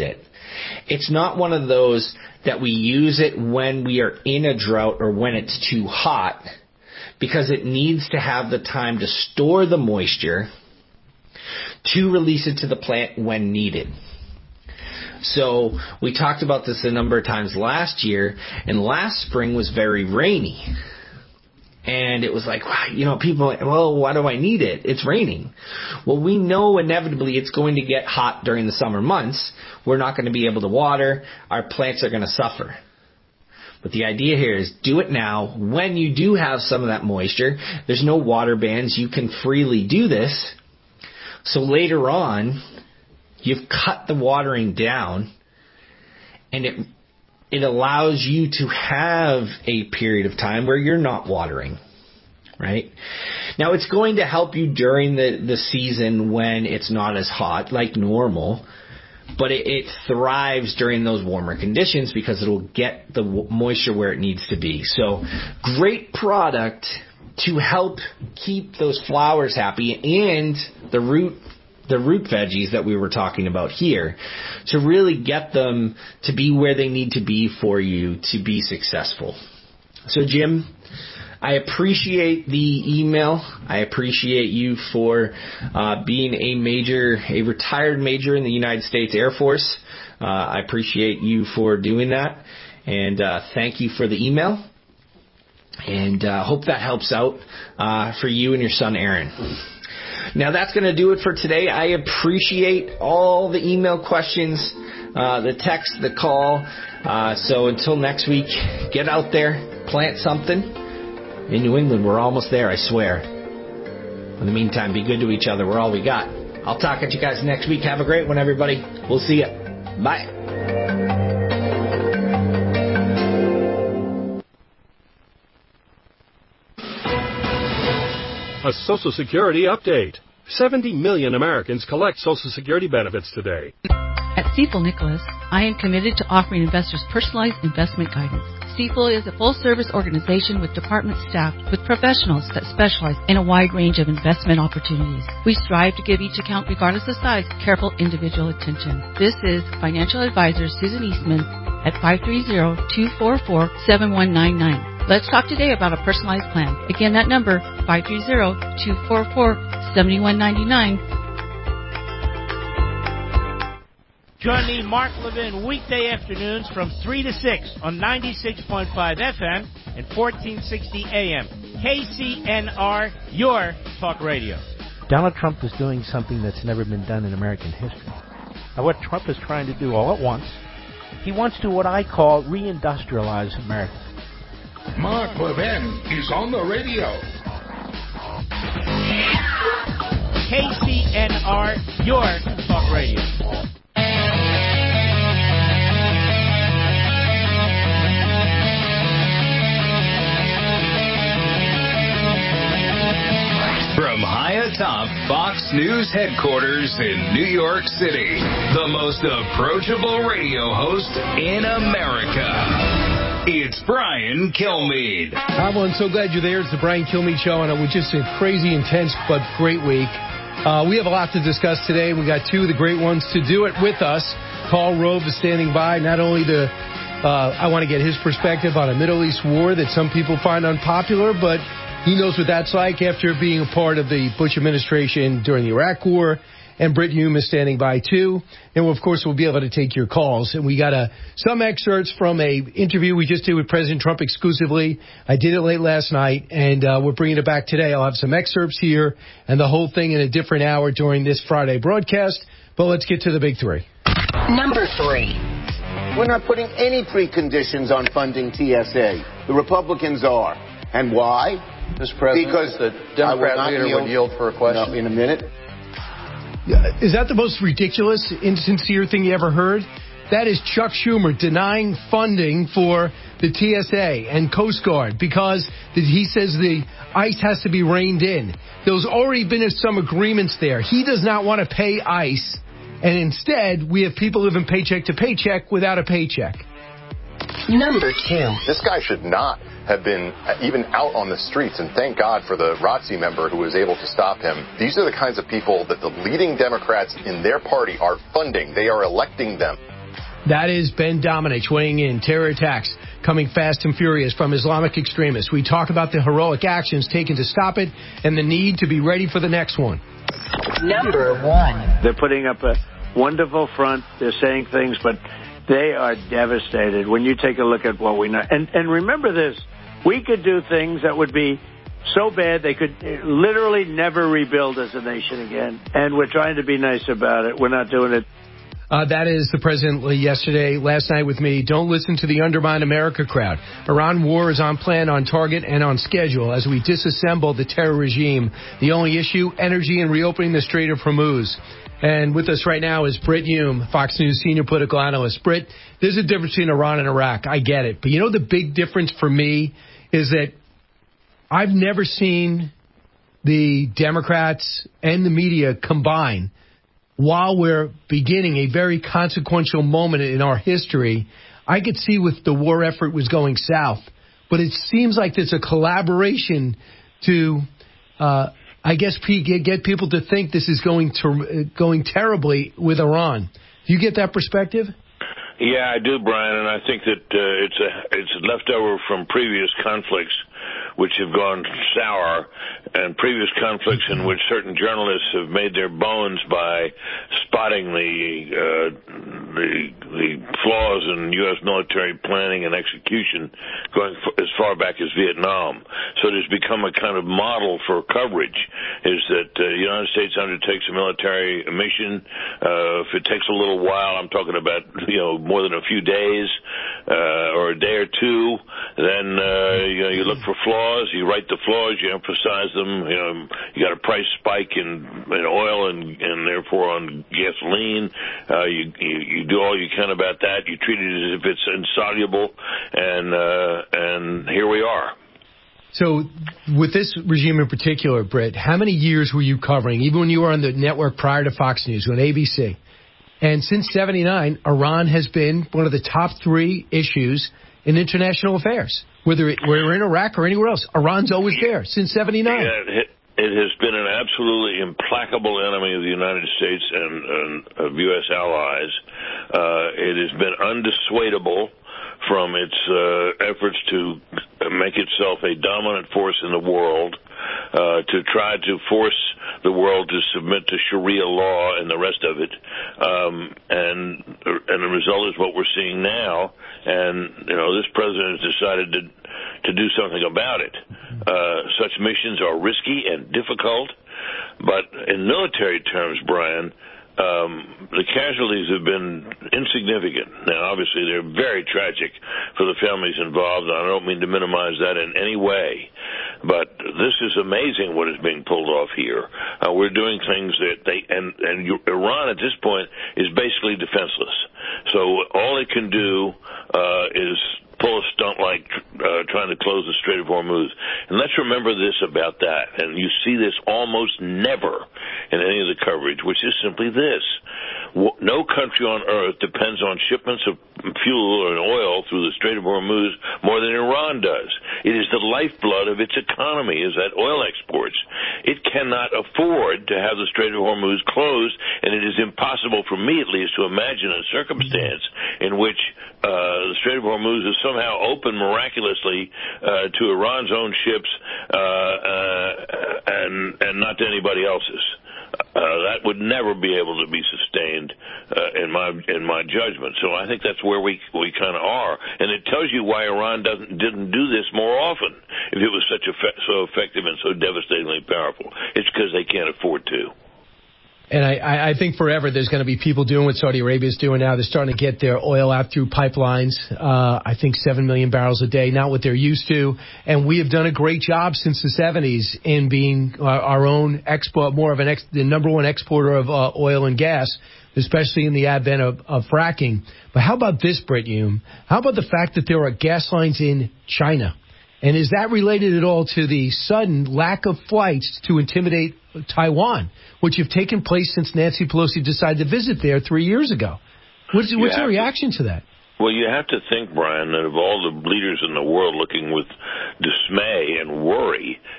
It's not one of those that we use it when we are in a drought or when it's too hot, because it needs to have the time to store the moisture to release it to the plant when needed. So we talked about this a number of times last year, and last spring was very rainy. And it was like, wow, you know, people are like, well, why do I need it? It's raining. Well, we know inevitably it's going to get hot during the summer months. We're not going to be able to water. Our plants are going to suffer. But the idea here is do it now. When you do have some of that moisture, there's no water bans. You can freely do this. So later on, you've cut the watering down, and it It allows you to have a period of time where you're not watering, right? Now, it's going to help you during the, the season when it's not as hot, like normal, but it, it thrives during those warmer conditions because it'll get the moisture where it needs to be. So, great product to help keep those flowers happy and the root the root veggies that we were talking about here, to really get them to be where they need to be for you to be successful. So, Jim, I appreciate the email. I appreciate you for uh, being a major, a retired major in the United States Air Force. Uh, I appreciate you for doing that, and uh, thank you for the email. And I uh, hope that helps out uh, for you and your son, Aaron. Now, that's going to do it for today. I appreciate all the email questions, uh, the text, the call. Uh, so until next week, get out there, plant something. In New England, we're almost there, I swear. In the meantime, be good to each other. We're all we got. I'll talk at you guys next week. Have a great one, everybody. We'll see you. Bye. A Social Security update. seventy million Americans collect Social Security benefits today. At Stifel Nicholas, I am committed to offering investors personalized investment guidance. Stifel is a full-service organization with department staffed with professionals that specialize in a wide range of investment opportunities. We strive to give each account, regardless of size, careful individual attention. This is financial advisor Susan Eastman at five three zero, two four four, seven one nine nine. Let's talk today about a personalized plan. Again, that number, five three zero, two four four, seven one nine nine. Join me, Mark Levin, weekday afternoons from three to six on ninety-six point five F M and fourteen sixty A M. K C N R, your talk radio. Donald Trump is doing something that's never been done in American history. Now, what Trump is trying to do all at once, he wants to what I call reindustrialize America. Mark Levin is on the radio. K C N R, your talk radio. From high atop Fox News headquarters in New York City, the most approachable radio host in America. It's Brian Kilmeade. I'm well, so glad you're there. It's the Brian Kilmeade Show, and it was just a crazy, intense, but great week. Uh, we have a lot to discuss today. We got two of the great ones to do it with us. Karl Rove is standing by, not only to, uh, I want to get his perspective on a Middle East war that some people find unpopular, but he knows what that's like after being a part of the Bush administration during the Iraq War. And Brit Hume is standing by, too. And, of course, we'll be able to take your calls. And we got a, some excerpts from a interview we just did with President Trump exclusively. I did it late last night, and uh, we're bringing it back today. I'll have some excerpts here and the whole thing in a different hour during this Friday broadcast. But let's get to the big three. Number three. We're not putting any preconditions on funding T S A. The Republicans are. And why? Mister President, because the Democrat leader yield, would yield for a question. No, in a minute. Is that the most ridiculous, insincere thing you ever heard? That is Chuck Schumer denying funding for the T S A and Coast Guard because he says the ICE has to be reined in. There's already been some agreements there. He does not want to pay ICE, and instead we have people living paycheck to paycheck without a paycheck. Number two. This guy should not have been even out on the streets, and thank God for the R O T C member who was able to stop him. These are the kinds of people that the leading Democrats in their party are funding. They are electing them. That is Ben Domenech weighing in. Terror attacks coming fast and furious from Islamic extremists. We talk about the heroic actions taken to stop it and the need to be ready for the next one. Number one. They're putting up a wonderful front. They're saying things, but they are devastated when you take a look at what we know. And, and remember this, we could do things that would be so bad they could literally never rebuild as a nation again. And we're trying to be nice about it. We're not doing it. Uh, that is the president yesterday, last night with me. Don't listen to the Undermine America crowd. Iran war is on plan, on target, and on schedule as we disassemble the terror regime. The only issue, energy and reopening the Strait of Hormuz. And with us right now is Brit Hume, Fox News senior political analyst. Brit, there's a difference between Iran and Iraq. I get it. But you know the big difference for me is that I've never seen the Democrats and the media combine while we're beginning a very consequential moment in our history. I could see with the war effort was going south, but it seems like there's a collaboration to, uh, I guess, get people to think this is going to going terribly with Iran. Do you get that perspective? Yeah, I do, Brian, and I think that uh, it's a it's leftover from previous conflicts which have gone sour, and previous conflicts in which certain journalists have made their bones by spotting the uh, the, the flaws in U S military planning and execution going f- as far back as Vietnam. So it has become a kind of model for coverage, is that uh, the United States undertakes a military mission. Uh, if it takes a little while, I'm talking about, you know, more than a few days uh, or a day or two, then uh, you know, you look for flaws, you write the flaws, you emphasize them. You know, you got a price spike in, in oil and, and therefore on gasoline. Uh, you, you you do all you can about that. You treat it as if it's insoluble, and uh, and here we are. So with this regime in particular, Britt, how many years were you covering, even when you were on the network prior to Fox News, on A B C? And since seventy-nine, Iran has been one of the top three issues in international affairs. Whether it, we're in Iraq or anywhere else, Iran's always there since seventy-nine. Yeah, it, it has been an absolutely implacable enemy of the United States and, and of U S allies. Uh, it has been undissuadable from its uh, efforts to make itself a dominant force in the world, uh, to try to force the world to submit to Sharia law and the rest of it. Um, and and the result is what we're seeing now. And, you know, this president has decided to to do something about it. Uh, such missions are risky and difficult, but in military terms, Brian, Um, the casualties have been insignificant. Now, obviously, they're very tragic for the families involved, and I don't mean to minimize that in any way. But this is amazing what is being pulled off here. Uh, we're doing things that they, and, and Iran at this point is basically defenseless. So all it can do uh, is pull a stunt like uh, trying to close the Strait of Hormuz. And let's remember this about that. And you see this almost never in any of the coverage, which is simply this. No country on earth depends on shipments of fuel and oil through the Strait of Hormuz more than Iran does. It is the lifeblood of its economy, is that oil exports. It cannot afford to have the Strait of Hormuz closed, and it is impossible for me, at least, to imagine a circumstance in which uh, the Strait of Hormuz is somehow open miraculously uh, to Iran's own ships uh, uh, and, and not to anybody else's. Uh, that would never be able to be sustained uh, in my in my judgment. So I think that's where we we kind of are, and it tells you why Iran doesn't didn't do this more often. If it was such a so effective and so devastatingly powerful, it's because they can't afford to. And I, I think forever there's going to be people doing what Saudi Arabia is doing now. They're starting to get their oil out through pipelines. Uh, I think seven million barrels a day, not what they're used to. And we have done a great job since the seventies in being uh, our own export, more of an ex, the number one exporter of uh, oil and gas, especially in the advent of, of fracking. But how about this, Brit Hume? How about the fact that there are gas lines in China? And is that related at all to the sudden lack of flights to intimidate Taiwan, which have taken place since Nancy Pelosi decided to visit there three years ago? What's, what's your reaction to, to that? Well, you have to think, Brian, that of all the leaders in the world looking with dismay and worry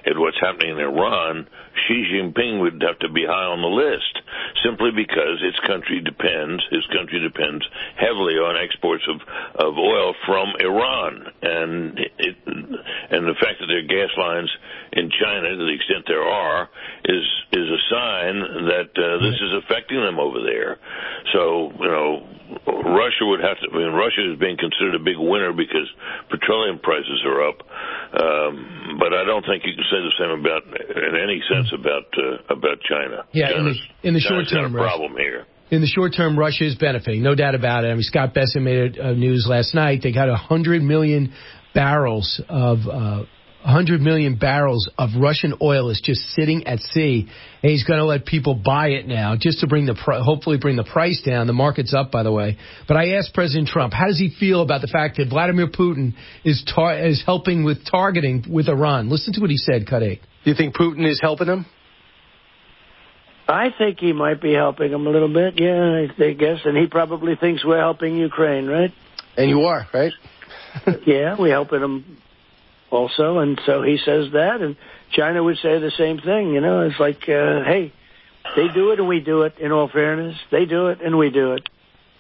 at what's happening in Iran, Xi Jinping would have to be high on the list, simply because its country depends, his country depends heavily on exports of, of oil from Iran. And it, and the fact that there are gas lines in China, to the extent there are, is is a sign that uh, this is affecting them over there. So, you know, Russia would have to, I mean, Russia is being considered a big winner because petroleum prices are up. Um, but I don't think you can say the same about, in any sense, about uh, about China. Yeah, China's, in the, in the short China's term, got a problem here. In the short term, Russia is benefiting, no doubt about it. I mean, Scott Bessent made a, a news last night. They got one hundred million barrels of uh, one hundred million barrels of Russian oil is just sitting at sea, and he's going to let people buy it now just to bring the pr- hopefully bring the price down. The market's up, by the way. But I asked President Trump, how does he feel about the fact that Vladimir Putin is tar- is helping with targeting with Iran? Listen to what he said, Cut eight. Do you think Putin is helping him? I think he might be helping him a little bit, yeah, I guess. And he probably thinks we're helping Ukraine, right? And you are, right? Yeah, we're helping him also. And so he says that. And China would say the same thing. You know, it's like, uh, hey, they do it and we do it, in all fairness. They do it and we do it.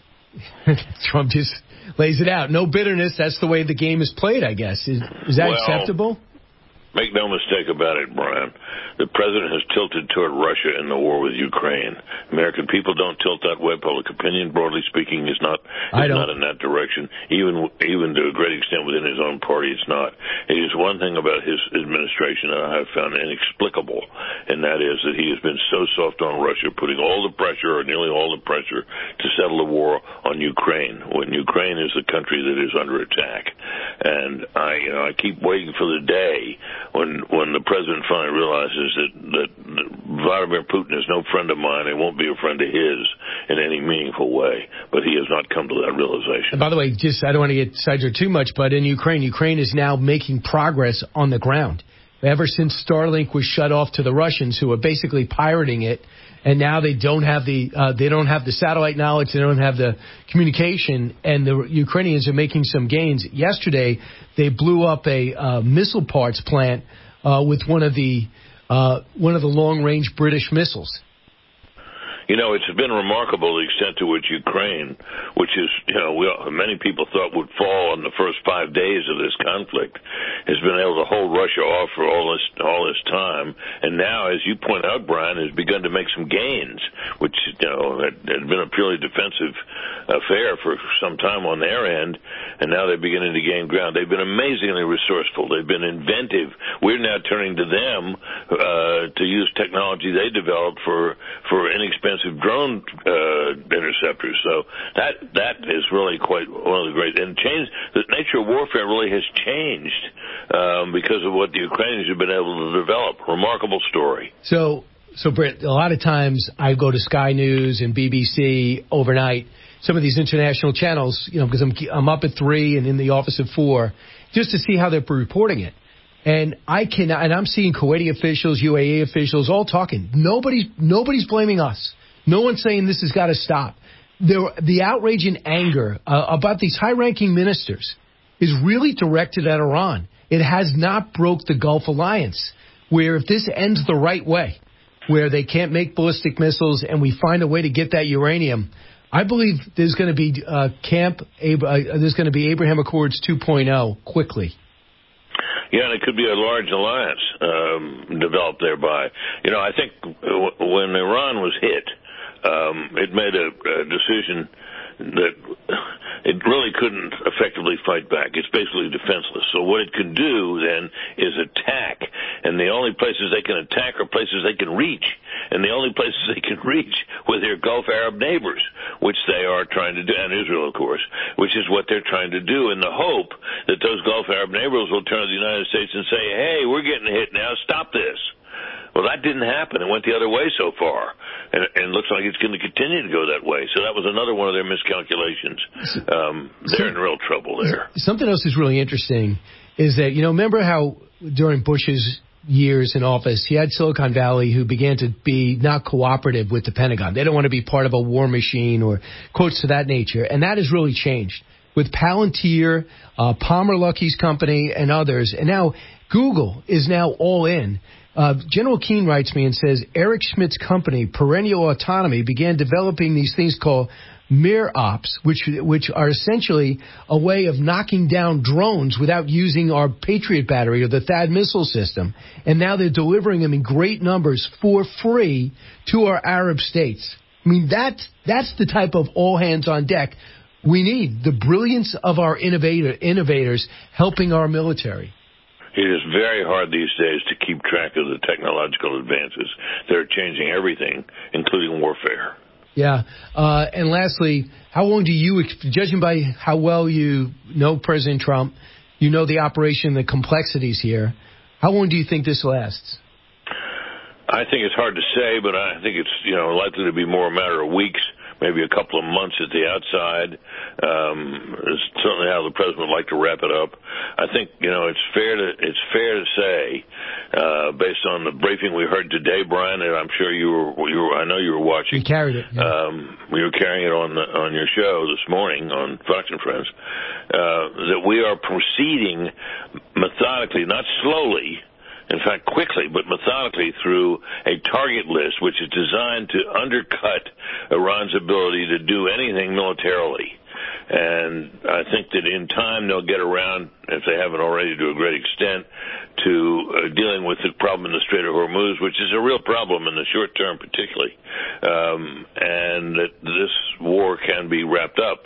Trump just lays it out. No bitterness. That's the way the game is played, I guess. Is, is that well, acceptable? Make no mistake about it, Brian. The president has tilted toward Russia in the war with Ukraine. American people don't tilt that way. Public opinion, broadly speaking, is not is not in that direction. Even even to a great extent within his own party, it's not. It is one thing about his administration that I have found inexplicable, and that is that he has been so soft on Russia, putting all the pressure, or nearly all the pressure, to settle the war on Ukraine, when Ukraine is the country that is under attack. And I, you know, I keep waiting for the day when when the president finally realizes that, that, that Vladimir Putin is no friend of mine and won't be a friend of his in any meaningful way. But he has not come to that realization. And by the way, just I don't want to get sidetracked too much, but in Ukraine, Ukraine is now making progress on the ground. Ever since Starlink was shut off to the Russians, who are basically pirating it, and now they don't have the uh, they don't have the satellite knowledge, they don't have the communication, and the Ukrainians are making some gains. Yesterday, they blew up a uh, missile parts plant uh, with one of the uh, one of the long-range British missiles. You know, it's been remarkable the extent to which Ukraine, which is, you know, we, many people thought would fall in the first five days of this conflict, has been able to hold Russia off for all this all this time. And now, as you point out, Brian, has begun to make some gains, which, you know, had, had been a purely defensive affair for some time on their end. And now they're beginning to gain ground. They've been amazingly resourceful. They've been inventive. We're now turning to them uh, to use technology they developed for, for inexpensive drone uh, interceptors. So that that is really quite one of the great, and change the nature of warfare really has changed um, because of what the Ukrainians have been able to develop. Remarkable story. So, so Britt, a lot of times I go to Sky News and B B C overnight, some of these international channels, you know, because I'm I'm up at three and in the office at four, just to see how they're reporting it. And I can, and I'm seeing Kuwaiti officials, U A E officials, all talking. Nobody's nobody's blaming us. No one's saying this has got to stop. There, the outrage and anger uh, about these high-ranking ministers is really directed at Iran. It has not broke the Gulf Alliance, where if this ends the right way, where they can't make ballistic missiles and we find a way to get that uranium, I believe there's going to be uh, camp. Uh, there's going to be Abraham Accords two point oh quickly. Yeah, and it could be a large alliance um, developed thereby. You know, I think w- when Iran was hit, um, it made a, a decision that it really couldn't effectively fight back. It's basically defenseless. So what it can do then is attack, and the only places they can attack are places they can reach, and the only places they can reach with their Gulf Arab neighbors, which they are trying to do, and Israel, of course, which is what they're trying to do in the hope that those Gulf Arab neighbors will turn to the United States and say, hey, we're getting hit now, stop this. Well, that didn't happen. It went the other way so far, and, and it looks like it's going to continue to go that way. So that was another one of their miscalculations. Um, they're in real trouble there. Something else is really interesting is that, you know, remember how during Bush's years in office, he had Silicon Valley who began to be not cooperative with the Pentagon. They don't want to be part of a war machine or quotes to that nature, and that has really changed. with Palantir, uh, Palmer Luckey's company, and others. And now Google is now all in. Uh, General Keane writes me and says, Eric Schmidt's company, Perennial Autonomy, began developing these things called MirOps, which which are essentially a way of knocking down drones without using our Patriot battery or the THAAD missile system. And now they're delivering them in great numbers for free to our Arab states. I mean, that's, that's the type of all hands on deck we need, the brilliance of our innovator, innovators helping our military. It is very hard these days to keep track of the technological advances. They're changing everything, including warfare. Yeah. Uh, and lastly, how long do you, judging by how well you know President Trump, you know the operation, the complexities here, how long do you think this lasts? I think it's hard to say, but I think it's, you know, likely to be more a matter of weeks, maybe a couple of months at the outside. Um, it's certainly how the president would like to wrap it up. I think, you know, it's fair to it's fair to say, uh, based on the briefing we heard today, Brian, and I'm sure you were, you were I know you were watching. You carried it. Yeah. Um, we were carrying it on the, on your show this morning on Fox and Friends, uh, that we are proceeding methodically, not slowly, in fact, quickly, but methodically through a target list which is designed to undercut Iran's ability to do anything militarily. And I think that in time they'll get around, if they haven't already to a great extent, to uh, dealing with the problem in the Strait of Hormuz, which is a real problem in the short term particularly, um, and that this war can be wrapped up.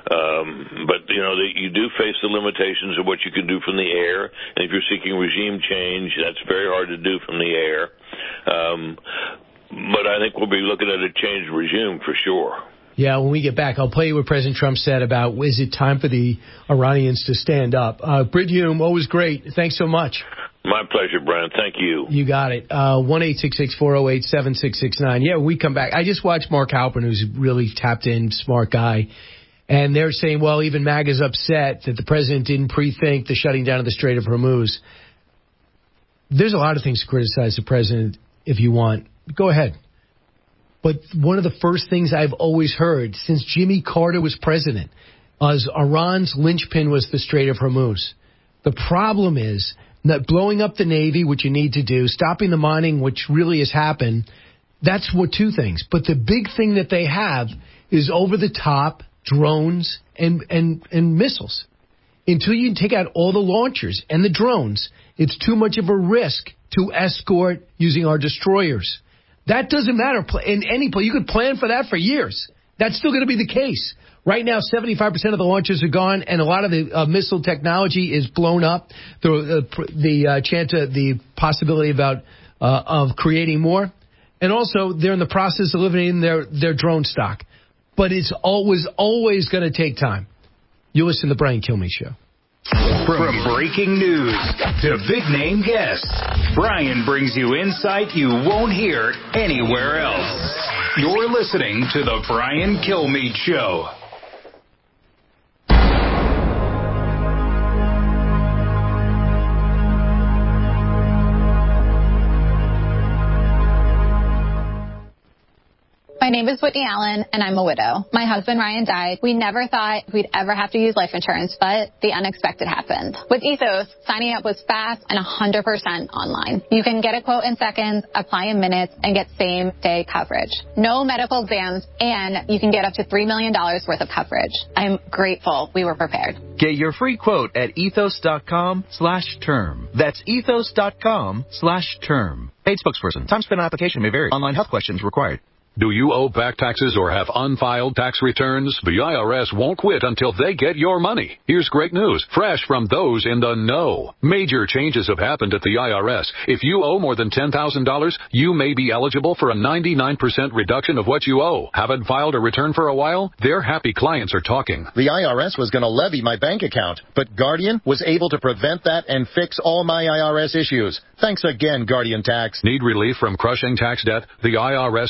Um, but, you know, the, you do face the limitations of what you can do from the air, and if you're seeking regime change, that's very hard to do from the air. Um, but I think we'll be looking at a changed regime for sure. Yeah, when we get back, I'll play you what President Trump said about, is it time for the Iranians to stand up? Uh, Brit Hume, always great. Thanks so much. My pleasure, Brian. Thank you. You got it. Uh, one eight six six, four oh eight, seven six six nine. Yeah, we come back. I just watched Mark Halpern, who's a really tapped-in, smart guy. And they're saying, well, even MAGA's upset that the president didn't pre-think the shutting down of the Strait of Hormuz. There's a lot of things to criticize the president if you want. Go ahead. But one of the first things I've always heard since Jimmy Carter was president was Iran's linchpin was the Strait of Hormuz. The problem is that blowing up the Navy, which you need to do, stopping the mining, which really has happened, that's what two things. But the big thing that they have is over-the-top drones and, and, and missiles. Until you take out all the launchers and the drones, it's too much of a risk to escort using our destroyers. That doesn't matter in any place. You could plan for that for years. That's still going to be the case. Right now, seventy-five percent of the launchers are gone, and a lot of the uh, missile technology is blown up. The uh, the uh, chance, uh, the possibility about uh, of creating more, and also they're in the process of eliminating their their drone stock. But it's always always going to take time. You listen to the Brian Kilmeade Show. From breaking news to big-name guests, Brian brings you insight you won't hear anywhere else. You're listening to The Brian Kilmeade Show. My name is Whitney Allen, and I'm a widow. My husband, Ryan, died. We never thought we'd ever have to use life insurance, but the unexpected happened. With Ethos, signing up was fast and one hundred percent online. You can get a quote in seconds, apply in minutes, and get same-day coverage. No medical exams, and you can get up to three million dollars worth of coverage. I'm grateful we were prepared. Get your free quote at ethos.com slash term. That's ethos.com slash term. Paid spokesperson. Time spent on application may vary. Online health questions required. Do you owe back taxes or have unfiled tax returns? The I R S won't quit until they get your money. Here's great news, fresh from those in the know. Major changes have happened at the I R S. If you owe more than ten thousand dollars, you may be eligible for a ninety-nine percent reduction of what you owe. Haven't filed a return for a while? Their happy clients are talking. The I R S was going to levy my bank account, but Guardian was able to prevent that and fix all my I R S issues. Thanks again, Guardian Tax. Need relief from crushing tax debt? The I R S now has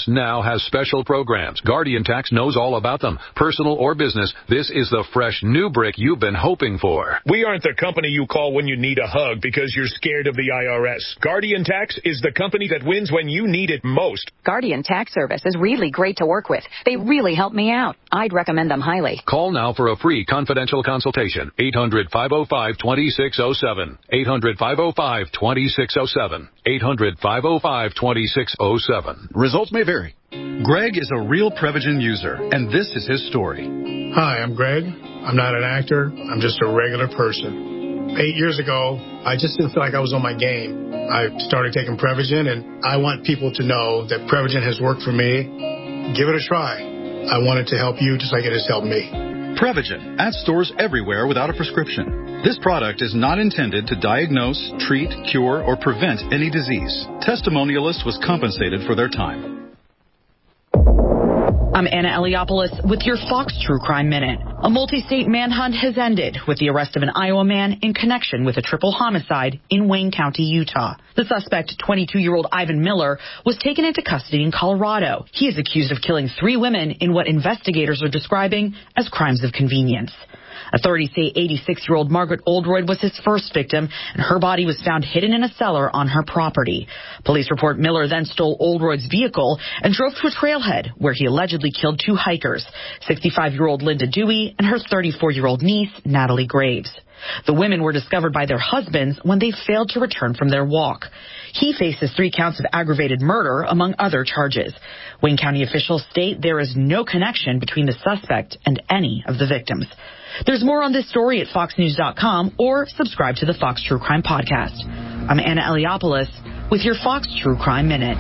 has special programs. Guardian Tax knows all about them. Personal or business, this is the fresh new brick you've been hoping for. We aren't the company you call when you need a hug because you're scared of the I R S. Guardian Tax is the company that wins when you need it most. Guardian Tax Service is really great to work with. They really help me out. I'd recommend them highly. Call now for a free confidential consultation. eight hundred, five oh five, two six oh seven. eight hundred, five oh five, two six oh seven. eight hundred, five oh five, two six oh seven. Results may vary. Greg is a real Prevagen user, and this is his story. Hi, I'm Greg. I'm not an actor. I'm just a regular person. Eight years ago, I just didn't feel like I was on my game. I started taking Prevagen, and I want people to know that Prevagen has worked for me. Give it a try. I want it to help you just like it has helped me. Prevagen, at stores everywhere without a prescription. This product is not intended to diagnose, treat, cure, or prevent any disease. Testimonialist was compensated for their time. I'm Anna Eliopoulos with your Fox True Crime Minute. A multi-state manhunt has ended with the arrest of an Iowa man in connection with a triple homicide in Wayne County, Utah. The suspect, twenty-two-year-old Ivan Miller, was taken into custody in Colorado. He is accused of killing three women in what investigators are describing as crimes of convenience. Authorities say eighty-six-year-old Margaret Oldroyd was his first victim, and her body was found hidden in a cellar on her property. Police report Miller then stole Oldroyd's vehicle and drove to a trailhead where he allegedly killed two hikers, sixty-five-year-old Linda Dewey and her thirty-four-year-old niece, Natalie Graves. The women were discovered by their husbands when they failed to return from their walk. He faces three counts of aggravated murder, among other charges. Wayne County officials state there is no connection between the suspect and any of the victims. There's more on this story at fox news dot com or subscribe to the Fox True Crime Podcast. I'm Anna Eliopoulos with your Fox True Crime Minute.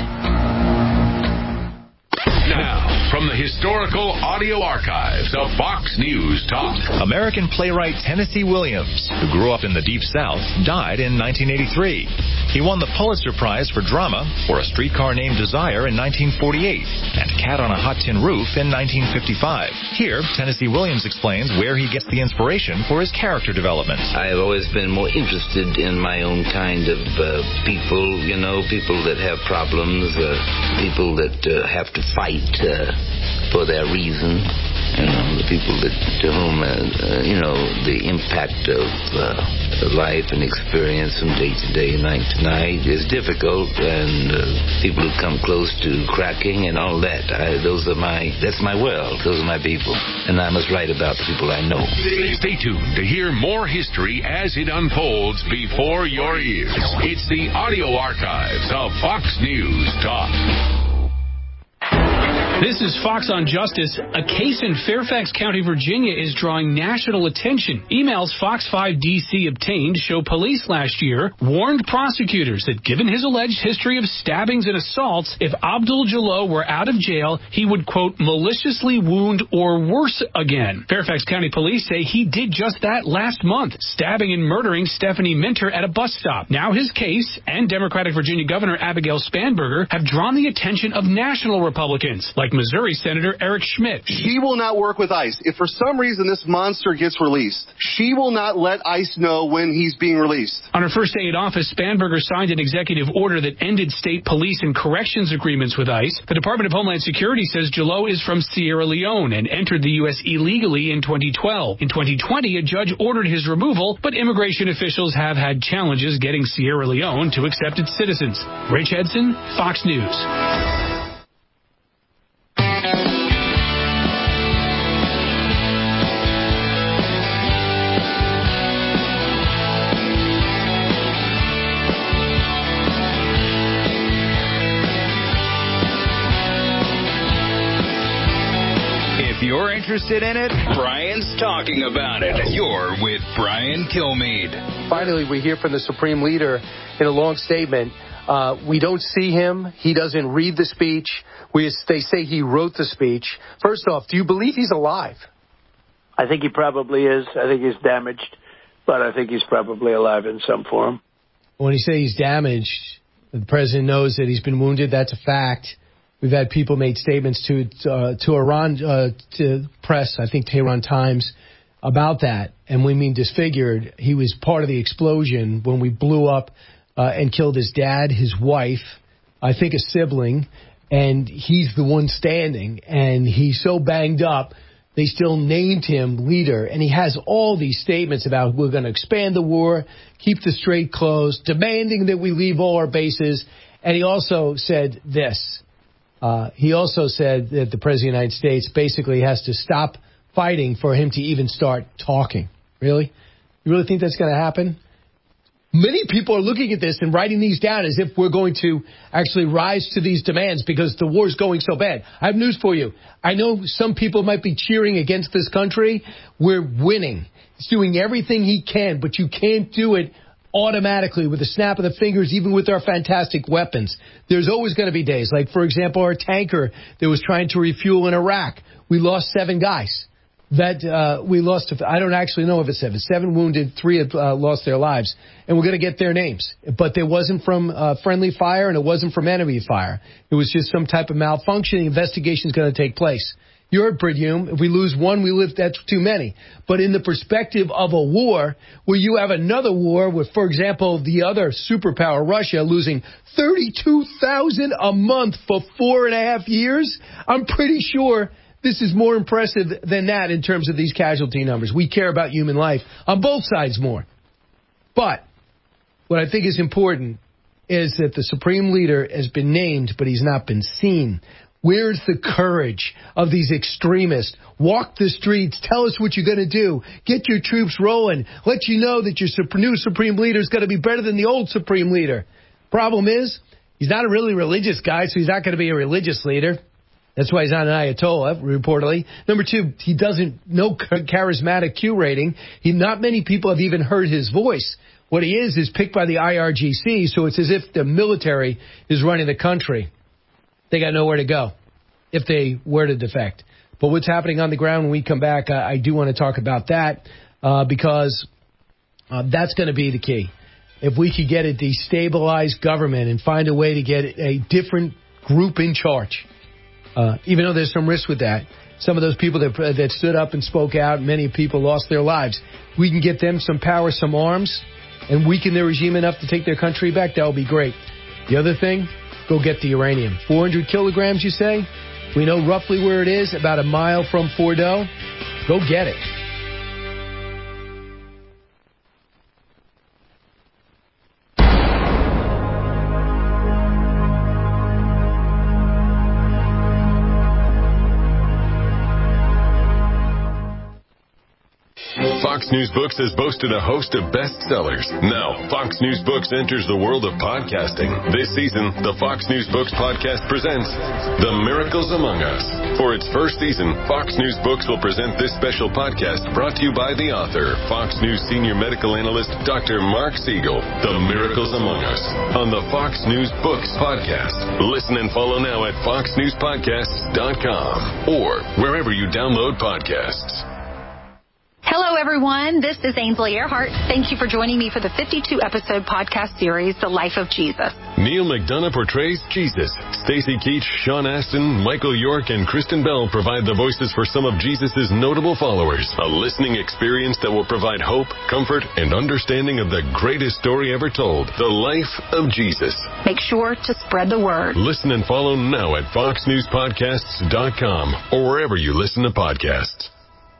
Now, from the historical audio archives of Fox News Talk. American playwright Tennessee Williams, who grew up in the Deep South, died in nineteen eighty-three. He won the Pulitzer Prize for drama for A Streetcar Named Desire in nineteen forty-eight and Cat on a Hot Tin Roof in nineteen fifty-five. Here, Tennessee Williams explains where he gets the inspiration for his character development. I have always been more interested in my own kind of uh, people, you know, people that have problems, uh, people that uh, have to fight uh, for their reason. You know, the people that, to whom, uh, uh, you know, the impact of uh, life and experience from day to day, night to night is difficult, and uh, people who come close to cracking and all that. I, those are my, that's my world. Those are my people, and I must write about the people I know. Stay tuned to hear more history as it unfolds before your ears. It's the audio archives of Fox News Talk. This is Fox on Justice. A case in Fairfax County, Virginia is drawing national attention. Emails Fox five D C obtained show police last year warned prosecutors that given his alleged history of stabbings and assaults, if Abdul Jalloh were out of jail, he would, quote, maliciously wound or worse again. Fairfax County police say he did just that last month, stabbing and murdering Stephanie Minter at a bus stop. Now his case and Democratic Virginia Governor Abigail Spanberger have drawn the attention of national Republicans, like Missouri Senator Eric Schmidt. She will not work with ICE. If for some reason this monster gets released, she will not let ICE know when he's being released. On her first day in office, Spanberger signed an executive order that ended state police and corrections agreements with ICE. The Department of Homeland Security says Jalloh is from Sierra Leone and entered the U S illegally in twenty twelve. In twenty twenty, a judge ordered his removal, but immigration officials have had challenges getting Sierra Leone to accept its citizens. Rach Edson, Fox News. If you're interested in it, Brian's talking about it. You're with Brian Kilmeade. Finally, we hear from the Supreme Leader in a long statement. Uh, we don't see him. He doesn't read the speech. We, they say he wrote the speech. First off, do you believe he's alive? I think he probably is. I think he's damaged, but I think he's probably alive in some form. When he says he's damaged, the president knows that he's been wounded. That's a fact. We've had people make statements to uh, to Iran, uh, to press, I think Tehran Times, about that. And we mean disfigured. He was part of the explosion when we blew up uh, and killed his dad, his wife, I think a sibling, and he's the one standing, and he's so banged up, they still named him leader, and he has all these statements about we're going to expand the war, keep the strait closed, demanding that we leave all our bases, and he also said this. Uh, he also said that the President of the United States basically has to stop fighting for him to even start talking. Really? You really think that's going to happen? Many people are looking at this and writing these down as if we're going to actually rise to these demands because the war's going so bad. I have news for you. I know some people might be cheering against this country. We're winning. He's doing everything he can, but you can't do it automatically with a snap of the fingers, even with our fantastic weapons. There's always going to be days. Like, for example, our tanker that was trying to refuel in Iraq. We lost seven guys. That uh, we lost, I don't actually know if it's seven. Seven wounded, three had uh, lost their lives. And we're going to get their names. But it wasn't from uh, friendly fire and it wasn't from enemy fire. It was just some type of malfunction. The investigation is going to take place. You heard Brit Hume. If we lose one, we live, that's too many. But in the perspective of a war, where you have another war with, for example, the other superpower, Russia, losing thirty-two thousand a month for four and a half years, I'm pretty sure this is more impressive than that in terms of these casualty numbers. We care about human life on both sides more. But what I think is important is that the Supreme Leader has been named, but he's not been seen. Where's the courage of these extremists? Walk the streets. Tell us what you're going to do. Get your troops rolling. Let you know that your new Supreme Leader is going to be better than the old Supreme Leader. Problem is, he's not a really religious guy, so he's not going to be a religious leader. That's why he's not an Ayatollah, reportedly. Number two, he doesn't, no charismatic Q rating. He, not many people have even heard his voice. What he is is picked by the I R G C, so it's as if the military is running the country. They got nowhere to go if they were to defect. But what's happening on the ground when we come back, I, I do want to talk about that uh, because uh, that's going to be the key. If we could get a destabilized government and find a way to get a different group in charge, uh, even though there's some risk with that, some of those people that, that stood up and spoke out, many people lost their lives. We can get them some power, some arms, and weaken their regime enough to take their country back. That would be great. The other thing, go get the uranium. four hundred kilograms, you say? We know roughly where it is, about a mile from Fordo. Go get it. Fox News Books has boasted a host of bestsellers. Now, Fox News Books enters the world of podcasting. This season, the Fox News Books podcast presents The Miracles Among Us. For its first season, Fox News Books will present this special podcast brought to you by the author, Fox News senior medical analyst, Doctor Mark Siegel. The Miracles Among Us on the Fox News Books podcast. Listen and follow now at fox news podcasts dot com or wherever you download podcasts. Hello, everyone. This is Ainsley Earhart. Thank you for joining me for the fifty-two episode podcast series, The Life of Jesus. Neil McDonough portrays Jesus. Stacey Keach, Sean Astin, Michael York, and Kristen Bell provide the voices for some of Jesus' notable followers. A listening experience that will provide hope, comfort, and understanding of the greatest story ever told, The Life of Jesus. Make sure to spread the word. Listen and follow now at fox news podcasts dot com or wherever you listen to podcasts.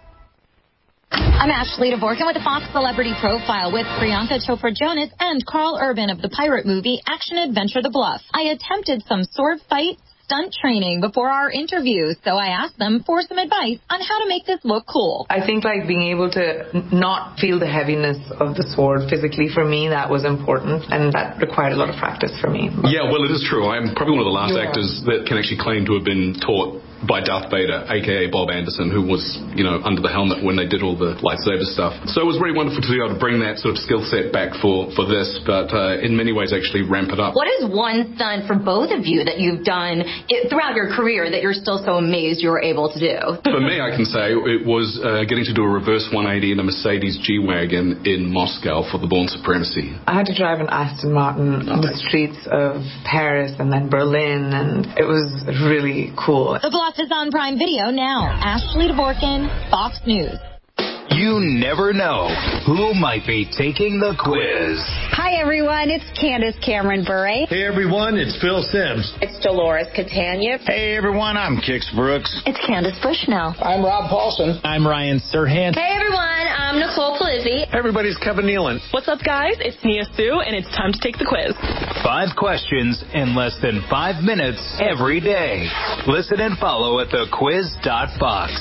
I'm Ashley Dvorkin with the Fox Celebrity Profile with Priyanka Chopra Jonas and Carl Urban of the pirate movie Action Adventure The Bluff. I attempted some sword fight stunt training before our interview, so I asked them for some advice on how to make this look cool. I think like being able to not feel the heaviness of the sword physically, for me, that was important, and that required a lot of practice for me. Yeah, well, it is true. I'm probably one of the last yeah. actors that can actually claim to have been taught by Darth Vader, a k a. Bob Anderson, who was, you know, under the helmet when they did all the lightsaber stuff. So it was really wonderful to be able to bring that sort of skill set back for, for this, but uh, in many ways actually ramp it up. What is one stunt for both of you that you've done it, throughout your career that you're still so amazed you were able to do? For me, I can say it was uh, getting to do a reverse one eighty in a Mercedes G-Wagon in Moscow for the Bourne Supremacy. I had to drive an Aston Martin on the streets of Paris and then Berlin, and it was really cool. The Bluff is on Prime Video now. Ashley Dvorkin, Fox News. You never know who might be taking the quiz. Hi, everyone. It's Candace Cameron Bure. Hey, everyone. It's Phil Sims. It's Dolores Catania. Hey, everyone. I'm Kix Brooks. It's Candace Bushnell. I'm Rob Paulson. I'm Ryan Serhant. Hey, everyone. I'm Nicole Polizzi. Hey, everybody's Kevin Nealon. What's up, guys? It's Nia Sue, and it's time to take the quiz. Five questions in less than five minutes every day. Listen and follow at the quiz dot fox.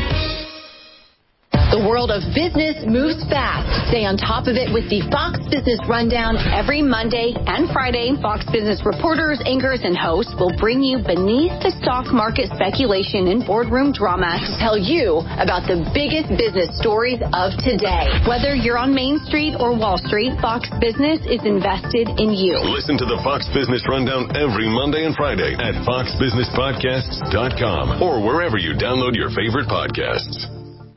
The world of business moves fast. Stay on top of it with the Fox Business Rundown every Monday and Friday. Fox Business reporters, anchors, and hosts will bring you beneath the stock market speculation and boardroom drama to tell you about the biggest business stories of today. Whether you're on Main Street or Wall Street, Fox Business is invested in you. Listen to the Fox Business Rundown every Monday and Friday at fox business podcasts dot com or wherever you download your favorite podcasts.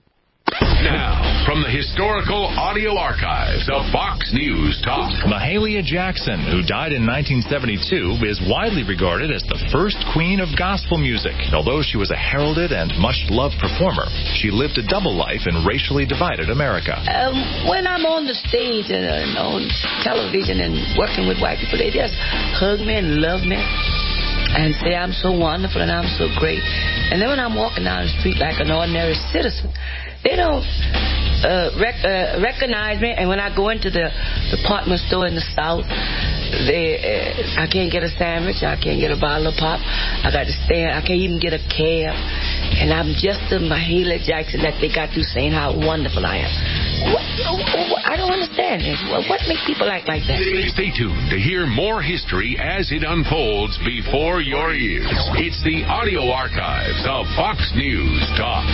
Now, from the historical audio archives of Fox News Talk. Mahalia Jackson, who died in nineteen seventy-two, is widely regarded as the first queen of gospel music. Although she was a heralded and much-loved performer, she lived a double life in racially divided America. Um, when I'm on the stage and uh, on television and working with white people, they just hug me and love me and say I'm so wonderful and I'm so great. And then when I'm walking down the street like an ordinary citizen, they don't uh, rec- uh, recognize me. And when I go into the department store in the South, they uh, I can't get a sandwich. I can't get a bottle of pop. I got to stand. I can't even get a cab. And I'm just the Mahalia Jackson that they got through saying how wonderful I am. What, what, I don't understand this. What, what makes people act like that? Stay tuned to hear more history as it unfolds before your ears. It's the audio archives of Fox News Talk.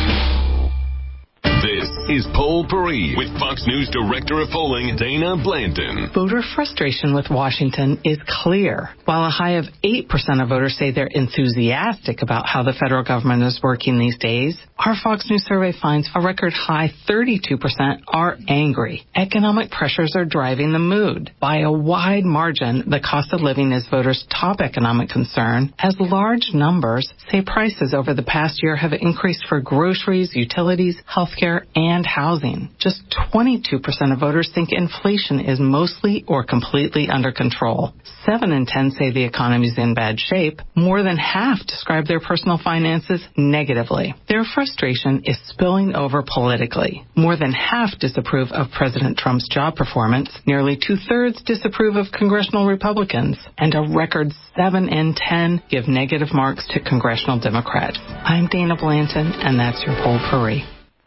This is Poll Paris with Fox News Director of Polling, Dana Blanton. Voter frustration with Washington is clear. While a high of eight percent of voters say they're enthusiastic about how the federal government is working these days, our Fox News survey finds a record high thirty-two percent are angry. Economic pressures are driving the mood. By a wide margin, the cost of living is voters' top economic concern, as large numbers say prices over the past year have increased for groceries, utilities, healthcare, and housing. Just twenty-two percent of voters think inflation is mostly or completely under control. Seven in ten say the economy is in bad shape. More than half describe their personal finances negatively. Their frustration is spilling over politically. More than half disapprove of President Trump's job performance. Nearly two-thirds disapprove of congressional Republicans. And a record seven in ten give negative marks to congressional Democrats. I'm Dana Blanton, and that's your Poll Paris.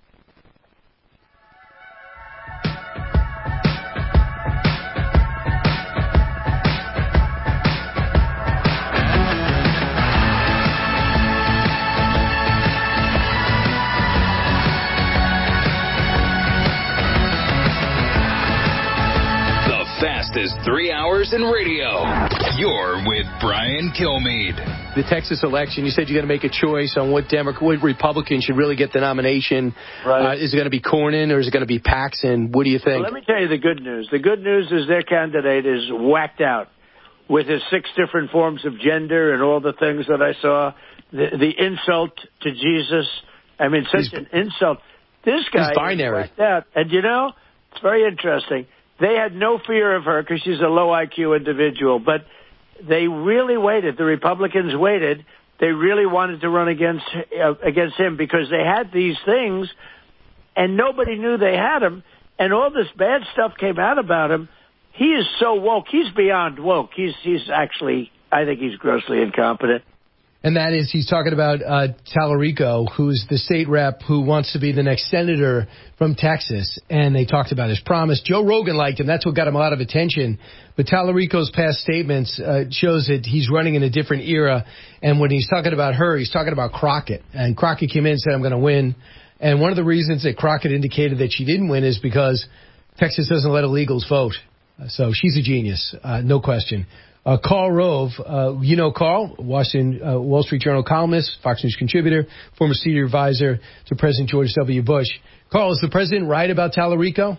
Fastest three hours in radio. You're with Brian Kilmeade. The Texas election, you said you got to make a choice on what Democrat, what Republican should really get the nomination. Right. Uh, is it going to be Cornyn or is it going to be Paxton? What do you think? Well, let me tell you the good news. The good news is their candidate is whacked out with his six different forms of gender and all the things that I saw. The, the insult to Jesus. I mean, such he's, an insult. This guy is binary. whacked out. And, you know, it's very interesting. They had no fear of her because she's a low I Q individual, but they really waited. The Republicans waited. They really wanted to run against uh, against him because they had these things, and nobody knew they had them, and all this bad stuff came out about him. He is so woke. He's beyond woke. He's he's actually, I think he's grossly incompetent. And that is, he's talking about uh, Tallarico, who's the state rep who wants to be the next senator from Texas. And they talked about his promise. Joe Rogan liked him. That's what got him a lot of attention. But Tallarico's past statements uh, shows that he's running in a different era. And when he's talking about her, he's talking about Crockett. And Crockett came in and said, I'm going to win. And one of the reasons that Crockett indicated that she didn't win is because Texas doesn't let illegals vote. So she's a genius, uh, no question. Uh, Karl Rove, uh, you know Karl, Washington uh, Wall Street Journal columnist, Fox News contributor, former senior advisor to President George W. Bush. Karl, is the president right about Tallarico?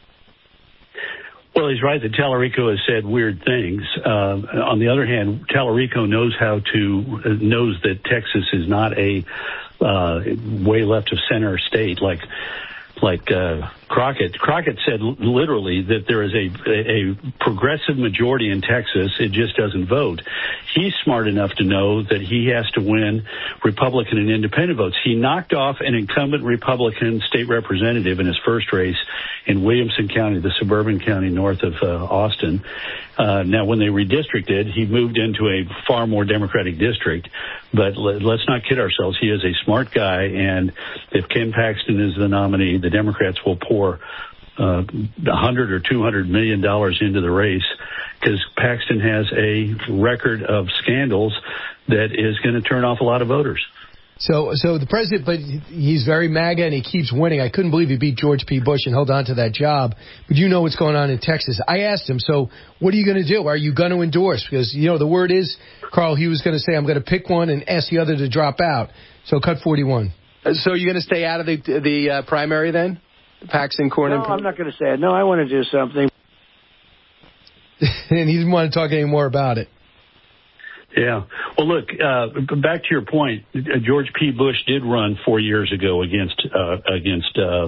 Well, he's right that Tallarico has said weird things. Uh, on the other hand, Tallarico knows how to uh, knows that Texas is not a uh, way left of center state like like uh, Crockett. Crockett said literally that there is a, a progressive majority in Texas. It just doesn't vote. He's smart enough to know that he has to win Republican and independent votes. He knocked off an incumbent Republican state representative in his first race in Williamson County, the suburban county north of uh, Austin. Uh, now, when they redistricted, he moved into a far more Democratic district. But let, let's not kid ourselves. He is a smart guy, and if Ken Paxton is the nominee, the Democrats will pour uh, one hundred or two hundred million dollars into the race because Paxton has a record of scandals that is going to turn off a lot of voters. So, so the president, but he's very MAGA and he keeps winning. I couldn't believe he beat George P. Bush and held on to that job. But you know what's going on in Texas. I asked him, so what are you going to do? Are you going to endorse? Because, you know, the word is, Carl, he was going to say, I'm going to pick one and ask the other to drop out. So cut forty-one. So you're going to stay out of the the uh, primary then? Paxton, Cornyn? No, I'm not going to say it. No, I want to do something. And he didn't want to talk any more about it. Yeah. Well, look, uh, back to your point, George P. Bush did run four years ago against uh, against uh,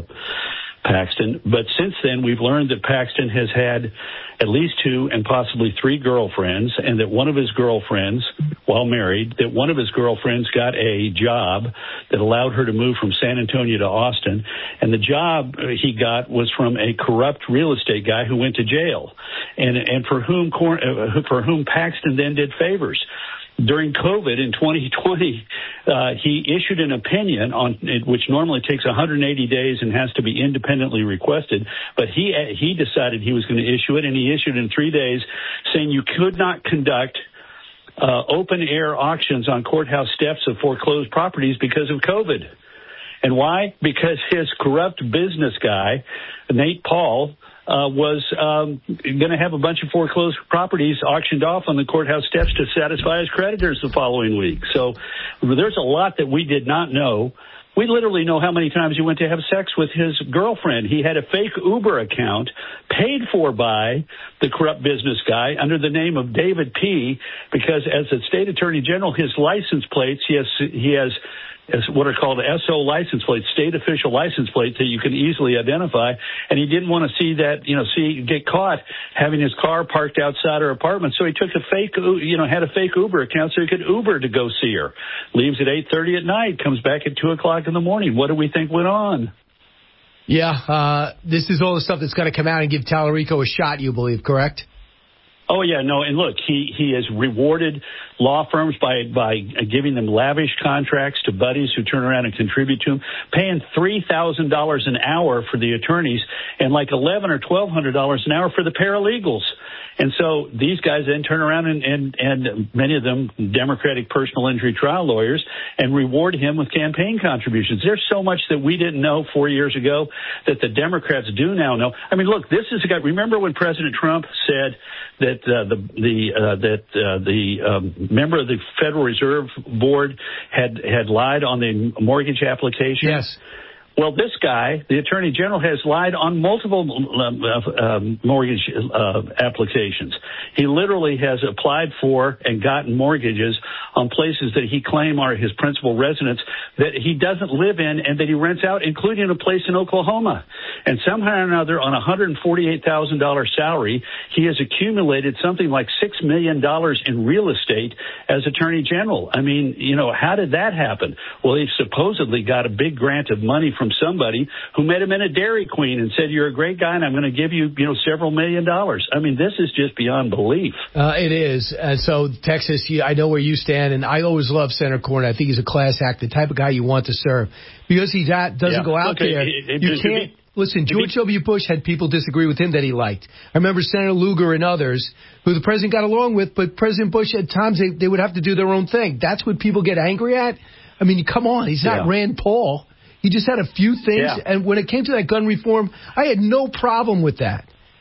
Paxton. But since then, we've learned that Paxton has had at least two and possibly three girlfriends, and that one of his girlfriends, while married, that one of his girlfriends got a job that allowed her to move from San Antonio to Austin. And the job he got was from a corrupt real estate guy who went to jail, and and for whom for whom Paxton then did favors. During COVID in twenty twenty, uh, he issued an opinion on it, which normally takes one hundred eighty days and has to be independently requested. But he he decided he was going to issue it, and he issued in three days, saying you could not conduct uh, open air auctions on courthouse steps of foreclosed properties because of COVID. And why? Because his corrupt business guy, Nate Paul, Uh, was um, going to have a bunch of foreclosed properties auctioned off on the courthouse steps to satisfy his creditors the following week. So there's a lot that we did not know. We literally know how many times he went to have sex with his girlfriend. He had a fake Uber account paid for by the corrupt business guy under the name of David P. because as a state attorney general, his license plates, he has, he has as what are called S O license plates, state official license plates that you can easily identify. And he didn't want to see that, you know, see, get caught having his car parked outside her apartment. So he took a fake, you know, had a fake Uber account so he could Uber to go see her. Leaves at eight thirty at night, comes back at two o'clock in the morning. What do we think went on? Yeah, uh, this is all the stuff that's going to come out and give Tallarico a shot, you believe, correct? Oh, yeah, no, and look, he, he has rewarded law firms by, by giving them lavish contracts to buddies who turn around and contribute to him, paying three thousand dollars an hour for the attorneys and like eleven hundred dollars or twelve hundred dollars an hour for the paralegals. And so these guys then turn around and, and, and many of them Democratic personal injury trial lawyers and reward him with campaign contributions. There's so much that we didn't know four years ago that the Democrats do now know. I mean, look, this is a guy. Remember when President Trump said that uh, the the uh, that uh, the um, member of the Federal Reserve Board had had lied on the mortgage application? Yes. Well, this guy, the Attorney General, has lied on multiple um, uh, mortgage uh, applications. He literally has applied for and gotten mortgages on places that he claims are his principal residence that he doesn't live in and that he rents out, including a place in Oklahoma. And somehow or another, on a one hundred forty-eight thousand dollars salary, he has accumulated something like six million dollars in real estate as Attorney General. I mean, you know, how did that happen? Well, he supposedly got a big grant of money from somebody who met him in a Dairy Queen and said, you're a great guy and I'm going to give you, you know, several million dollars. I mean, this is just beyond belief. Uh, it is. And so Texas, you, I know where you stand, and I always love Senator Cornyn. I think he's a class act, the type of guy you want to serve. Because he doesn't yeah. go out okay. there. It, it, you it, can't. It, Listen, George W. Bush had people disagree with him that he liked. I remember Senator Lugar and others who the president got along with, but President Bush at times they, they would have to do their own thing. That's what people get angry at. I mean, come on. He's not yeah. Rand Paul. He just had a few things, yeah. and when it came to that gun reform, I had no problem with that.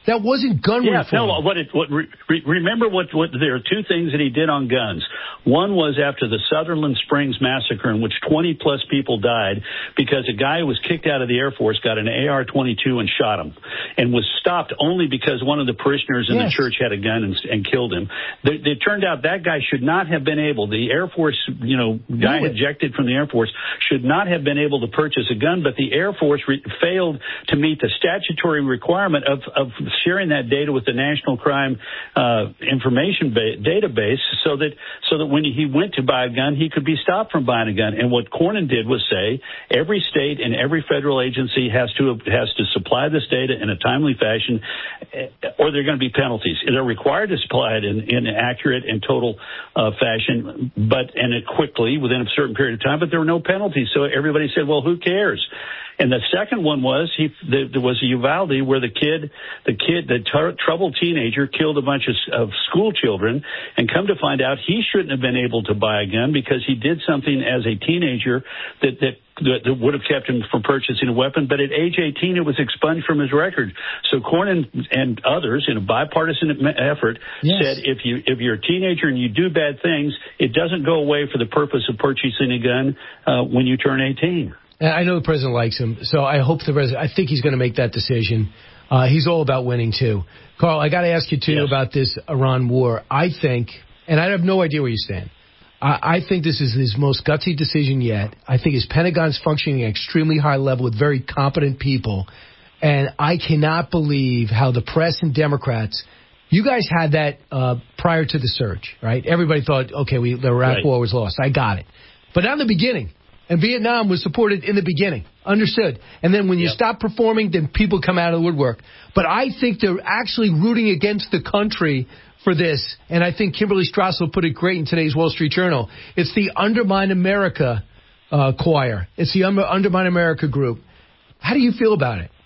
That wasn't gun yeah, reform. No, what it, what, re, remember what, what, there are two things that he did on guns. One was after the Sutherland Springs massacre, in which twenty plus people died because a guy who was kicked out of the Air Force got an A R twenty-two and shot him, and was stopped only because one of the parishioners in yes. the church had a gun and, and killed him. It, it turned out that guy should not have been able, the Air Force, you know, guy ejected from the Air Force should not have been able to purchase a gun, but the Air Force re- failed to meet the statutory requirement of, of sharing that data with the National Crime uh, Information ba- Database, so that so that when he went to buy a gun, he could be stopped from buying a gun. And what Cornyn did was say every state and every federal agency has to has to supply this data in a timely fashion, or there are going to be penalties. They're required to supply it in, in an accurate and total uh, fashion, but and it quickly within a certain period of time. But there were no penalties, so everybody said, "Well, who cares?" And the second one was he there was a Uvalde where the kid, the kid, the t- troubled teenager killed a bunch of, of school children, and come to find out he shouldn't have been able to buy a gun because he did something as a teenager that that. that would have kept him from purchasing a weapon, but at age eighteen, it was expunged from his record. So Cornyn and others, in a bipartisan effort, yes. said if you if you're a teenager and you do bad things, it doesn't go away for the purpose of purchasing a gun uh, when you turn eighteen. I know the president likes him, so I hope the president. I think he's going to make that decision. Uh, he's all about winning too. Carl, I got to ask you too yes. about this Iran war. I think, and I have no idea where you stand. I think this is his most gutsy decision yet. I think his Pentagon's functioning at an extremely high level with very competent people. And I cannot believe how the press and Democrats, you guys had that uh, prior to the surge, right? Everybody thought, okay, we, the Iraq right. war was lost. I got it. But not in the beginning. And Vietnam was supported in the beginning. Understood. And then when you yep. stop performing, then people come out of the woodwork. But I think they're actually rooting against the country for this, and I think Kimberly Strassel put it great in today's Wall Street Journal. It's the Undermine America uh, choir. It's the Undermine America group. How do you feel about it?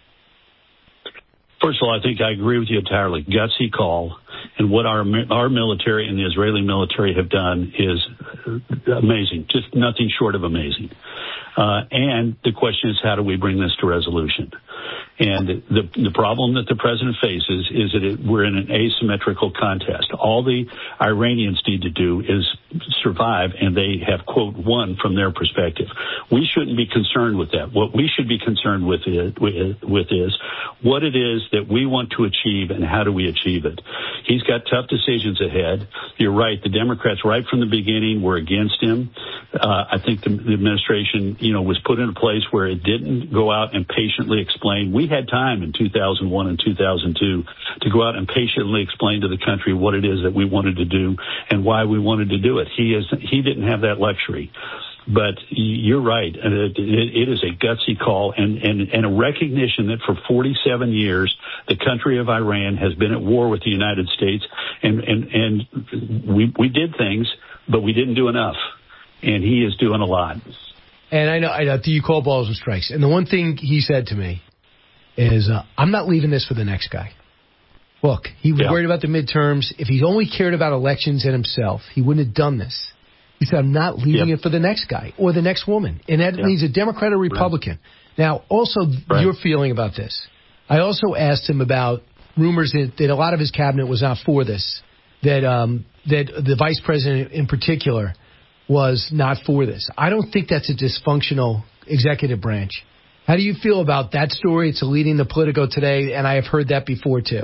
First of all, I think I agree with you entirely. Gutsy call. And what our our military and the Israeli military have done is amazing, just nothing short of amazing. Uh, and the question is, how do we bring this to resolution? And the the problem that the president faces is that it, we're in an asymmetrical contest. All the Iranians need to do is survive, and they have, quote, won from their perspective. We shouldn't be concerned with that. What we should be concerned with is, with is what it is that we want to achieve and how do we achieve it. He's got tough decisions ahead. You're right. The Democrats, right from the beginning, were against him. Uh, I think the, the administration, you know, was put in a place where it didn't go out and patiently explain. We had time in two thousand one and two thousand two to go out and patiently explain to the country what it is that we wanted to do and why we wanted to do it. He is he didn't have that luxury. But you're right. It, it is a gutsy call and, and, and a recognition that for forty-seven years, the country of Iran has been at war with the United States. And, and, and we, we did things, but we didn't do enough. And he is doing a lot. And I know, I know you call balls and strikes. And the one thing he said to me is, uh, I'm not leaving this for the next guy. Look, he was yeah. worried about the midterms. If he only cared about elections and himself, he wouldn't have done this. He said, I'm not leaving yep. it for the next guy or the next woman. And that yep. means a Democrat or Republican. Right. Now, also, right. your feeling about this. I also asked him about rumors that, that a lot of his cabinet was not for this, that um, that the vice president in particular was not for this. I don't think that's a dysfunctional executive branch. How do you feel about that story? It's leading the Politico today, and I have heard that before, too.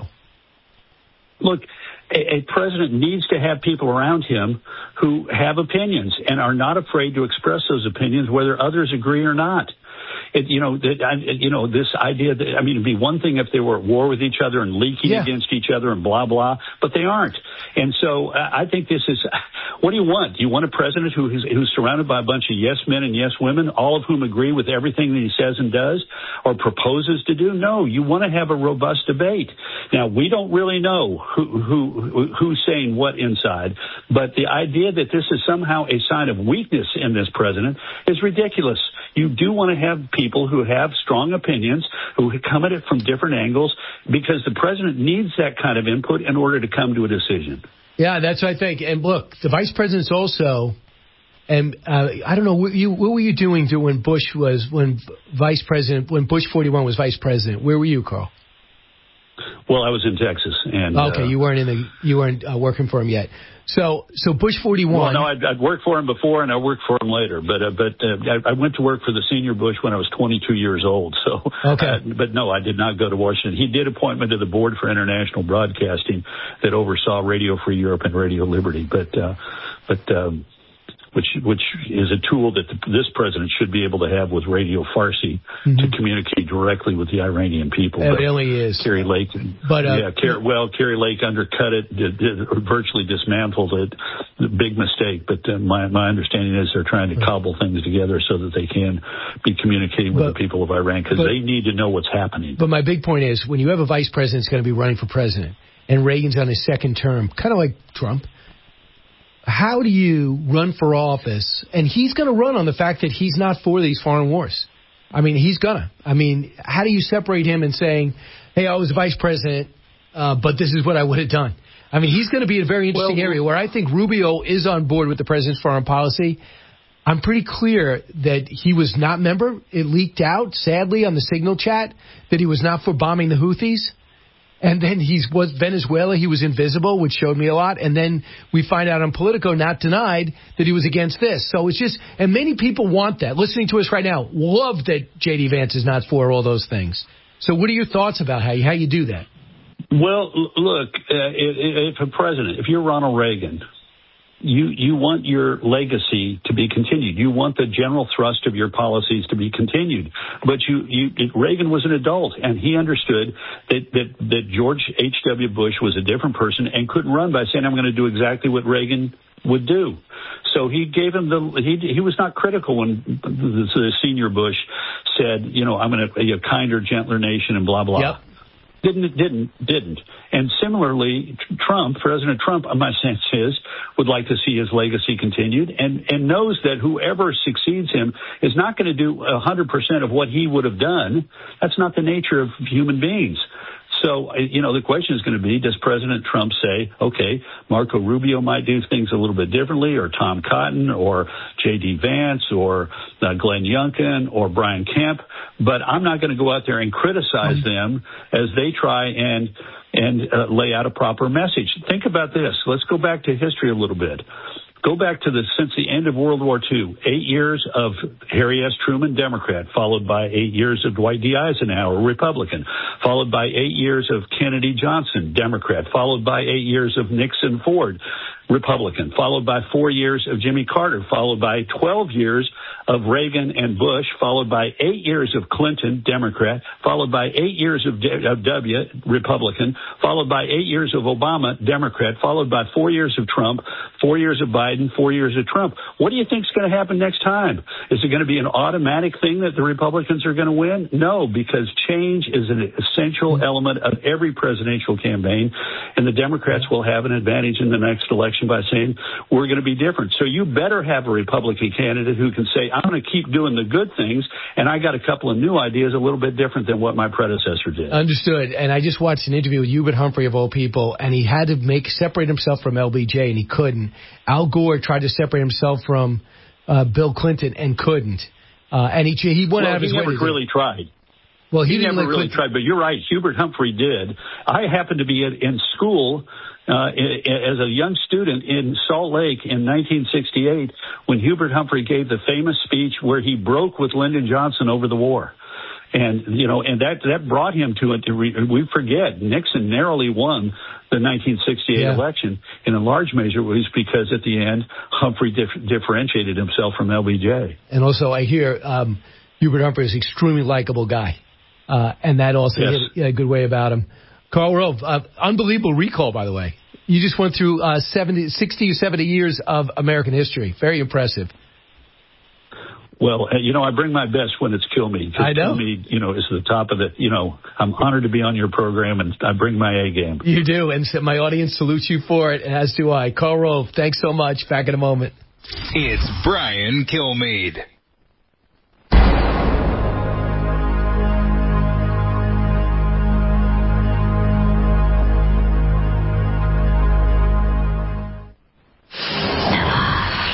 Look, a, a president needs to have people around him who have opinions and are not afraid to express those opinions, whether others agree or not. It, you know, that, you know, this idea that, I mean, it'd be one thing if they were at war with each other and leaking yeah. against each other and blah, blah, but they aren't. And so uh, I think this is, what do you want? Do you want a president who is, who's surrounded by a bunch of yes men and yes women, all of whom agree with everything that he says and does or proposes to do? No, you want to have a robust debate. Now, we don't really know who, who, who's saying what inside, but the idea that this is somehow a sign of weakness in this president is ridiculous. You do want to have people who have strong opinions, who come at it from different angles, because the president needs that kind of input in order to come to a decision. Yeah, that's what I think. And look, the vice president's also, and uh, I don't know, what, you, what were you doing to when Bush was, when vice president, when Bush forty-one was vice president? Where were you, Carl? Well, I was in Texas, and okay, uh, you weren't in the you weren't uh, working for him yet. So, so Bush forty-one. Well, no, I'd, I'd worked for him before, and I worked for him later. But uh, but uh, I, I went to work for the senior Bush when I was twenty-two years old. So, okay. Uh, but no, I did not go to Washington. He did appoint me to the Board for International Broadcasting that oversaw Radio Free Europe and Radio Liberty. But uh, but. Um, Which which is a tool that the, this president should be able to have with Radio Farsi mm-hmm. to communicate directly with the Iranian people. It really is. Kerry Lake, but uh, yeah, Kerry, well, Kerry Lake undercut it, did, did, virtually dismantled it. Big mistake. But uh, my my understanding is they're trying to cobble things together so that they can be communicating with but, the people of Iran because they need to know what's happening. But my big point is when you have a vice president that's going to be running for president and Reagan's on his second term, kind of like Trump. How do you run for office? And he's going to run on the fact that he's not for these foreign wars. I mean, he's going to. I mean, how do you separate him and saying, hey, I was vice president, uh, but this is what I would have done? I mean, he's going to be a very interesting well, area where I think Rubio is on board with the president's foreign policy. I'm pretty clear that he was not, remember, it leaked out, sadly, on the Signal chat, that he was not for bombing the Houthis. And then he was Venezuela. He was invisible, which showed me a lot. And then we find out on Politico, not denied, that he was against this. So it's just, and many people want that. Listening to us right now, love that J D Vance is not for all those things. So what are your thoughts about how you, how you do that? Well, look, uh, if a president, if you're Ronald Reagan, you you want your legacy to be continued. You want the general thrust of your policies to be continued. But you, you Reagan was an adult, and he understood that, that, that George H W. Bush was a different person and couldn't run by saying, I'm going to do exactly what Reagan would do. So he gave him the, he he was not critical when the, the senior Bush said, you know, I'm going to be a kinder, gentler nation and blah, blah. Yep. Didn't, didn't, didn't. And similarly, Trump, President Trump, my sense is, would like to see his legacy continued and, and knows that whoever succeeds him is not going to do one hundred percent of what he would have done. That's not the nature of human beings. So, you know, the question is going to be, does President Trump say, okay, Marco Rubio might do things a little bit differently, or Tom Cotton, or J D. Vance, or uh, Glenn Youngkin, or Brian Kemp, but I'm not going to go out there and criticize them as they try and and uh, lay out a proper message. Think about this. Let's go back to history a little bit. Go back to the since the end of World War Two, eight years of Harry S. Truman, Democrat, followed by eight years of Dwight D. Eisenhower, Republican, followed by eight years of Kennedy Johnson, Democrat, followed by eight years of Nixon Ford, Republican, followed by four years of Jimmy Carter, followed by twelve years of Reagan and Bush, followed by eight years of Clinton, Democrat, followed by eight years of, D- of W, Republican, followed by eight years of Obama, Democrat, followed by four years of Trump, four years of Biden, four years of Trump. What do you think is going to happen next time? Is it going to be an automatic thing that the Republicans are going to win? No, because change is an essential element of every presidential campaign, and the Democrats will have an advantage in the next election by saying, we're going to be different. So you better have a Republican candidate who can say, I'm going to keep doing the good things, and I got a couple of new ideas a little bit different than what my predecessor did. Understood. And I just watched an interview with Hubert Humphrey, of all people, and he had to make separate himself from L B J, and he couldn't. Al Gore tried to separate himself from uh, Bill Clinton and couldn't. Uh, and he he went well, out of his way. He never really tried. Well, he, he didn't never like really Clinton. tried, but you're right. Hubert Humphrey did. I happened to be in, in school uh, as a young student in Salt Lake in nineteen sixty-eight when Hubert Humphrey gave the famous speech where he broke with Lyndon Johnson over the war. And, you know, and that, that brought him to it. To re, we forget Nixon narrowly won the nineteen sixty-eight yeah. election. And in large measure, it was because at the end, Humphrey dif- differentiated himself from L B J. And also, I hear um, Hubert Humphrey is an extremely likable guy. Uh, and that also yes. hit a good way about him. Karl Rove, uh, unbelievable recall, by the way. You just went through uh, seventy, sixty or seventy years of American history. Very impressive. Well, you know, I bring my best when it's Kill Me. I know. Kill Me, you know, is the top of the, you know, I'm honored to be on your program, and I bring my A game. You do, and so my audience salutes you for it, as do I. Karl Rove, thanks so much. Back in a moment. It's Brian Kilmeade. I'm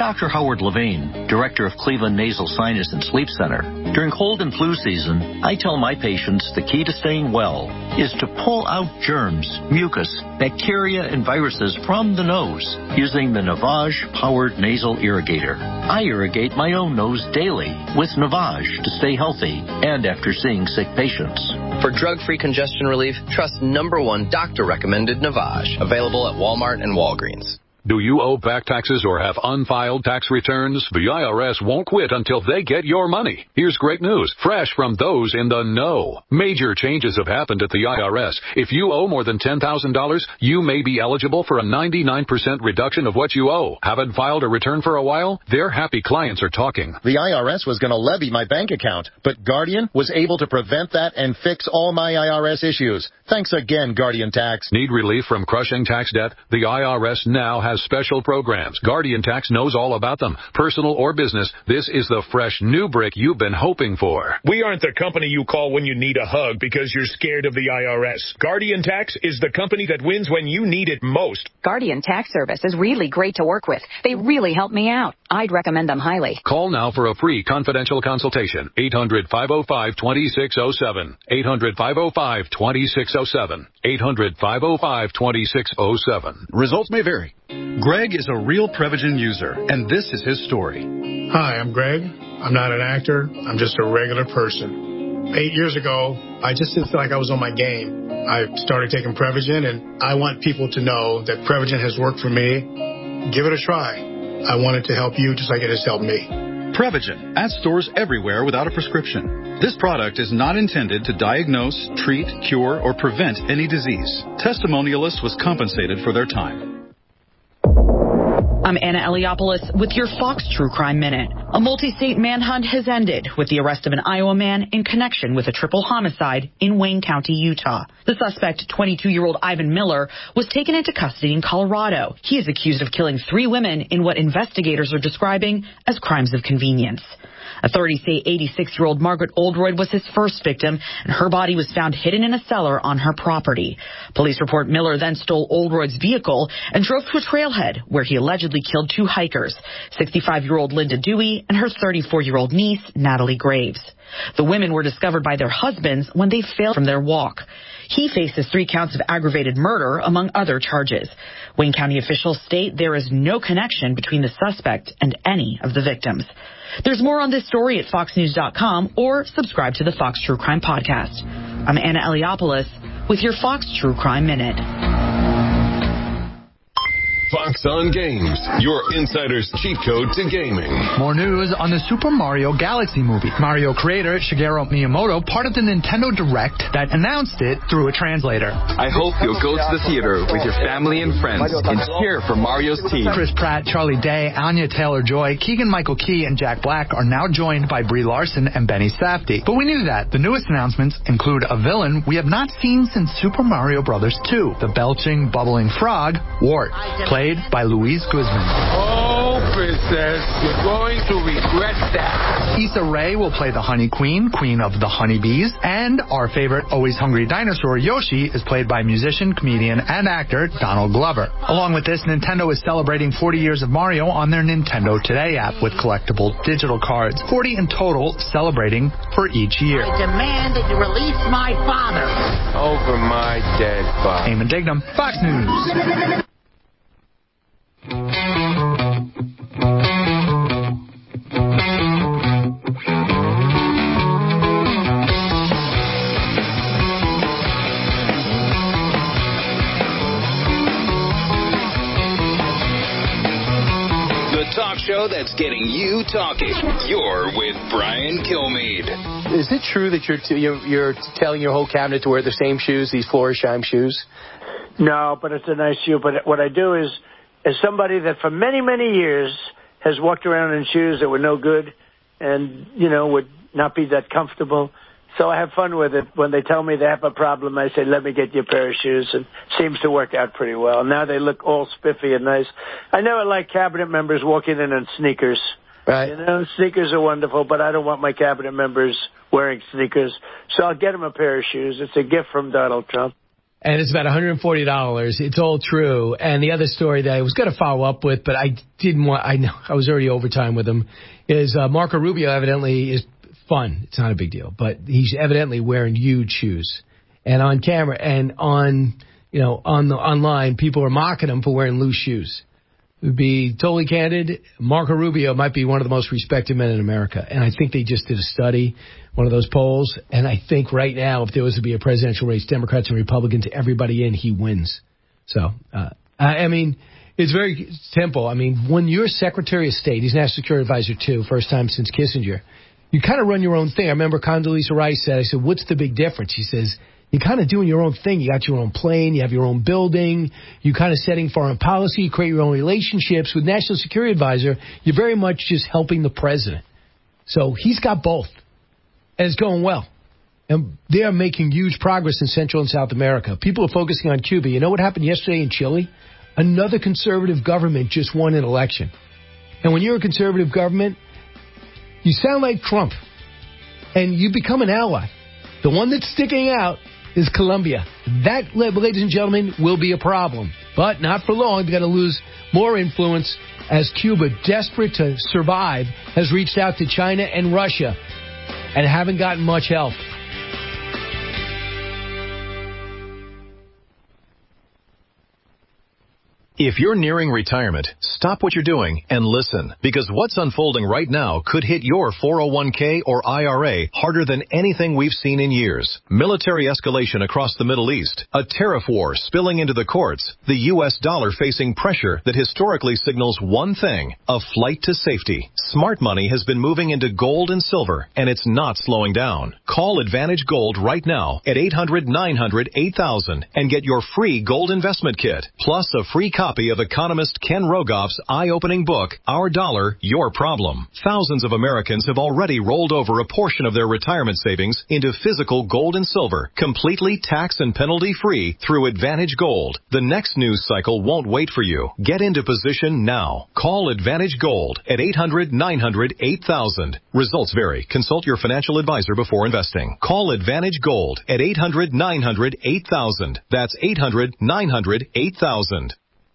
Doctor Howard Levine, Director of Cleveland Nasal Sinus and Sleep Center. During cold and flu season, I tell my patients the key to staying well is to pull out germs, mucus, bacteria, and viruses from the nose using the Navage-powered nasal irrigator. I irrigate my own nose daily with Navage to stay healthy and after seeing sick patients. For drug-free congestion relief, trust number one doctor-recommended Navage. Available at Walmart and Walgreens. Do you owe back taxes or have unfiled tax returns? The I R S won't quit until they get your money. Here's great news, fresh from those in the know. Major changes have happened at the I R S. If you owe more than ten thousand dollars, you may be eligible for a ninety-nine percent reduction of what you owe. Haven't filed a return for a while? Their happy clients are talking. The I R S was going to levy my bank account, but Guardian was able to prevent that and fix all my I R S issues. Thanks again, Guardian Tax. Need relief from crushing tax debt? The I R S now has special programs. Guardian Tax knows all about them. Personal or business, this is the fresh new brick you've been hoping for. We aren't the company you call when you need a hug because you're scared of the I R S. Guardian Tax is the company that wins when you need it most. Guardian Tax Service is really great to work with. They really help me out. I'd recommend them highly. Call now for a free confidential consultation. eight hundred, five oh five, two six oh seven. eight hundred, five oh five, two six oh seven. eight hundred, five oh five, two six oh seven. Results may vary. Greg is a real Prevagen user, and this is his story. Hi, I'm Greg. I'm not an actor. I'm just a regular person. Eight years ago, I just didn't feel like I was on my game. I started taking Prevagen, and I want people to know that Prevagen has worked for me. Give it a try. I want it to help you just like it has helped me. Prevagen, at stores everywhere without a prescription. This product is not intended to diagnose, treat, cure, or prevent any disease. Testimonialists was compensated for their time. I'm Anna Eliopoulos with your Fox True Crime Minute. A multi-state manhunt has ended with the arrest of an Iowa man in connection with a triple homicide in Wayne County, Utah. The suspect, twenty-two-year-old Ivan Miller, was taken into custody in Colorado. He is accused of killing three women in what investigators are describing as crimes of convenience. Authorities say eighty-six-year-old Margaret Oldroyd was his first victim, and her body was found hidden in a cellar on her property. Police report Miller then stole Oldroyd's vehicle and drove to a trailhead where he allegedly killed two hikers, sixty-five-year-old Linda Dewey and her thirty-four-year-old niece, Natalie Graves. The women were discovered by their husbands when they failed from their walk. He faces three counts of aggravated murder, among other charges. Wayne County officials state there is no connection between the suspect and any of the victims. There's more on this story at fox news dot com or subscribe to the Fox True Crime Podcast. I'm Anna Eliopoulos with your Fox True Crime Minute. Fox on Games, your insider's cheat code to gaming. More news on the Super Mario Galaxy movie. Mario creator Shigeru Miyamoto parted the Nintendo Direct that announced it through a translator. I hope you'll go to the theater with your family and friends and cheer for Mario's team. Chris Pratt, Charlie Day, Anya Taylor-Joy, Keegan-Michael Key, and Jack Black are now joined by Brie Larson and Benny Safdie. But we knew that. The newest announcements include a villain we have not seen since Super Mario Bros. two, the belching, bubbling frog, Wart, played by Louise Guzman. Oh, princess, you're going to regret that. Issa Rae will play the Honey Queen, queen of the honeybees, and our favorite always hungry dinosaur, Yoshi, is played by musician, comedian, and actor Donald Glover. Along with this, Nintendo is celebrating forty years of Mario on their Nintendo Today app with collectible digital cards, forty in total, celebrating for each year. I demand that you release my father. Over my dead body. Eamon Dignam, Fox News. Talk show that's getting you talking. You're with Brian Kilmeade. Is it true that you're t- you're, you're telling your whole cabinet to wear the same shoes, these Florsheim shoes? No, but it's a nice shoe. But what I do is, as somebody that for many, many years has walked around in shoes that were no good and, you know, would not be that comfortable. So I have fun with it. When they tell me they have a problem, I say, let me get you a pair of shoes. And it seems to work out pretty well. Now they look all spiffy and nice. I never like cabinet members walking in in sneakers. Right. You know, sneakers are wonderful, but I don't want my cabinet members wearing sneakers. So I'll get them a pair of shoes. It's a gift from Donald Trump. and it's about one hundred forty dollars. It's all true. And the other story that I was going to follow up with, but I didn't want, I know I was already overtime with him, is uh, Marco Rubio evidently is fun. It's not a big deal, but he's evidently wearing huge shoes. And on camera and on, you know, on the online, people are mocking him for wearing loose shoes. To be totally candid, Marco Rubio might be one of the most respected men in America. And I think they just did a study, one of those polls. And I think right now, if there was to be a presidential race, Democrats and Republicans, everybody in, he wins. So, uh, I mean, it's very simple. I mean, when you're Secretary of State, he's National Security Advisor too, first time since Kissinger, you kind of run your own thing. I remember Condoleezza Rice said, I said, what's the big difference? She says, you're kind of doing your own thing. You got your own plane. You have your own building. You're kind of setting foreign policy. You create your own relationships. With National Security Advisor, you're very much just helping the president. So he's got both. And it's going well. And they are making huge progress in Central and South America. People are focusing on Cuba. You know what happened yesterday in Chile? Another conservative government just won an election. And when you're a conservative government, you sound like Trump. And you become an ally. The one that's sticking out is Colombia. That, ladies and gentlemen, will be a problem. But not for long. They've got to lose more influence as Cuba, desperate to survive, has reached out to China and Russia and haven't gotten much help. If you're nearing retirement, stop what you're doing and listen, because what's unfolding right now could hit your four oh one k or I R A harder than anything we've seen in years. Military escalation across the Middle East, a tariff war spilling into the courts, the U S dollar facing pressure that historically signals one thing, a flight to safety. Smart money has been moving into gold and silver, and it's not slowing down. Call Advantage Gold right now at eight hundred nine hundred eight thousand and get your free gold investment kit, plus a free copy of economist Ken Rogoff's eye-opening book, Our Dollar, Your Problem. Thousands of Americans have already rolled over a portion of their retirement savings into physical gold and silver, completely tax and penalty-free through Advantage Gold. The next news cycle won't wait for you. Get into position now. Call Advantage Gold at eight hundred nine hundred eight thousand. Results vary. Consult your financial advisor before investing. Call Advantage Gold at eight hundred nine hundred eight thousand. That's eight hundred nine hundred eight thousand.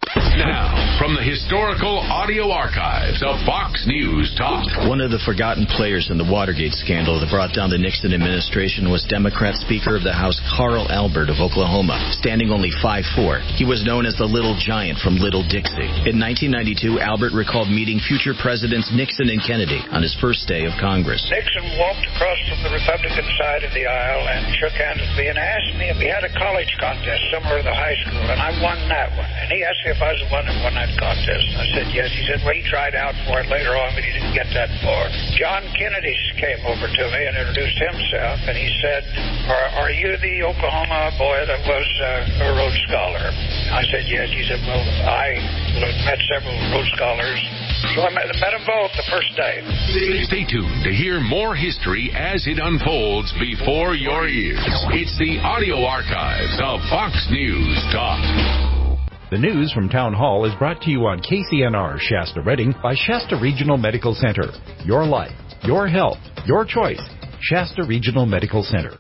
Now, from the historical audio archives of Fox News Talk. One of the forgotten players in the Watergate scandal that brought down the Nixon administration was Democrat Speaker of the House Carl Albert of Oklahoma, standing only five foot four. He was known as the Little Giant from Little Dixie. In nineteen ninety-two, Albert recalled meeting future presidents Nixon and Kennedy on his first day of Congress. Nixon walked across from the Republican side of the aisle and shook hands with me and asked me if we had a college contest somewhere at the high school, and I won that one. And he asked me if I was the one who won that contest. I said yes. He said, well, he tried out for it later on, but he didn't get that far. John Kennedy came over to me and introduced himself, and he said, are, are you the Oklahoma boy that was uh, a Rhodes Scholar? I said yes. He said, well, I met several Rhodes Scholars. So I met, met them both the first day. Stay tuned to hear more history as it unfolds before your ears. It's the audio archives of Fox News Talk. The news from Town Hall is brought to you on K C N R Shasta Redding by Shasta Regional Medical Center. Your life, your health, your choice. Shasta Regional Medical Center.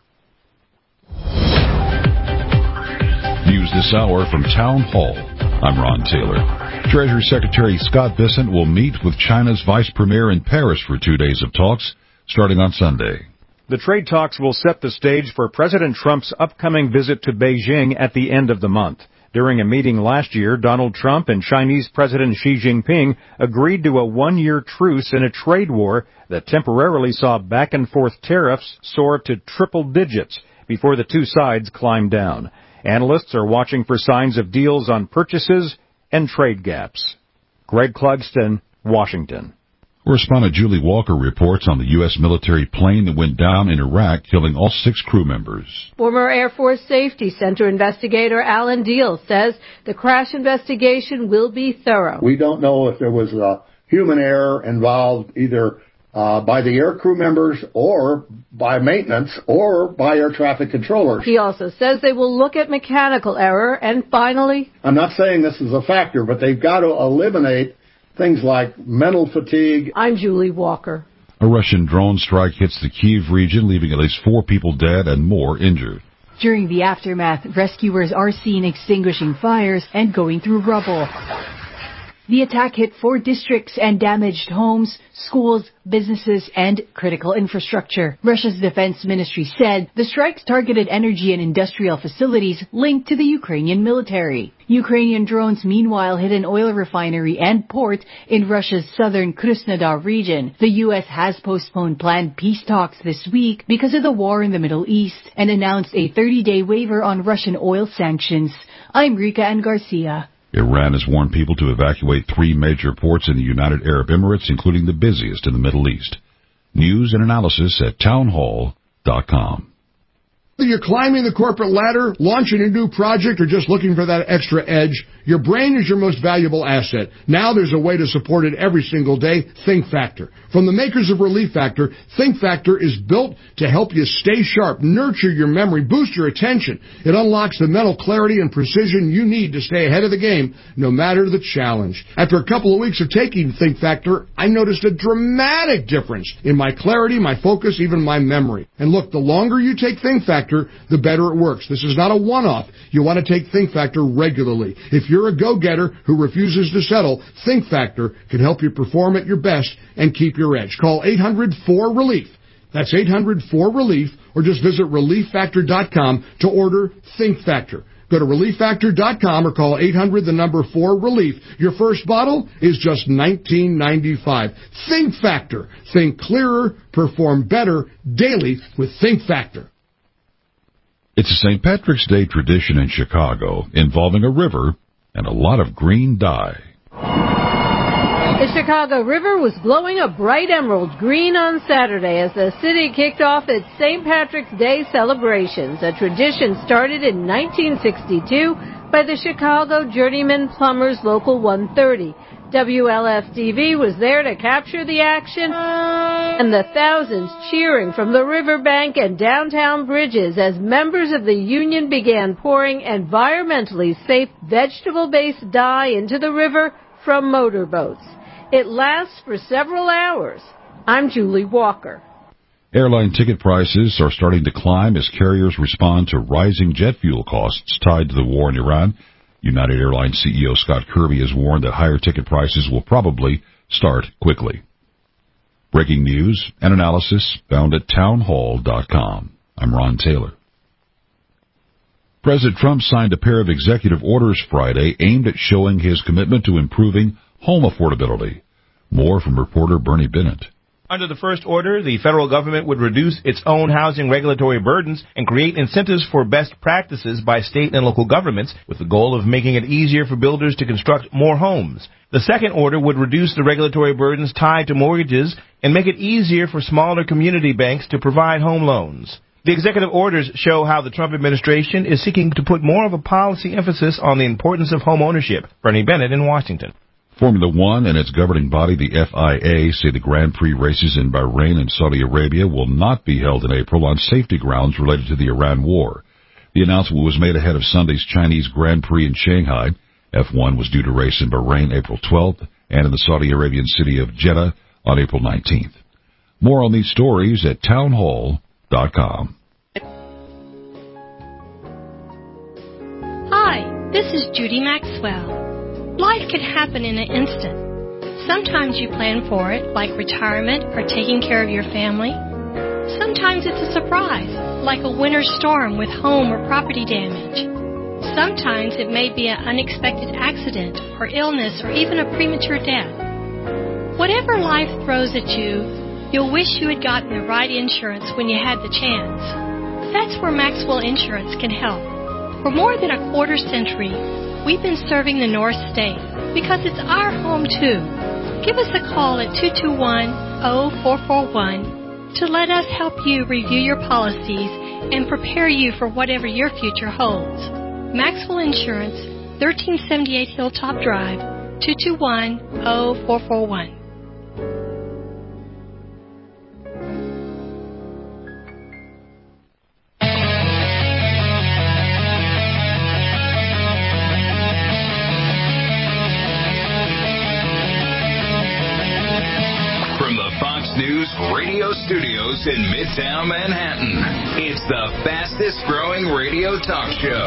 News this hour from Town Hall. I'm Ron Taylor. Treasury Secretary Scott Bessent will meet with China's Vice Premier in Paris for two days of talks, starting on Sunday. The trade talks will set the stage for President Trump's upcoming visit to Beijing at the end of the month. During a meeting last year, Donald Trump and Chinese President Xi Jinping agreed to a one-year truce in a trade war that temporarily saw back-and-forth tariffs soar to triple digits before the two sides climbed down. Analysts are watching for signs of deals on purchases and trade gaps. Greg Clugston, Washington. Correspondent Julie Walker reports on the U S military plane that went down in Iraq, killing all six crew members. Former Air Force Safety Center investigator Alan Deal says the crash investigation will be thorough. We don't know if there was a human error involved either uh, by the air crew members or by maintenance or by air traffic controllers. He also says they will look at mechanical error. And finally, I'm not saying this is a factor, but they've got to eliminate things like mental fatigue. I'm Julie Walker. A Russian drone strike hits the Kyiv region, leaving at least four people dead and more injured. During the aftermath, rescuers are seen extinguishing fires and going through rubble. The attack hit four districts and damaged homes, schools, businesses, and critical infrastructure. Russia's defense ministry said the strikes targeted energy and industrial facilities linked to the Ukrainian military. Ukrainian drones meanwhile hit an oil refinery and port in Russia's southern Krasnodar region. The U S has postponed planned peace talks this week because of the war in the Middle East and announced a thirty-day waiver on Russian oil sanctions. I'm Rika Ann Garcia. Iran has warned people to evacuate three major ports in the United Arab Emirates, including the busiest in the Middle East. News and analysis at townhall dot com. Whether you're climbing the corporate ladder, launching a new project, or just looking for that extra edge, your brain is your most valuable asset. Now there's a way to support it every single day, Think Factor. From the makers of Relief Factor, Think Factor is built to help you stay sharp, nurture your memory, boost your attention. It unlocks the mental clarity and precision you need to stay ahead of the game, no matter the challenge. After a couple of weeks of taking Think Factor, I noticed a dramatic difference in my clarity, my focus, even my memory. And look, the longer you take Think Factor, the better it works. This is not a one-off. You want to take Think Factor regularly. If you're a go-getter who refuses to settle, Think Factor can help you perform at your best and keep your edge. Call eight hundred four relief. That's eight hundred four relief, or just visit relief factor dot com to order Think Factor. Go to relief factor dot com or call eight hundred the number four relief. Your first bottle is just nineteen ninety-five. Think Factor. Think clearer, perform better daily with Think Factor. It's a Saint Patrick's Day tradition in Chicago involving a river and a lot of green dye. The Chicago River was glowing a bright emerald green on Saturday as the city kicked off its Saint Patrick's Day celebrations, a tradition started in nineteen sixty-two by the Chicago Journeyman Plumbers Local one thirty. W L F T V was there to capture the action, and the thousands cheering from the riverbank and downtown bridges as members of the union began pouring environmentally safe vegetable-based dye into the river from motorboats. It lasts for several hours. I'm Julie Walker. Airline ticket prices are starting to climb as carriers respond to rising jet fuel costs tied to the war in Iran. United Airlines C E O Scott Kirby has warned that higher ticket prices will probably start quickly. Breaking news and analysis found at townhall dot com. I'm Ron Taylor. President Trump signed a pair of executive orders Friday aimed at showing his commitment to improving home affordability. More from reporter Bernie Bennett. Under the first order, the federal government would reduce its own housing regulatory burdens and create incentives for best practices by state and local governments with the goal of making it easier for builders to construct more homes. The second order would reduce the regulatory burdens tied to mortgages and make it easier for smaller community banks to provide home loans. The executive orders show how the Trump administration is seeking to put more of a policy emphasis on the importance of home ownership. Bernie Bennett in Washington. Formula One and its governing body, the F I A, say the Grand Prix races in Bahrain and Saudi Arabia will not be held in April on safety grounds related to the Iran war. The announcement was made ahead of Sunday's Chinese Grand Prix in Shanghai. F one was due to race in Bahrain April twelfth and in the Saudi Arabian city of Jeddah on April nineteenth. More on these stories at townhall dot com. Hi, this is Judy Maxwell. Life can happen in an instant. Sometimes you plan for it, like retirement or taking care of your family. Sometimes it's a surprise, like a winter storm with home or property damage. Sometimes it may be an unexpected accident or illness or even a premature death. Whatever life throws at you, you'll wish you had gotten the right insurance when you had the chance. That's where Maxwell Insurance can help. For more than a quarter century, we've been serving the North State because it's our home, too. Give us a call at two two one, zero four four one to let us help you review your policies and prepare you for whatever your future holds. Maxwell Insurance, thirteen seventy-eight Hilltop Drive, two two one, zero four four one. News News radio studios in Midtown Manhattan. It's the fastest growing radio talk show.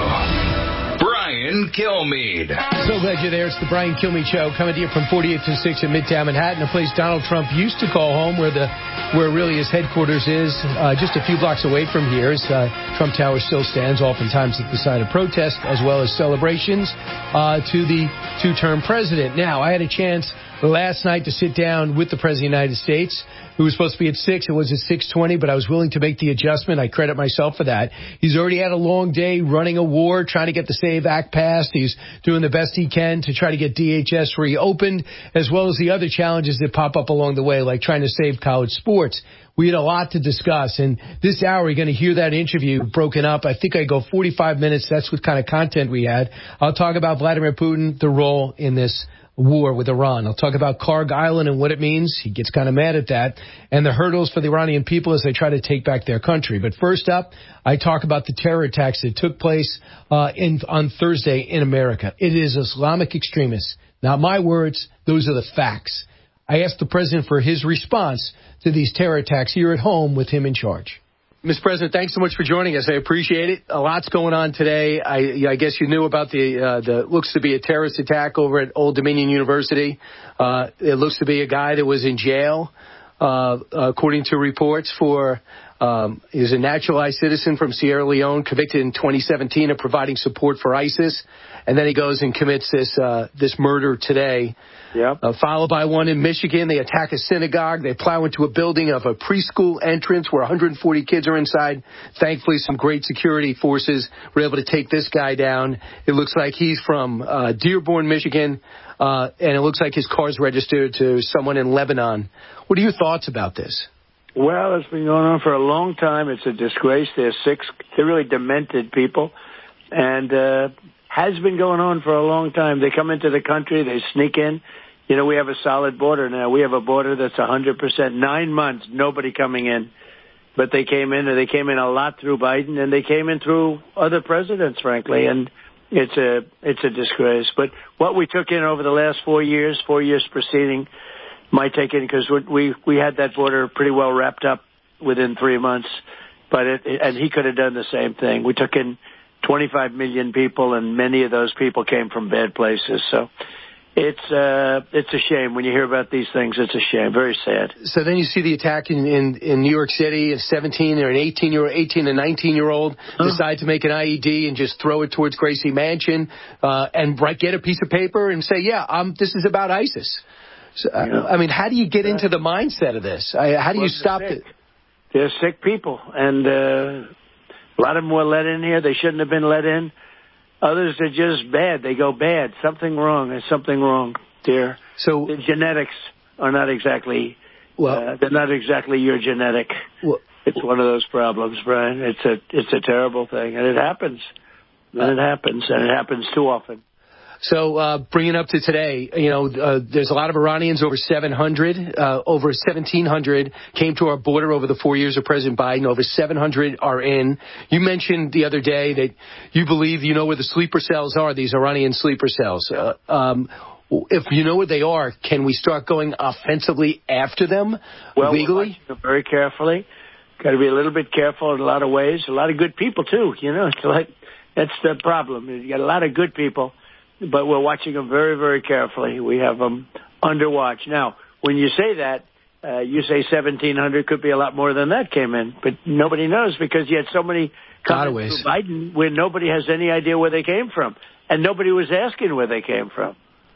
Brian Kilmeade. So glad you're there. It's the Brian Kilmeade Show, coming to you from forty-eighth and sixth in Midtown Manhattan, a place Donald Trump used to call home, where the where really his headquarters is, uh, just a few blocks away from here. His, uh, Trump Tower still stands, oftentimes at the site of protest, as well as celebrations uh, to the two-term president. Now, I had a chance last night to sit down with the President of the United States, who was supposed to be at six. It was at six twenty, but I was willing to make the adjustment. I credit myself for that. He's already had a long day running a war, trying to get the SAVE Act passed. He's doing the best he can to try to get D H S reopened, as well as the other challenges that pop up along the way, like trying to save college sports. We had a lot to discuss, and this hour you're going to hear that interview broken up. I think I go forty-five minutes. That's what kind of content we had. I'll talk about Vladimir Putin, the role in this war with Iran. I'll talk about Karg Island and what it means. He gets kind of mad at that. And the hurdles for the Iranian people as they try to take back their country. But first up, I talk about the terror attacks that took place uh, in, on Thursday in America. It is Islamic extremists. Not my words. Those are the facts. I asked the president for his response to these terror attacks here at home with him in charge. Mister President, thanks so much for joining us. I appreciate it. A lot's going on today. I, I guess you knew about the uh, the looks to be a terrorist attack over at Old Dominion University. Uh, it looks to be a guy that was in jail, uh, according to reports, for um, he's a naturalized citizen from Sierra Leone, convicted in twenty seventeen of providing support for ISIS, and then he goes and commits this uh, this murder today. Yep. Uh, followed by one in Michigan. They attack a synagogue. They plow into a building of a preschool entrance where one hundred forty kids are inside. Thankfully, some great security forces were able to take this guy down. It looks like he's from uh, Dearborn, Michigan, uh, and it looks like his car's registered to someone in Lebanon. What are your thoughts about this? Well, it's been going on for a long time. It's a disgrace. They're sick. They're really demented people. And uh has been going on for a long time. They come into the country, they sneak in. You know, we have a solid border now. We have a border that's one hundred percent. Nine months, nobody coming in. But they came in, and they came in a lot through Biden, and they came in through other presidents, frankly. And it's a it's a disgrace. But what we took in over the last four years, four years preceding my taking, because we we had that border pretty well wrapped up within three months. But it, and he could have done the same thing. We took in twenty-five million people, and many of those people came from bad places. So it's uh, it's a shame. When you hear about these things, it's a shame. Very sad. So then you see the attack in, in, in New York City. A seventeen or an eighteen year eighteen and nineteen year old oh. decide to make an I E D and just throw it towards Gracie Mansion uh, and write, get a piece of paper and say, yeah, um, this is about ISIS. So, uh, yeah. I mean, how do you get into the mindset of this? I, how do well, you stop it? They're sick people, and uh, a lot of them were let in here. They shouldn't have been let in. Others are just bad. They go bad. Something wrong. There's something wrong, dear. So the genetics are not exactly. Well, uh, they're not exactly your genetic. Well, it's one of those problems, Brian. It's a it's a terrible thing, and it happens. And it happens, and it happens too often. So uh, bringing up to today, you know, uh, there's a lot of Iranians, over seven hundred, uh, over seventeen hundred came to our border over the four years of President Biden. Over seven hundred are in. You mentioned the other day that you believe you know where the sleeper cells are, these Iranian sleeper cells. Uh, um, if you know where they are, can we start going offensively after them well, legally? Well, very carefully. Got to be a little bit careful in a lot of ways. A lot of good people, too. You know, it's like that's the problem. You got a lot of good people. But we're watching them very, very carefully. We have them under watch. Now, when you say that, uh, you say seventeen hundred, could be a lot more than that came in. But nobody knows because you had so many coming through Biden where nobody has any idea where they came from. And nobody was asking where they came from.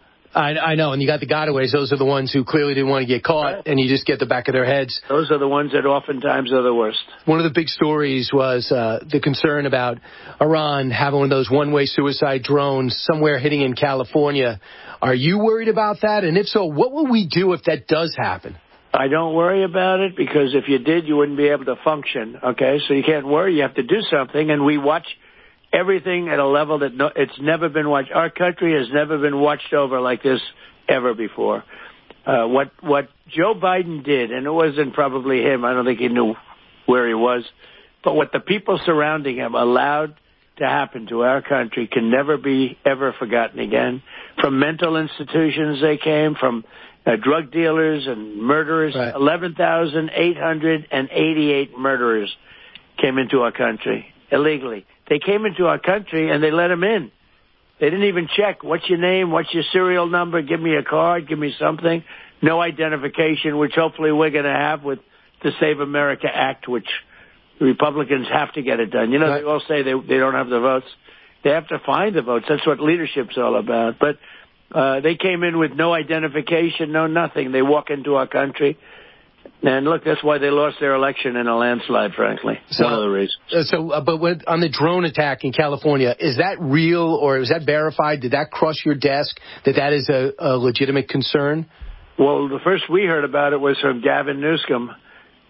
I, I know, and you got the gotaways. Those are the ones who clearly didn't want to get caught, right. And you just get the back of their heads. Those are the ones that oftentimes are the worst. One of the big stories was uh, the concern about Iran having one of those one-way suicide drones somewhere hitting in California. Are you worried about that? And if so, what will we do if that does happen? I don't worry about it because if you did, you wouldn't be able to function, okay? So you can't worry. You have to do something, and we watch everything at a level that no, it's never been watched. Our country has never been watched over like this ever before. Uh, what what Joe Biden did, and it wasn't probably him. I don't think he knew where he was. But what the people surrounding him allowed to happen to our country can never be ever forgotten again. From mental institutions they came, from uh, drug dealers and murderers. Right. eleven thousand eight hundred eighty-eight murderers came into our country illegally. They came into our country and they let them in. They didn't even check, what's your name, what's your serial number, give me a card, give me something. No identification, which hopefully we're going to have with the Save America Act, which Republicans have to get it done. You know, right. They all say they they don't have the votes. They have to find the votes. That's what leadership's all about. But uh, they came in with no identification, no nothing. They walk into our country. And look, that's why they lost their election in a landslide, frankly. So, one of the reasons. Uh, so, uh, but when, on the drone attack in California, is that real or is that verified? Did that cross your desk that that is a, a legitimate concern? Well, the first we heard about it was from Gavin Newsom, uh,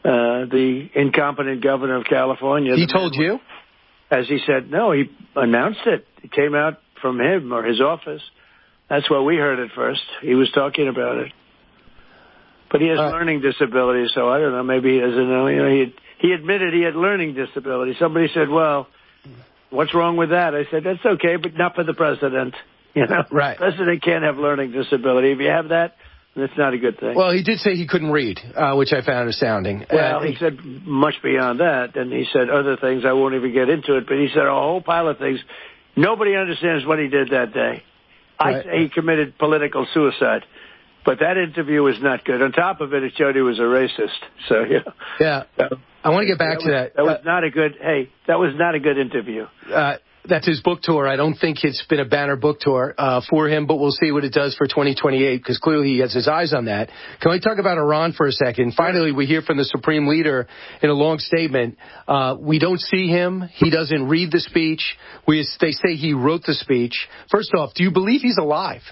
the incompetent governor of California. He told you? As he said, no, he announced it. It came out from him or his office. That's why we heard it first. He was talking about it. But he has uh, learning disabilities, so I don't know. Maybe he doesn't know. You know, he he admitted he had learning disabilities. Somebody said, "Well, what's wrong with that?" I said, "That's okay, but not for the president." You know, right? The president can't have learning disability. If you have that, that's not a good thing. Well, he did say he couldn't read, uh, which I found astounding. Well, uh, he said much beyond that, and he said other things. I won't even get into it, but he said a whole pile of things. Nobody understands what he did that day. Right. I say he committed political suicide. But that interview was not good. On top of it, it showed he was a racist. So, yeah. Yeah. So, I want to get back that to was, that. That was uh, not a good, hey, that was not a good interview. Uh, that's his book tour. I don't think it's been a banner book tour uh, for him, but we'll see what it does for twenty twenty-eight because clearly he has his eyes on that. Can we talk about Iran for a second? Finally, we hear from the Supreme Leader in a long statement. Uh, we don't see him. He doesn't read the speech. We, they say he wrote the speech. First off, do you believe he's alive?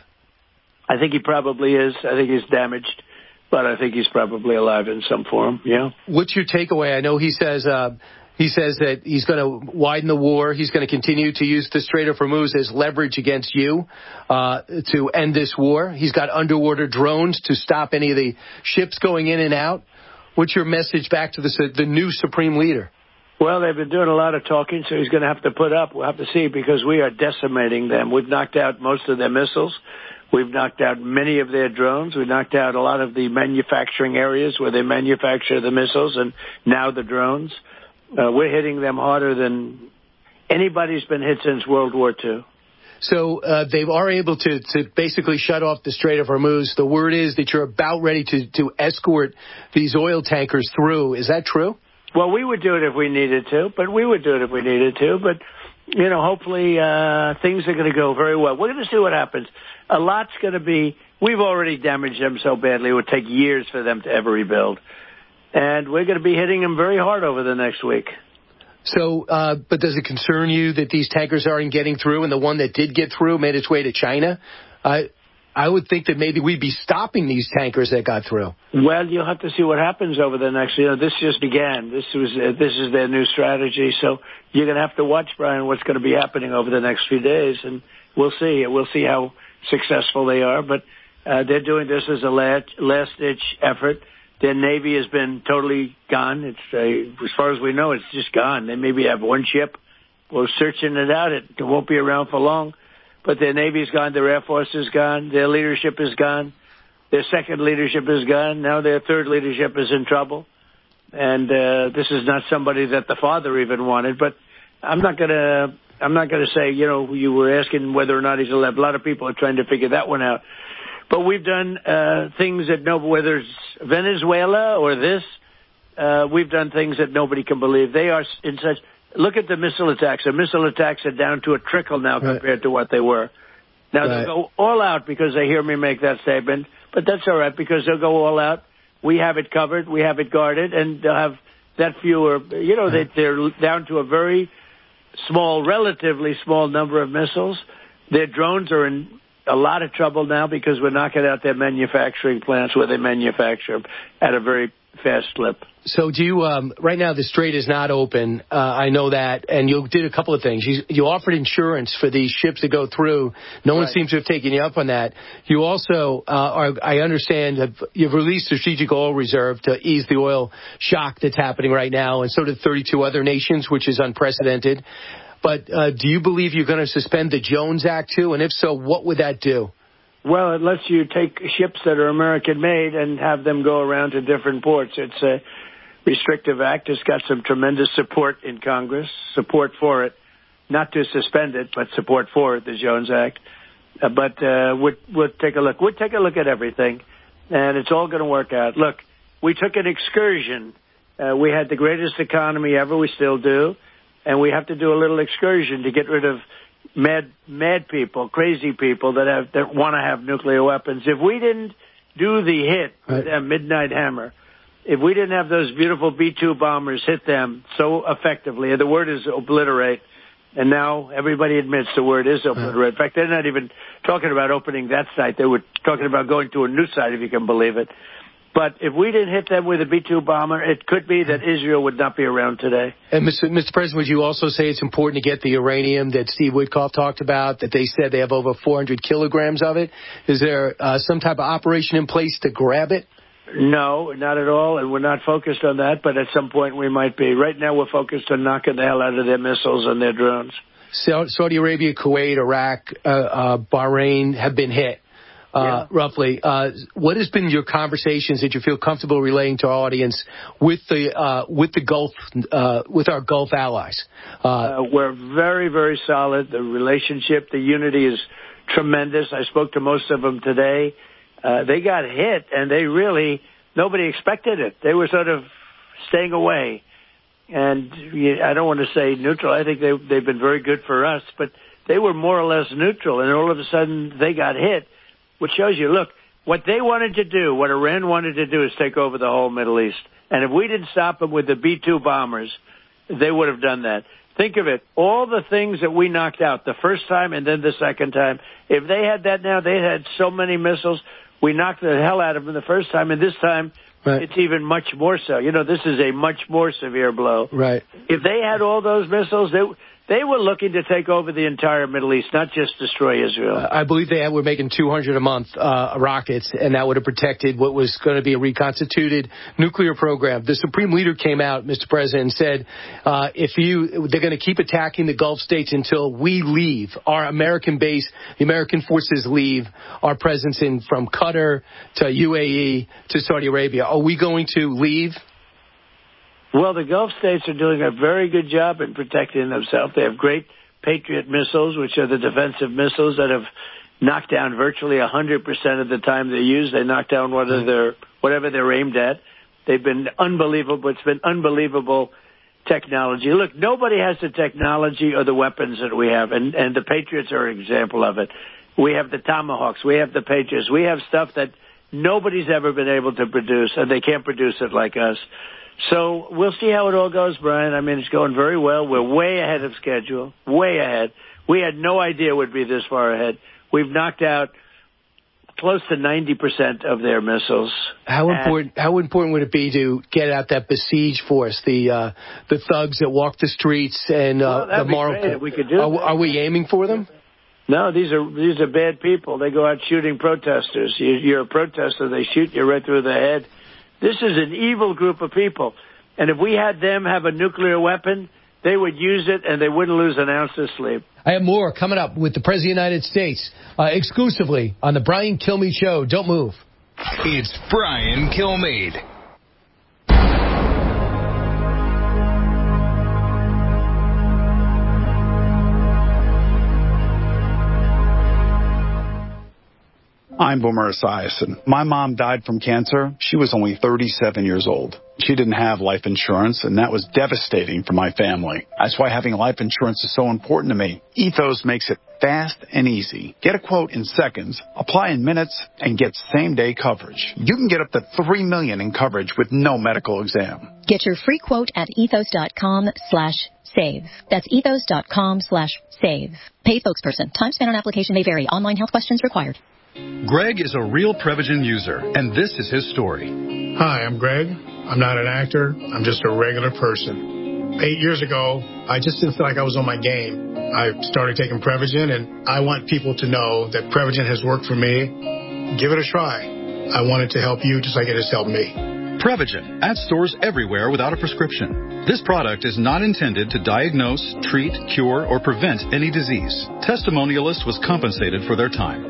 I think he probably is. I think he's damaged, but I think he's probably alive in some form. Yeah. What's your takeaway? I know he says uh, he says that he's going to widen the war. He's going to continue to use the Strait of Hormuz as leverage against you uh, to end this war. He's got underwater drones to stop any of the ships going in and out. What's your message back to the the new Supreme Leader? Well, they've been doing a lot of talking, so he's going to have to put up. We'll have to see because we are decimating them. We've knocked out most of their missiles. We've knocked out many of their drones. We've knocked out a lot of the manufacturing areas where they manufacture the missiles and now the drones. Uh, we're hitting them harder than anybody's been hit since World War Two. So uh, they are able to, to basically shut off the Strait of Hormuz. The word is that you're about ready to, to escort these oil tankers through. Is that true? Well, we would do it if we needed to, but we would do it if we needed to. But, you know, hopefully uh, things are going to go very well. We're going to see what happens. A lot's going to be, we've already damaged them so badly, it would take years for them to ever rebuild. And we're going to be hitting them very hard over the next week. So, uh, but does it concern you that these tankers aren't getting through and the one that did get through made its way to China? Uh, I would think that maybe we'd be stopping these tankers that got through. Well, you'll have to see what happens over the next, you know, this just began. This was, uh, this is their new strategy. So you're going to have to watch, Brian, what's going to be happening over the next few days. And we'll see. We'll see how successful they are, but uh, they're doing this as a last, last-ditch effort. Their Navy has been totally gone. It's uh, as far as we know, it's just gone. They maybe have one ship. We're searching it out. It, it won't be around for long, but their Navy's gone. Their Air Force is gone. Their leadership is gone. Their second leadership is gone. Now their third leadership is in trouble, and uh, this is not somebody that the father even wanted. But I'm not going to... I'm not going to say, you know, you were asking whether or not he's alive. A lot of people are trying to figure that one out. But we've done uh, things that no, whether it's Venezuela or this, uh, we've done things that nobody can believe. They are in such, look at the missile attacks. The missile attacks are down to a trickle now compared right. to what they were. Now right. they'll go all out because they hear me make that statement, but that's all right because they'll go all out. We have it covered. We have it guarded, and they'll have that fewer, you know, right. they, they're down to a very small, relatively small number of missiles. Their drones are in a lot of trouble now because we're knocking out their manufacturing plants where they manufacture at a very fast clip. So do you, um, right now the Strait is not open, uh, I know that, and you did a couple of things. You, you offered insurance for these ships to go through. No right. one seems to have taken you up on that. You also, uh, are, I understand, have, you've released Strategic Oil Reserve to ease the oil shock that's happening right now, and so did thirty-two other nations, which is unprecedented. But uh, do you believe you're going to suspend the Jones Act, too? And if so, what would that do? Well, it lets you take ships that are American-made and have them go around to different ports. It's a restrictive act. It's got some tremendous support in Congress, support for it, not to suspend it, but support for it, the Jones Act. Uh, but uh, we'll, we'll take a look. We'll take a look at everything, and it's all going to work out. Look, we took an excursion. Uh, we had the greatest economy ever. We still do. And we have to do a little excursion to get rid of mad mad people, crazy people that have that want to have nuclear weapons. If we didn't do the hit with that Midnight Hammer, if we didn't have those beautiful B two bombers hit them so effectively, and the word is obliterate, and now everybody admits the word is obliterate. In fact, they're not even talking about opening that site. They were talking about going to a new site, if you can believe it. But if we didn't hit them with a B two bomber, it could be that Israel would not be around today. And, Mister Mister President, would you also say it's important to get the uranium that Steve Witkoff talked about, that they said they have over four hundred kilograms of it? Is there uh, some type of operation in place to grab it? No, not at all, and we're not focused on that, but at some point we might be. Right now we're focused on knocking the hell out of their missiles and their drones. Saudi Arabia, Kuwait, Iraq, uh, uh, Bahrain have been hit. Uh, yeah. Roughly. Uh, what has been your conversations that you feel comfortable relaying to our audience with the uh, with the Gulf uh, with our Gulf allies? Uh, uh, we're very, very solid. The relationship, the unity is tremendous. I spoke to most of them today. Uh, they got hit, and they really nobody expected it. They were sort of staying away, and I don't want to say neutral. I think they they've been very good for us, but they were more or less neutral, and all of a sudden they got hit. Which shows you, look, what they wanted to do, what Iran wanted to do is take over the whole Middle East. And if we didn't stop them with the B two bombers, they would have done that. Think of it. All the things that we knocked out the first time and then the second time, if they had that now, they had so many missiles. We knocked the hell out of them the first time, and this time right. It's even much more so. You know, this is a much more severe blow. Right. If they had all those missiles, they... They were looking to take over the entire Middle East, not just destroy Israel. Uh, I believe they were making two hundred a month uh, rockets, and that would have protected what was going to be a reconstituted nuclear program. The Supreme Leader came out, Mister President, and said, uh, if you, they're going to keep attacking the Gulf states until we leave, our American base, the American forces leave our presence in from Qatar to U A E to Saudi Arabia. Are we going to leave? Well, the Gulf states are doing a very good job in protecting themselves. They have great Patriot missiles, which are the defensive missiles that have knocked down virtually one hundred percent of the time they use. They knock down whatever they're, whatever they're aimed at. They've been unbelievable. It's been unbelievable technology. Look, nobody has the technology or the weapons that we have, and, and the Patriots are an example of it. We have the Tomahawks. We have the Patriots. We have stuff that nobody's ever been able to produce, and they can't produce it like us. So we'll see how it all goes, Brian. I mean, it's going very well. We're way ahead of schedule, way ahead. We had no idea it would be this far ahead. We've knocked out close to ninety percent of their missiles. How important How important would it be to get out that besiege force, the uh, the thugs that walk the streets and uh, well, the moral? Great if we could do are, are we aiming for them? No, these are these are bad people. They go out shooting protesters. You, you're a protester, they shoot you right through the head. This is an evil group of people. And if we had them have a nuclear weapon, they would use it and they wouldn't lose an ounce of sleep. I have more coming up with the President of the United States uh, exclusively on the Brian Kilmeade Show. Don't move. It's Brian Kilmeade. I'm Boomer Esiason. My mom died from cancer. She was only thirty-seven years old. She didn't have life insurance, and that was devastating for my family. That's why having life insurance is so important to me. Ethos makes it fast and easy. Get a quote in seconds, apply in minutes, and get same-day coverage. You can get up to three million dollars in coverage with no medical exam. Get your free quote at ethos.com slash save. That's ethos.com slash save. Paid spokesperson. Time spent on application may vary. Online health questions required. Greg is a real Prevagen user, and this is his story. Hi, I'm Greg. I'm not an actor. I'm just a regular person. Eight years ago, I just didn't feel like I was on my game. I started taking Prevagen, and I want people to know that Prevagen has worked for me. Give it a try. I want it to help you just like it has helped me. Prevagen, at stores everywhere without a prescription. This product is not intended to diagnose, treat, cure, or prevent any disease. Testimonialists was compensated for their time.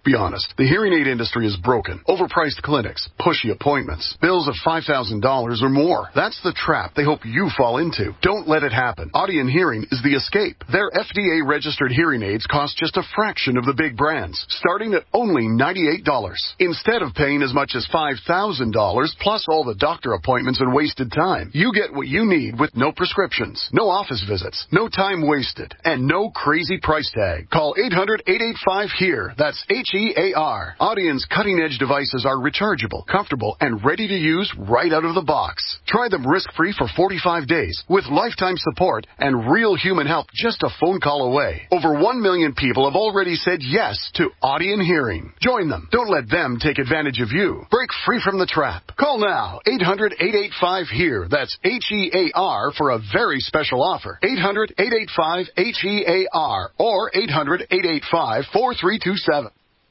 Be honest, the hearing aid industry is broken. Overpriced clinics, pushy appointments, bills of five thousand dollars or more. That's the trap they hope you fall into. Don't let it happen. Audien Hearing is the escape. Their F D A-registered hearing aids cost just a fraction of the big brands, starting at only ninety-eight dollars. Instead of paying as much as five thousand dollars plus all the doctor appointments and wasted time, you get what you need with no prescriptions, no office visits, no time wasted, and no crazy price tag. Call eight hundred, eight eight five, H E A R. That's H E A R. Audien's cutting-edge devices are rechargeable, comfortable, and ready to use right out of the box. Try them risk-free for forty-five days with lifetime support and real human help just a phone call away. Over one million people have already said yes to Audien Hearing. Join them. Don't let them take advantage of you. Break free from the trap. Call now. eight hundred, eight eight five, H E A R. That's H E A R for a very special offer. eight hundred, eight eight five, H E A R or eight hundred, eight eight five, four three two seven.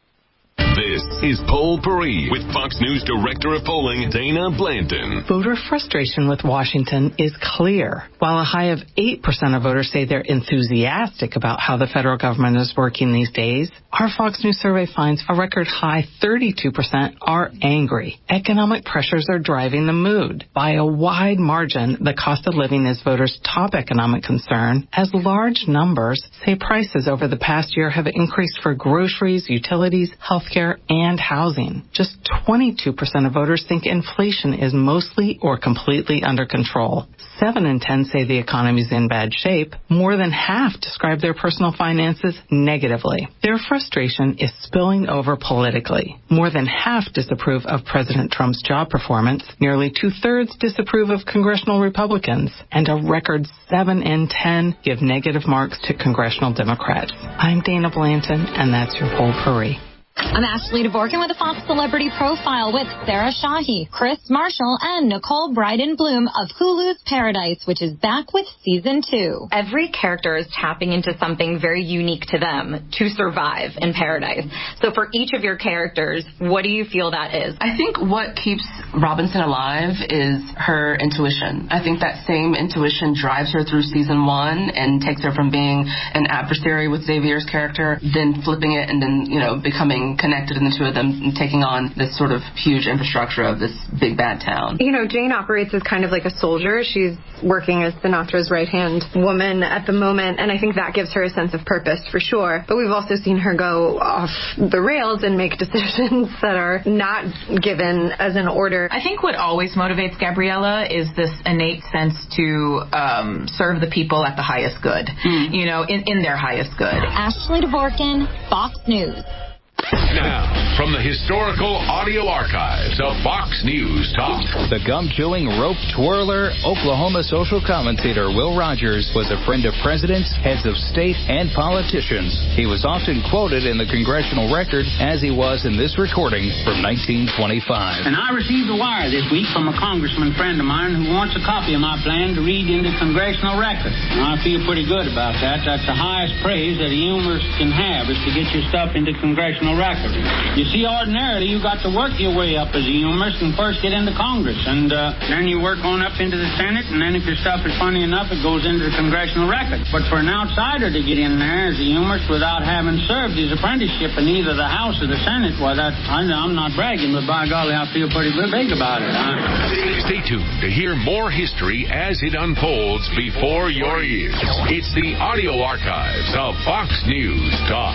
This is Poll Paris with Fox News Director of Polling, Dana Blanton. Voter frustration with Washington is clear. While a high of eight percent of voters say they're enthusiastic about how the federal government is working these days, our Fox News survey finds a record high thirty-two percent are angry. Economic pressures are driving the mood. By a wide margin, the cost of living is voters' top economic concern, as large numbers say prices over the past year have increased for groceries, utilities, health care, and housing. Just twenty-two percent of voters think inflation is mostly or completely under control. Seven in ten say the economy is in bad shape. More than half describe their personal finances negatively. Their frustration is spilling over politically. More than half disapprove of President Trump's job performance. Nearly two-thirds disapprove of congressional Republicans. And a record seven in ten give negative marks to congressional Democrats. I'm Dana Blanton, and that's your Poll Paris. I'm Ashley DeVorkin with a Fox Celebrity Profile with Sarah Shahi, Chris Marshall, and Nicole Bryden-Bloom of Hulu's Paradise, which is back with season two. Every character is tapping into something very unique to them to survive in Paradise. So for each of your characters, what do you feel that is? I think what keeps Robinson alive is her intuition. I think that same intuition drives her through season one and takes her from being an adversary with Xavier's character, then flipping it and then, you know, becoming connected in the two of them, taking on this sort of huge infrastructure of this big bad town. You know, Jane operates as kind of like a soldier. She's working as Sinatra's right-hand woman at the moment, and I think that gives her a sense of purpose for sure. But we've also seen her go off the rails and make decisions that are not given as an order. I think what always motivates Gabriella is this innate sense to um, serve the people at the highest good, mm. you know, in, in their highest good. Ashley DeVorkin, Fox News. Now, from the historical audio archives of Fox News Talk. The gum-chewing, rope twirler, Oklahoma social commentator Will Rogers was a friend of presidents, heads of state, and politicians. He was often quoted in the congressional record, as he was in this recording from nineteen twenty-five. And I received a wire this week from a congressman friend of mine who wants a copy of my plan to read into congressional record. And I feel pretty good about that. That's the highest praise that a humorist can have, is to get your stuff into congressional record. You see, ordinarily, you got to work your way up as a humorist and first get into Congress, and uh, then you work on up into the Senate, and then if your stuff is funny enough, it goes into the congressional record. But for an outsider to get in there as a humorist without having served his apprenticeship in either the House or the Senate, well, that, I, I'm not bragging, but by golly, I feel pretty big about it. Huh? Stay tuned to hear more history as it unfolds before your ears. It's the audio archives of Fox News Talk.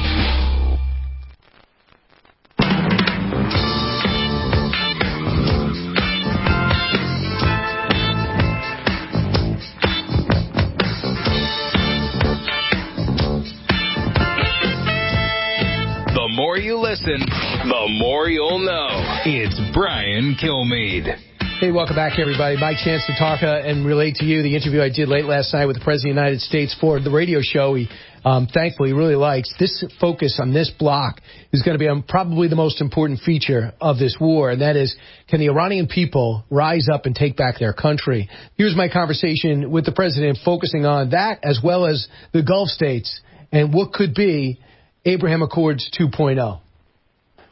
The more you listen, the more you'll know. It's Brian Kilmeade. Hey, welcome back, everybody. My chance to talk uh, and relate to you the interview I did late last night with the President of the United States for the radio show he um, thankfully really likes. This focus on this block is going to be um, probably the most important feature of this war, and that is, can the Iranian people rise up and take back their country? Here's my conversation with the President focusing on that as well as the Gulf states and what could be Abraham Accords two point oh.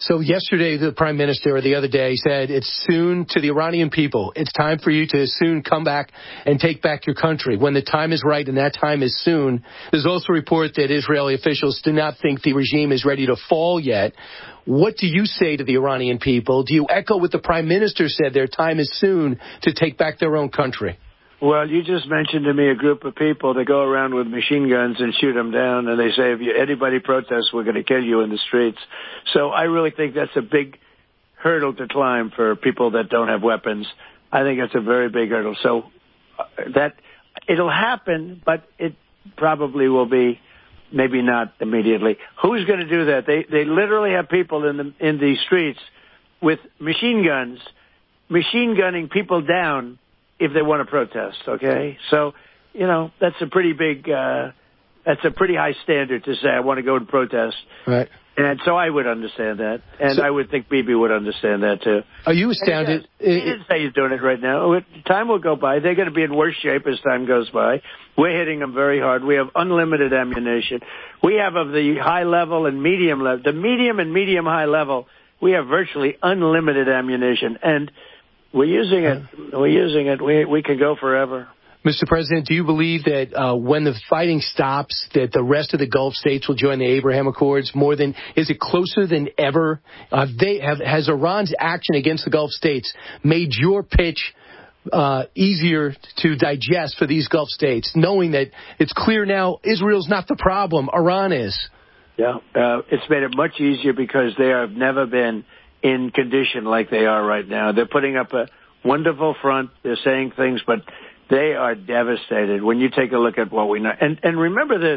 So yesterday, the prime minister, or the other day, said it's soon to the Iranian people. It's time for you to soon come back and take back your country when the time is right, and that time is soon. There's also a report that Israeli officials do not think the regime is ready to fall yet. What do you say to the Iranian people? Do you echo what the prime minister said, their time is soon to take back their own country? Well, you just mentioned to me a group of people that go around with machine guns and shoot them down, and they say, if you, anybody protests, we're going to kill you in the streets. So I really think that's a big hurdle to climb for people that don't have weapons. I think that's a very big hurdle. So uh, that it'll happen, but it probably will be maybe not immediately. Who's going to do that? They they literally have people in the in the streets with machine guns, machine gunning people down if they want to protest, okay? So, you know, that's a pretty big, uh, that's a pretty high standard to say, I want to go and protest. Right. And so I would understand that. And so, I would think Bibi would understand that, too. Are you astounded? He, he didn't say he's doing it right now. Time will go by. They're going to be in worse shape as time goes by. We're hitting them very hard. We have unlimited ammunition. We have of the high level and medium level, the medium and medium high level, we have virtually unlimited ammunition. And we're using it. We're using it. We we can go forever. Mister President, do you believe that uh, when the fighting stops, that the rest of the Gulf states will join the Abraham Accords more than, is it closer than ever? Uh, they have, has Iran's action against the Gulf states made your pitch uh, easier to digest for these Gulf states, knowing that it's clear now Israel's not the problem, Iran is? Yeah, uh, it's made it much easier because they have never been in condition like they are right now. They're putting up a wonderful front. They're saying things, but they are devastated when you take a look at what we know. And, and remember this,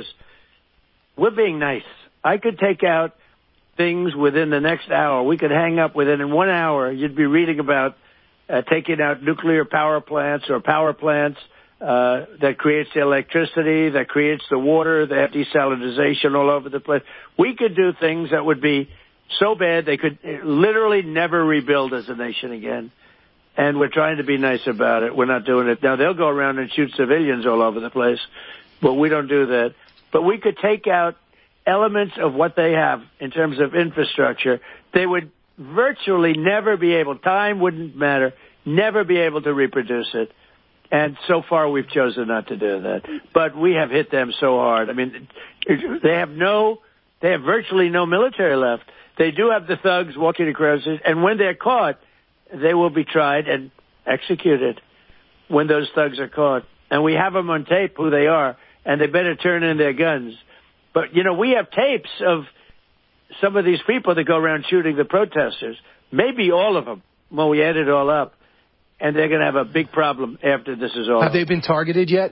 we're being nice. I could take out things within the next hour. We could hang up within in one hour. You'd be reading about uh, taking out nuclear power plants or power plants uh, that creates the electricity, that creates the water. They have desalinization all over the place. We could do things that would be so bad they could literally never rebuild as a nation again. And we're trying to be nice about it. We're not doing it. Now, they'll go around and shoot civilians all over the place, but we don't do that. But we could take out elements of what they have in terms of infrastructure. They would virtually never be able, time wouldn't matter, never be able to reproduce it. And so far, we've chosen not to do that. But we have hit them so hard. I mean, they have no, they have virtually no military left. They do have the thugs walking across it, and when they're caught, they will be tried and executed when those thugs are caught. And we have them on tape who they are, and they better turn in their guns. But, you know, we have tapes of some of these people that go around shooting the protesters, maybe all of them, when we add it all up. And they're going to have a big problem after this is all Have over. they been targeted yet?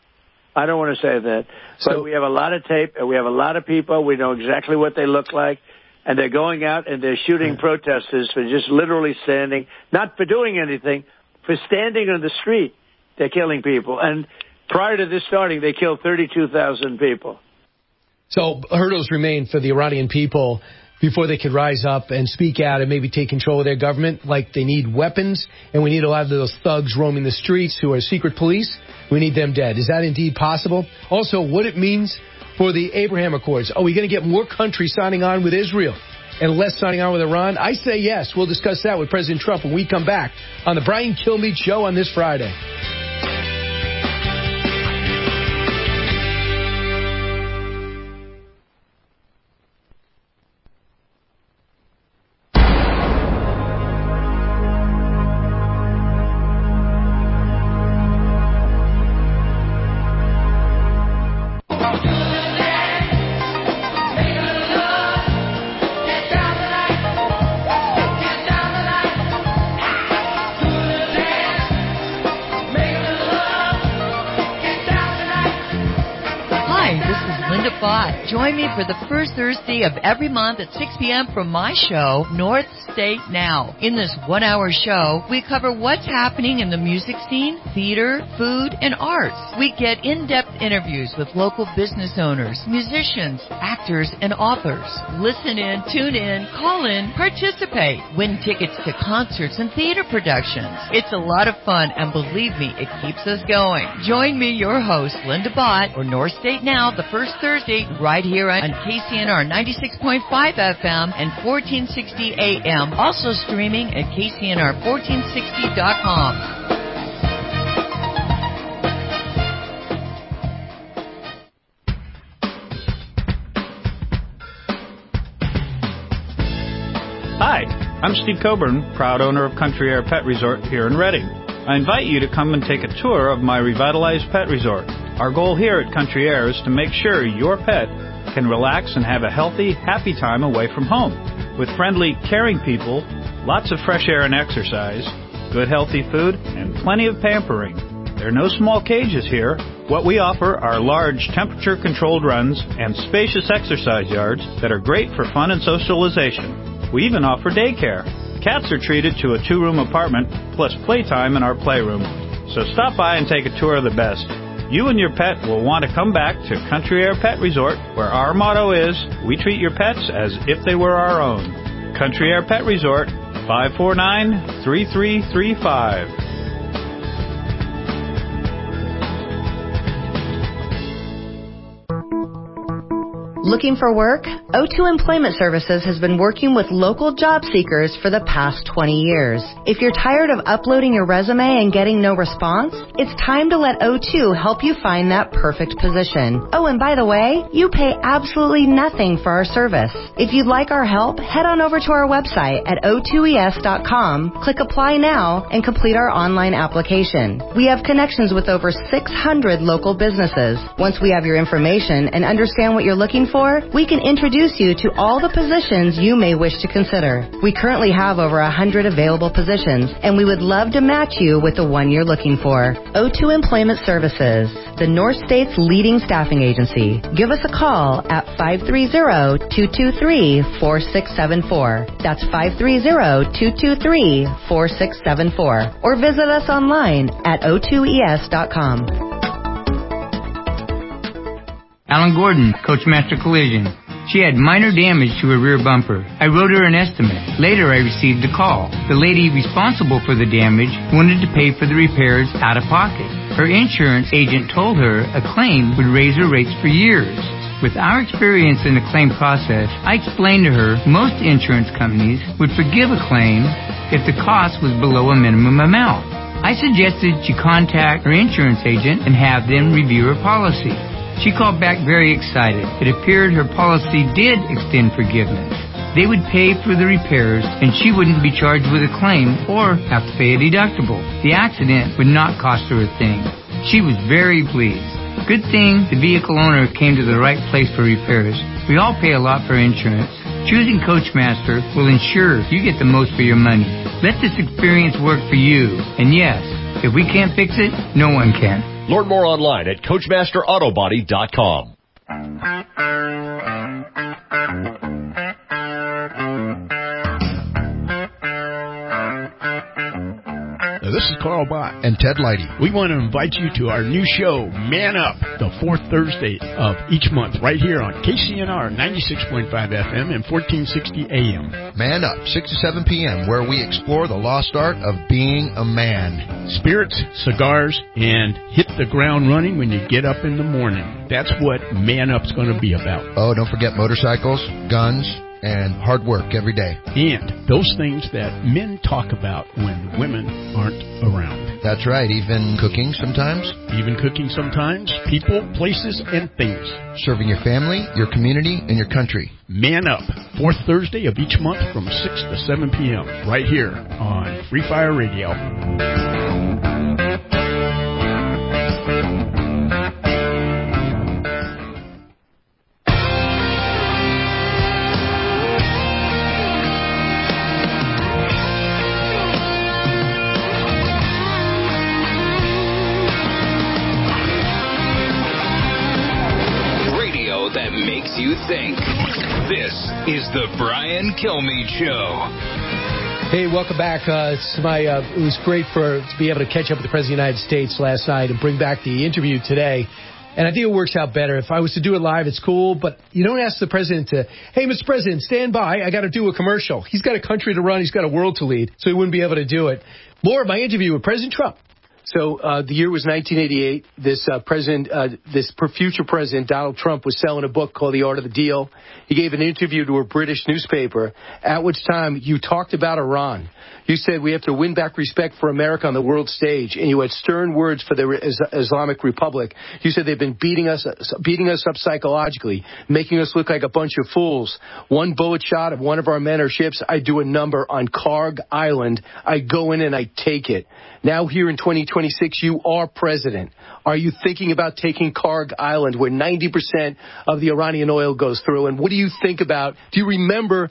I don't want to say that. So, but we have a lot of tape, and we have a lot of people. We know exactly what they look like. And they're going out and they're shooting protesters for just literally standing, not for doing anything, for standing on the street. They're killing people. And prior to this starting, they killed thirty-two thousand people. So hurdles remain for the Iranian people before they could rise up and speak out and maybe take control of their government. Like they need weapons, and we need a lot of those thugs roaming the streets who are secret police. We need them dead. Is that indeed possible? Also, what it means for the Abraham Accords. Are we going to get more countries signing on with Israel and less signing on with Iran? I say yes. We'll discuss that with President Trump when we come back on the Brian Kilmeade Show on this Friday. Join me for the first Thursday of every month at six p.m. for my show, North State Now. In this one-hour show, we cover what's happening in the music scene, theater, food, and arts. We get in-depth interviews with local business owners, musicians, actors, and authors. Listen in, tune in, call in, participate. Win tickets to concerts and theater productions. It's a lot of fun, and believe me, it keeps us going. Join me, your host, Linda Bott, for North State Now, the first Thursday right here on K C N R ninety-six point five F M and fourteen sixty A M. Also streaming at K C N R fourteen sixty dot com. Hi, I'm Steve Coburn, proud owner of Country Air Pet Resort here in Reading. I invite you to come and take a tour of my revitalized pet resort. Our goal here at Country Air is to make sure your pet can relax and have a healthy, happy time away from home. With friendly, caring people, lots of fresh air and exercise, good healthy food, and plenty of pampering. There are no small cages here. What we offer are large temperature-controlled runs and spacious exercise yards that are great for fun and socialization. We even offer daycare. Cats are treated to a two-room apartment plus playtime in our playroom. So stop by and take a tour of the best. You and your pet will want to come back to Country Air Pet Resort, where our motto is, we treat your pets as if they were our own. Country Air Pet Resort, five four nine, three three three five. Looking for work? O two Employment Services has been working with local job seekers for the past twenty years. If you're tired of uploading your resume and getting no response, it's time to let O two help you find that perfect position. Oh, and by the way, you pay absolutely nothing for our service. If you'd like our help, head on over to our website at O two E S dot com, click Apply Now, and complete our online application. We have connections with over six hundred local businesses. Once we have your information and understand what you're looking for, we can introduce you to all the positions you may wish to consider. We currently have over one hundred available positions, and we would love to match you with the one you're looking for. O two Employment Services, the North State's leading staffing agency. Give us a call at five three zero, two two three, four six seven four. That's five three zero, two two three, four six seven four. Or visit us online at O two E S dot com. Alan Gordon, Coachmaster Collision. She had minor damage to her rear bumper. I wrote her an estimate. Later, I received a call. The lady responsible for the damage wanted to pay for the repairs out of pocket. Her insurance agent told her a claim would raise her rates for years. With our experience in the claim process, I explained to her most insurance companies would forgive a claim if the cost was below a minimum amount. I suggested she contact her insurance agent and have them review her policy. She called back very excited. It appeared her policy did extend forgiveness. They would pay for the repairs, and she wouldn't be charged with a claim or have to pay a deductible. The accident would not cost her a thing. She was very pleased. Good thing the vehicle owner came to the right place for repairs. We all pay a lot for insurance. Choosing Coachmaster will ensure you get the most for your money. Let this experience work for you. And yes, if we can't fix it, no one can. Learn more online at Coachmaster Auto Body dot com. This is Carl Bott and Ted Leidy. We want to invite you to our new show, Man Up, the fourth Thursday of each month, right here on K C N R ninety-six point five F M and fourteen sixty A M. Man Up, six to seven p.m., where we explore the lost art of being a man. Spirits, cigars, and hit the ground running when you get up in the morning. That's what Man Up's going to be about. Oh, don't forget motorcycles, guns, and hard work every day. And those things that men talk about when women aren't around. That's right, even cooking sometimes. Even cooking sometimes. People, places, and things. Serving your family, your community, and your country. Man Up, fourth Thursday of each month from six to seven p.m. right here on Free Fire Radio. You think. This is the Brian Kilmeade Show. Hey, welcome back. Uh, it's my, uh, it was great for to be able to catch up with the President of the United States last night and bring back the interview today. And I think it works out better. If I was to do it live, it's cool, but you don't ask the President to, hey, Mister President, stand by. I got to do a commercial. He's got a country to run. He's got a world to lead, so he wouldn't be able to do it. More of my interview with President Trump So uh, the year was nineteen eighty-eight. This uh, president, uh, this future president, Donald Trump, was selling a book called The Art of the Deal. He gave an interview to a British newspaper, at which time you talked about Iran. You said we have to win back respect for America on the world stage, and you had stern words for the Islamic Republic. You said they've been beating us, beating us up psychologically, making us look like a bunch of fools. One bullet shot of one of our men or ships, I do a number on Karg Island. I go in and I take it. Now here in twenty twenty-six, you are president. Are you thinking about taking Karg Island, where ninety percent of the Iranian oil goes through? And what do you think about, do you remember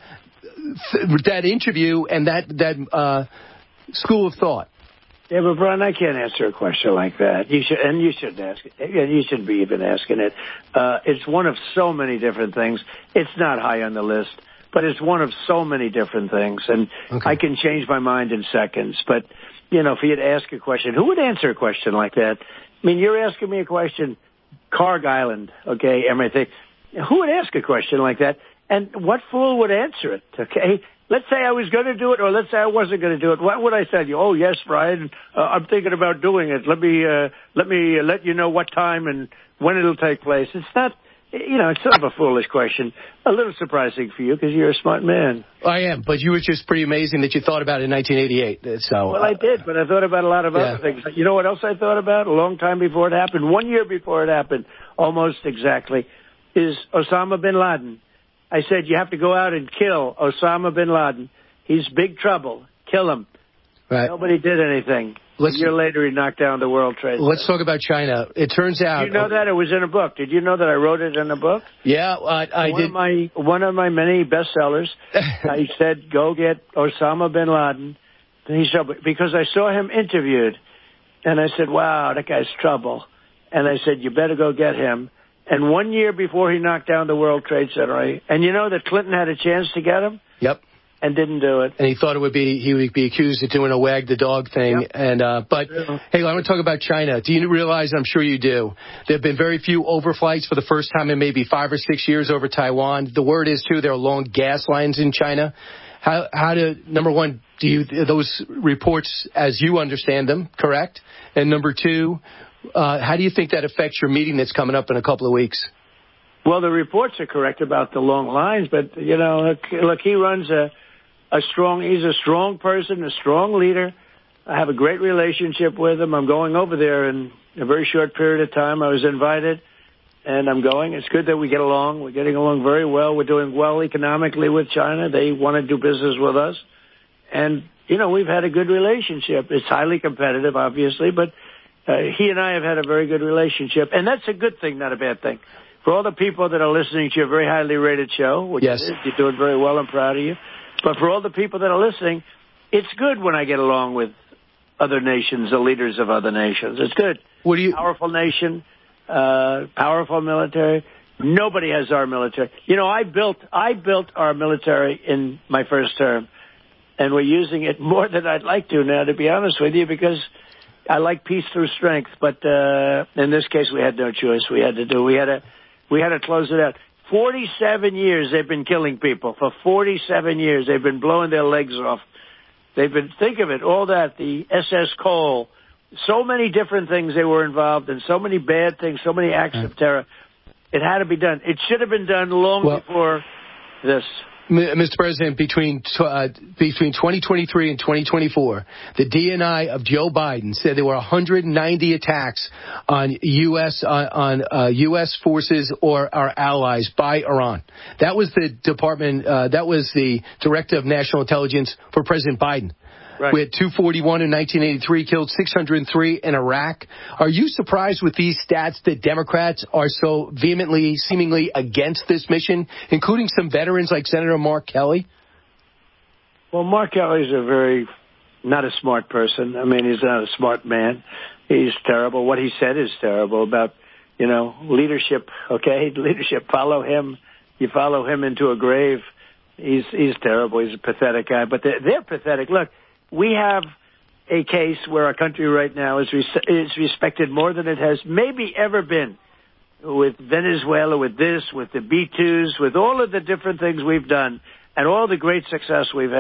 th- that interview and that, that uh, school of thought? Yeah, but Brian, I can't answer a question like that. You should, and you shouldn't ask it. You shouldn't be even asking it. Uh, it's one of so many different things. It's not high on the list, but it's one of so many different things. And okay. I can change my mind in seconds. But, you know, if you'd ask a question, who would answer a question like that? I mean, you're asking me a question, Karg Island, okay, everything. Who would ask a question like that? And what fool would answer it, okay? Let's say I was going to do it, or let's say I wasn't going to do it. What would I say to you? Oh, yes, Brian, uh, I'm thinking about doing it. Let me uh, let me uh, let you know what time and when it'll take place. It's not, you know, it's sort of a foolish question. A little surprising for you because you're a smart man. I am, but you were just pretty amazing that you thought about it in nineteen eighty-eight. So, well, I did, but I thought about a lot of yeah. other things. You know what else I thought about a long time before it happened? One year before it happened, almost exactly, is Osama bin Laden. I said, you have to go out and kill Osama bin Laden. He's big trouble. Kill him. Right. Nobody did anything. Let's, a year later, he knocked down the World Trade Center. Let's talk about China. It turns out... Did you know that? It was in a book. Did you know that I wrote it in a book? Yeah, uh, I one did. Of my, one of my many bestsellers, I said, go get Osama bin Laden. And he said, because I saw him interviewed. And I said, wow, that guy's trouble. And I said, you better go get him. And one year before he knocked down the World Trade Center, and you know that Clinton had a chance to get him? Yep. And didn't do it. And he thought it would be, he would be accused of doing a wag the dog thing. Yep. And, uh, but, yeah. Hey, I want to talk about China. Do you realize, I'm sure you do, there have been very few overflights for the first time in maybe five or six years over Taiwan. The word is, too, there are long gas lines in China. How, how do, number one, do you, those reports, as you understand them, correct? And number two, Uh, how do you think that affects your meeting that's coming up in a couple of weeks? Well, the reports are correct about the long lines, but, you know, look, look he runs a, a strong, he's a strong person, a strong leader. I have a great relationship with him. I'm going over there in a very short period of time. I was invited, and I'm going. It's good that we get along. We're getting along very well. We're doing well economically with China. They want to do business with us. And, you know, we've had a good relationship. It's highly competitive, obviously, but Uh, he and I have had a very good relationship, and that's a good thing, not a bad thing. For all the people that are listening to your very highly rated show, which yes. is, you're doing very well, I'm proud of you. But for all the people that are listening, it's good when I get along with other nations, the leaders of other nations. It's good. What do you? Powerful nation, uh, powerful military. Nobody has our military. You know, I built I built our military in my first term, and we're using it more than I'd like to now, to be honest with you, because I like peace through strength, but uh, in this case, we had no choice. We had to do. We had to. We had to close it out. Forty-seven years they've been killing people. For forty-seven years they've been blowing their legs off. They've been. Think of it. All that. The S S Cole. So many different things they were involved in. So many bad things. So many acts of terror. It had to be done. It should have been done long well, before this. Mister President, between uh, between twenty twenty-three and twenty twenty-four, the D N I of Joe Biden said there were one hundred ninety attacks on U S on, on uh, U S forces or our allies by Iran. That was the Department. Uh, that was the Director of National Intelligence for President Biden. Right. We had two forty-one in nineteen eighty-three, killed six hundred three in Iraq. Are you surprised with these stats that Democrats are so vehemently, seemingly against this mission, including some veterans like Senator Mark Kelly? Well, Mark Kelly's a very, not a smart person. I mean, he's not a smart man. He's terrible. What he said is terrible about, you know, leadership, okay? Leadership, follow him. You follow him into a grave. He's he's terrible. He's a pathetic guy. But they're, they're pathetic. Look. We have a case where our country right now is, res- is respected more than it has maybe ever been, with Venezuela, with this, with the B twos, with all of the different things we've done, and all the great success we've had.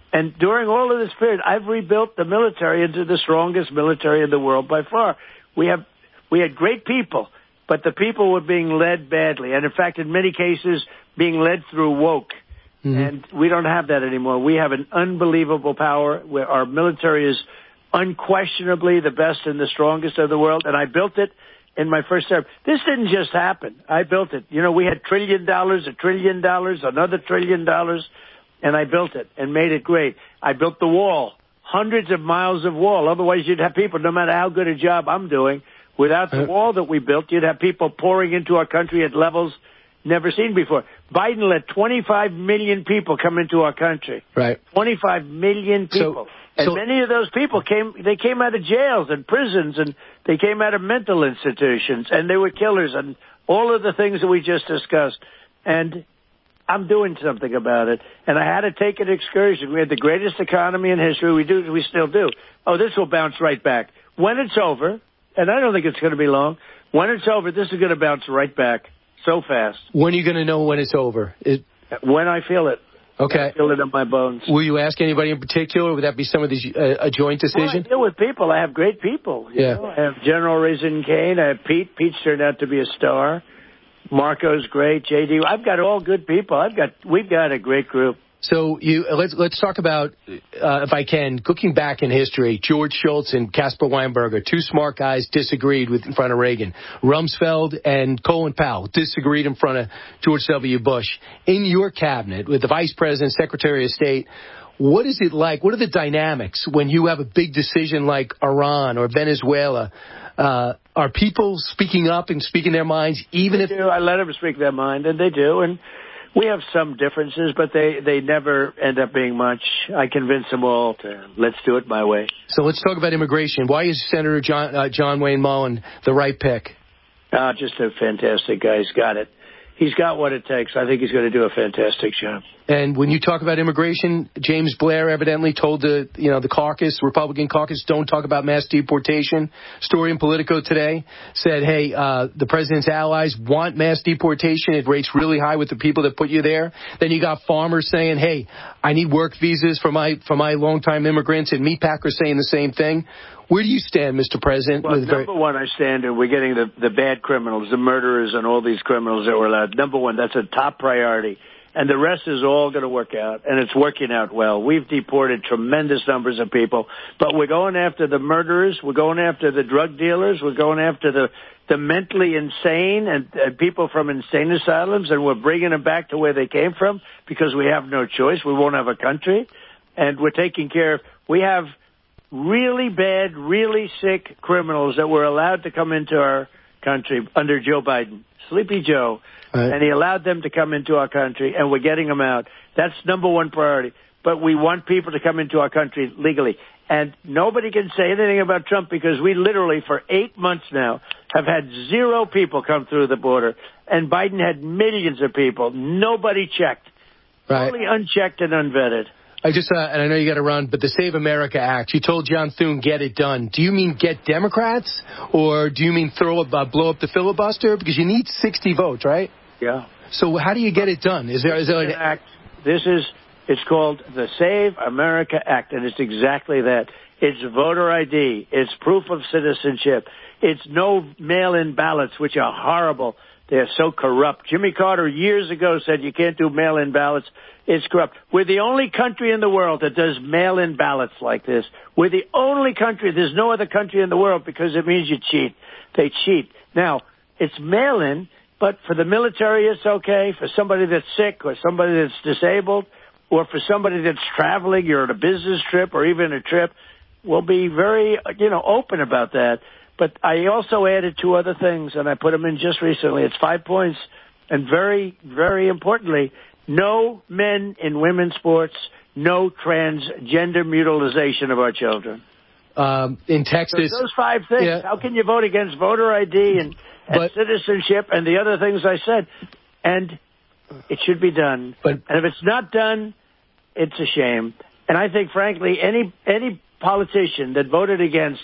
And during all of this period, I've rebuilt the military into the strongest military in the world by far. We have we had great people, but the people were being led badly. And, in fact, in many cases, being led through woke. Mm-hmm. And we don't have that anymore. We have an unbelievable power where our military is unquestionably the best and the strongest of the world. And I built it in my first term. This didn't just happen. I built it. You know, we had trillion dollars, a trillion dollars, another trillion dollars. And I built it and made it great. I built the wall, hundreds of miles of wall. Otherwise, you'd have people, no matter how good a job I'm doing, without the wall that we built, you'd have people pouring into our country at levels never seen before. Biden let twenty-five million people come into our country. Right. twenty-five million people. So, and so, many of those people came, they came out of jails and prisons, and they came out of mental institutions, and they were killers, and all of the things that we just discussed. And I'm doing something about it, and I had to take an excursion. We had the greatest economy in history. We do, we still do. Oh, this will bounce right back. When it's over, and I don't think it's going to be long, when it's over, this is going to bounce right back so fast. When are you going to know when it's over? It... When I feel it. Okay. I feel it in my bones. Will you ask anybody in particular? Would that be some of these uh, a joint decision? Well, I deal with people. I have great people. You yeah. know? I have General Raisin Kane. I have Pete. Pete's turned out to be a star. Marco's great. J D. I've got all good people. I've got. We've got a great group. So you let's let's talk about, uh, if I can, looking back in history. George Shultz and Caspar Weinberger, two smart guys, disagreed with in front of Reagan. Rumsfeld and Colin Powell disagreed in front of George W. Bush. In your cabinet, with the Vice President, Secretary of State, what is it like? What are the dynamics when you have a big decision like Iran or Venezuela? Uh, are people speaking up and speaking their minds, even they if... do. I let them speak their mind, and they do. And we have some differences, but they, they never end up being much. I convince them all to let's do it my way. So let's talk about immigration. Why is Senator John, uh, John Wayne Mullen the right pick? Uh, just a fantastic guy. He's got it. He's got what it takes. I think he's going to do a fantastic job. And when you talk about immigration, James Blair evidently told the, you know, the caucus, Republican caucus, don't talk about mass deportation. Story in Politico today said, hey, uh, the president's allies want mass deportation. It rates really high with the people that put you there. Then you got farmers saying, hey, I need work visas for my for my longtime immigrants, and meatpackers saying the same thing. Where do you stand, Mister President? Well, number very- one, I stand, and we're getting the, the bad criminals, the murderers, and all these criminals that were allowed. Number one, that's a top priority. And the rest is all going to work out, and it's working out well. We've deported tremendous numbers of people, but we're going after the murderers, we're going after the drug dealers, we're going after the, the mentally insane and, and people from insane asylums, and we're bringing them back to where they came from because we have no choice. We won't have a country, and we're taking care of. We have really bad, really sick criminals that were allowed to come into our country under Joe Biden, Sleepy Joe, right. And he allowed them to come into our country, and we're getting them out. That's number one priority. But we want people to come into our country legally. And nobody can say anything about Trump because we literally, for eight months now, have had zero people come through the border. And Biden had millions of people. Nobody checked. Right. Totally unchecked and unvetted. I just, uh, and I know you got to run, but the Save America Act, you told John Thune, get it done. Do you mean get Democrats, or do you mean throw up, uh, blow up the filibuster? Because you need sixty votes, right? Yeah. So how do you get it done? Is there, is there an act? This is, it's called the Save America Act, and it's exactly that. It's voter I D. It's proof of citizenship. It's no mail-in ballots, which are horrible. They're so corrupt. Jimmy Carter years ago said you can't do mail-in ballots. It's corrupt. We're the only country in the world that does mail-in ballots like this. We're the only country. There's no other country in the world because it means you cheat. They cheat. Now, it's mail-in, but for the military it's okay. For somebody that's sick or somebody that's disabled or for somebody that's traveling, you're on a business trip or even a trip, we'll be very, you know, open about that. But I also added two other things, and I put them in just recently. It's five points. And very, very importantly, no men in women's sports, no transgender mutilization of our children. Um, in Texas. So those five things. Yeah. How can you vote against voter I D and, and but, citizenship and the other things I said? And it should be done. But, and if it's not done, it's a shame. And I think, frankly, any any politician that voted against,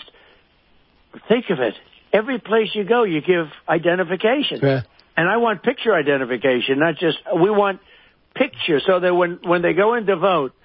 think of it. Every place you go, you give identification. Yeah. And I want picture identification, not just, we want picture so that when, when they go in to vote,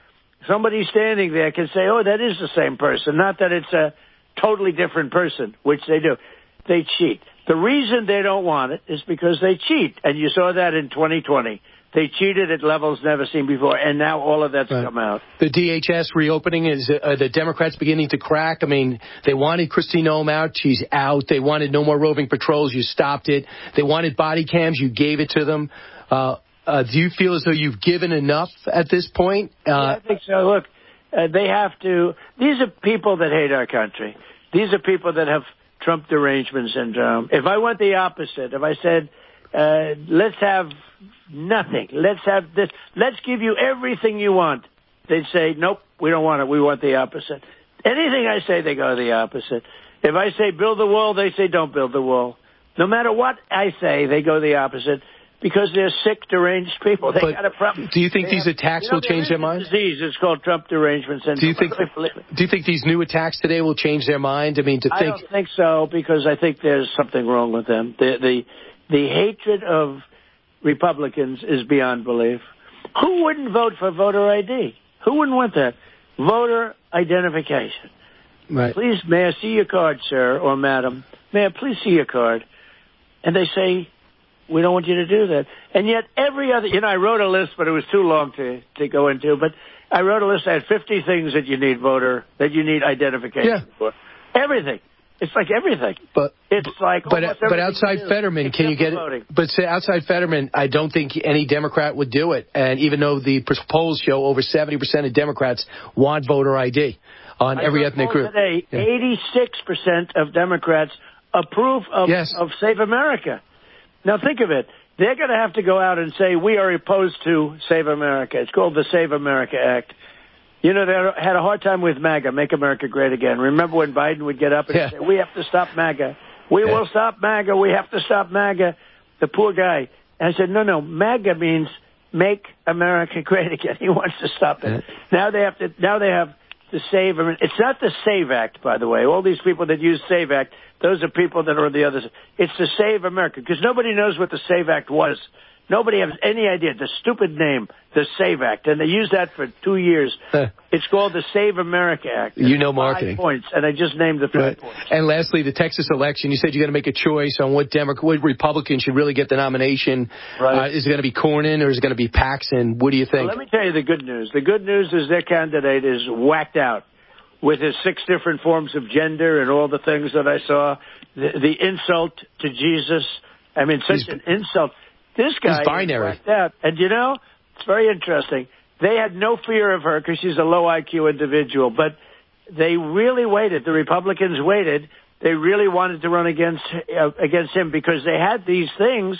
somebody standing there can say, oh, that is the same person, not that it's a totally different person, which they do. They cheat. The reason they don't want it is because they cheat, and you saw that in twenty twenty. They cheated at levels never seen before, and now all of that's right. come out. The D H S reopening, is uh, the Democrats beginning to crack? I mean, they wanted Kristi Noem out. She's out. They wanted no more roving patrols. You stopped it. They wanted body cams. You gave it to them. Uh, uh, do you feel as though you've given enough at this point? Uh, yeah, I think so. Look, uh, they have to. These are people that hate our country. These are people that have Trump derangement syndrome. If I went the opposite, if I said, uh, let's have nothing, let's have this, let's give you everything you want, they'd say, nope, we don't want it, we want the opposite. Anything I say, they go the opposite. If I say build the wall, they say don't build the wall. No matter what I say, they go the opposite because they're sick, deranged people. They but got a problem. Do you think they these have, attacks you know, will change their mind? Disease. It's called Trump derangement syndrome. Do you think? Do you think these new attacks today will change their mind? I mean, to I think. don't think so because I think there's something wrong with them. The the the hatred of Republicans is beyond belief. Who wouldn't vote for voter I D? Who wouldn't want that? Voter identification. Right. Please, may I see your card, sir or madam? May I please see your card? And they say, we don't want you to do that. And yet every other, you know, I wrote a list, but it was too long to, to go into. But I wrote a list. I had fifty things that you need voter, that you need identification yeah. for. Everything. It's like everything. But it's like but but outside you Fetterman, can you get voting. it? But say outside Fetterman, I don't think any Democrat would do it. And even though the polls show over seventy percent of Democrats want voter I D on I every ethnic group. Today, yeah. eighty-six percent of Democrats approve of, yes. of Save America. Now think of it. They're going to have to go out and say, we are opposed to Save America. It's called the Save America Act. You know, they had a hard time with MAGA, Make America Great Again. Remember when Biden would get up and yeah. say, we have to stop MAGA. We yeah. will stop MAGA. We have to stop MAGA. The poor guy. And I said, no, no, MAGA means Make America Great Again. He wants to stop it. Yeah. Now they have to, now they have to save. I mean, it's not the SAVE Act, by the way. All these people that use SAVE Act, those are people that are on the other side. It's the Save America, because nobody knows what the SAVE Act was. Nobody has any idea. The stupid name, the SAVE Act, and they used that for two years. It's called the Save America Act. You know marketing. Five points, and I just named the five right. points. And lastly, the Texas election. You said you're going to make a choice on what Democrat, what Republican should really get the nomination. Right. Uh, is it going to be Cornyn or is it going to be Paxton? What do you think? Well, let me tell you the good news. The good news is their candidate is whacked out with his six different forms of gender and all the things that I saw. The, the insult to Jesus. I mean, such He's, an insult. This guy is whacked out. And, you know, it's very interesting. They had no fear of her because she's a low I Q individual. But they really waited. The Republicans waited. They really wanted to run against uh, against him because they had these things,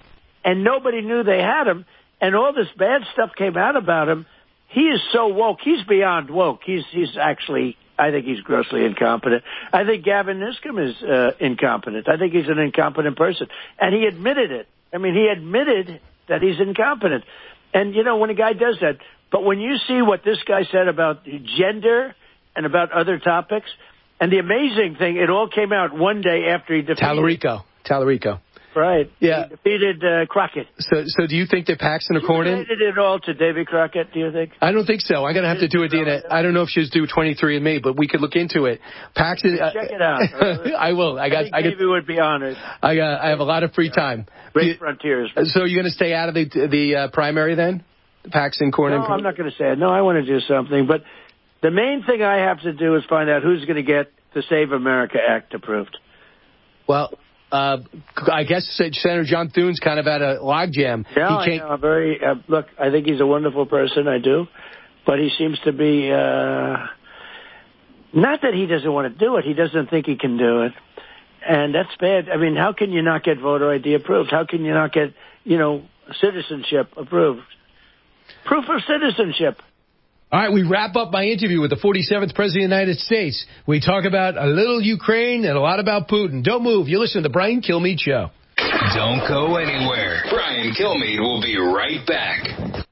and nobody knew they had them. And all this bad stuff came out about him. He is so woke. He's beyond woke. He's he's actually, I think he's grossly incompetent. I think Gavin Newsom is uh, incompetent. I think he's an incompetent person. And he admitted it. I mean, he admitted that he's incompetent. And, you know, when a guy does that, but when you see what this guy said about gender and about other topics, and the amazing thing, it all came out one day after he defeated... Tallarico. Tallarico. Right. Yeah. He defeated uh, Crockett. So so do you think that Paxton or Cornyn... related it all to Davy Crockett, do you think? I don't think so. I'm going to have to do a D N A. I don't know if she's do twenty-three and me, but we could look into it. Paxton... Check it out. I will. I got. I think I Davy got, would be honored. I got. I have a lot of free time. Great you, frontiers. So you're going to stay out of the the uh, primary then? Paxton, Cornyn... No, I'm not going to say it. No, I want to do something. But the main thing I have to do is find out who's going to get the Save America Act approved. Well... Uh, I guess Senator John Thune's kind of at a logjam. Yeah, he can't... I know. Very, uh, look, I think he's a wonderful person, I do. But he seems to be, uh, not that he doesn't want to do it, he doesn't think he can do it. And that's bad. I mean, how can you not get voter I D approved? How can you not get, you know, citizenship approved? Proof of citizenship. All right, we wrap up my interview with the forty-seventh President of the United States. We talk about a little Ukraine and a lot about Putin. Don't move. You listen to the Brian Kilmeade Show. Don't go anywhere. Brian Kilmeade will be right back.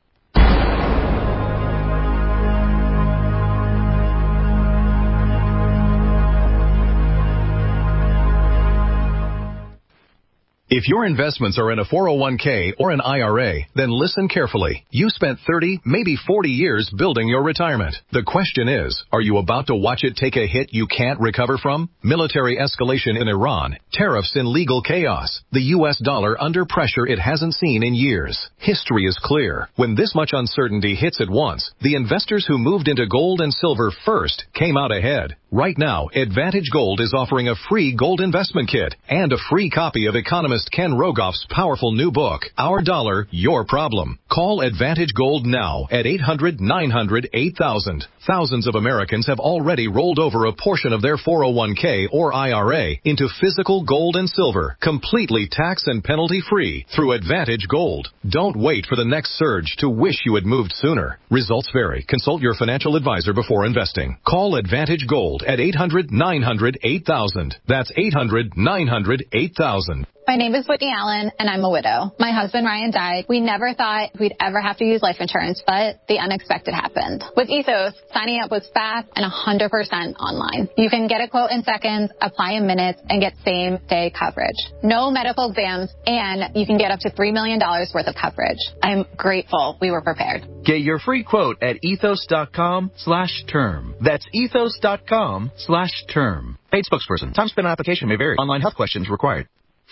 If your investments are in a four oh one k or an I R A, then listen carefully. You spent thirty, maybe forty years building your retirement. The question is, are you about to watch it take a hit you can't recover from? Military escalation in Iran, tariffs and legal chaos, the U S dollar under pressure it hasn't seen in years. History is clear. When this much uncertainty hits at once, the investors who moved into gold and silver first came out ahead. Right now, Advantage Gold is offering a free gold investment kit and a free copy of economist Ken Rogoff's powerful new book, Our Dollar, Your Problem. Call Advantage Gold now at eight hundred, nine hundred, eight thousand. Thousands of Americans have already rolled over a portion of their four oh one k or I R A into physical gold and silver, completely tax and penalty free through Advantage Gold. Don't wait for the next surge to wish you had moved sooner. Results vary. Consult your financial advisor before investing. Call Advantage Gold at eight hundred, nine hundred, eight thousand. That's eight hundred, nine hundred, eight thousand. My name is Whitney Allen, and I'm a widow. My husband, Ryan, died. We never thought we'd ever have to use life insurance, but the unexpected happened. With Ethos, signing up was fast and one hundred percent online. You can get a quote in seconds, apply in minutes, and get same-day coverage. No medical exams, and you can get up to three million dollars worth of coverage. I'm grateful we were prepared. Get your free quote at ethos.com slash term. That's ethos.com slash term. Paid spokesperson. Time spent on application may vary. Online health questions required.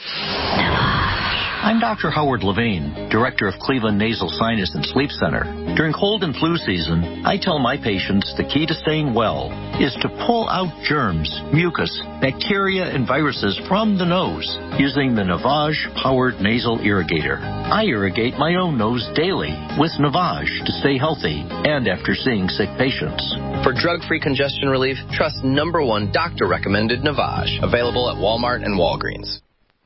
I'm Doctor Howard Levine, Director of Cleveland Nasal Sinus and Sleep Center. During cold and flu season, I tell my patients the key to staying well is to pull out germs, mucus, bacteria, and viruses from the nose using the Navage Powered Nasal Irrigator. I irrigate my own nose daily with Navage to stay healthy and after seeing sick patients. For drug-free congestion relief, trust number one doctor-recommended Navage. Available at Walmart and Walgreens.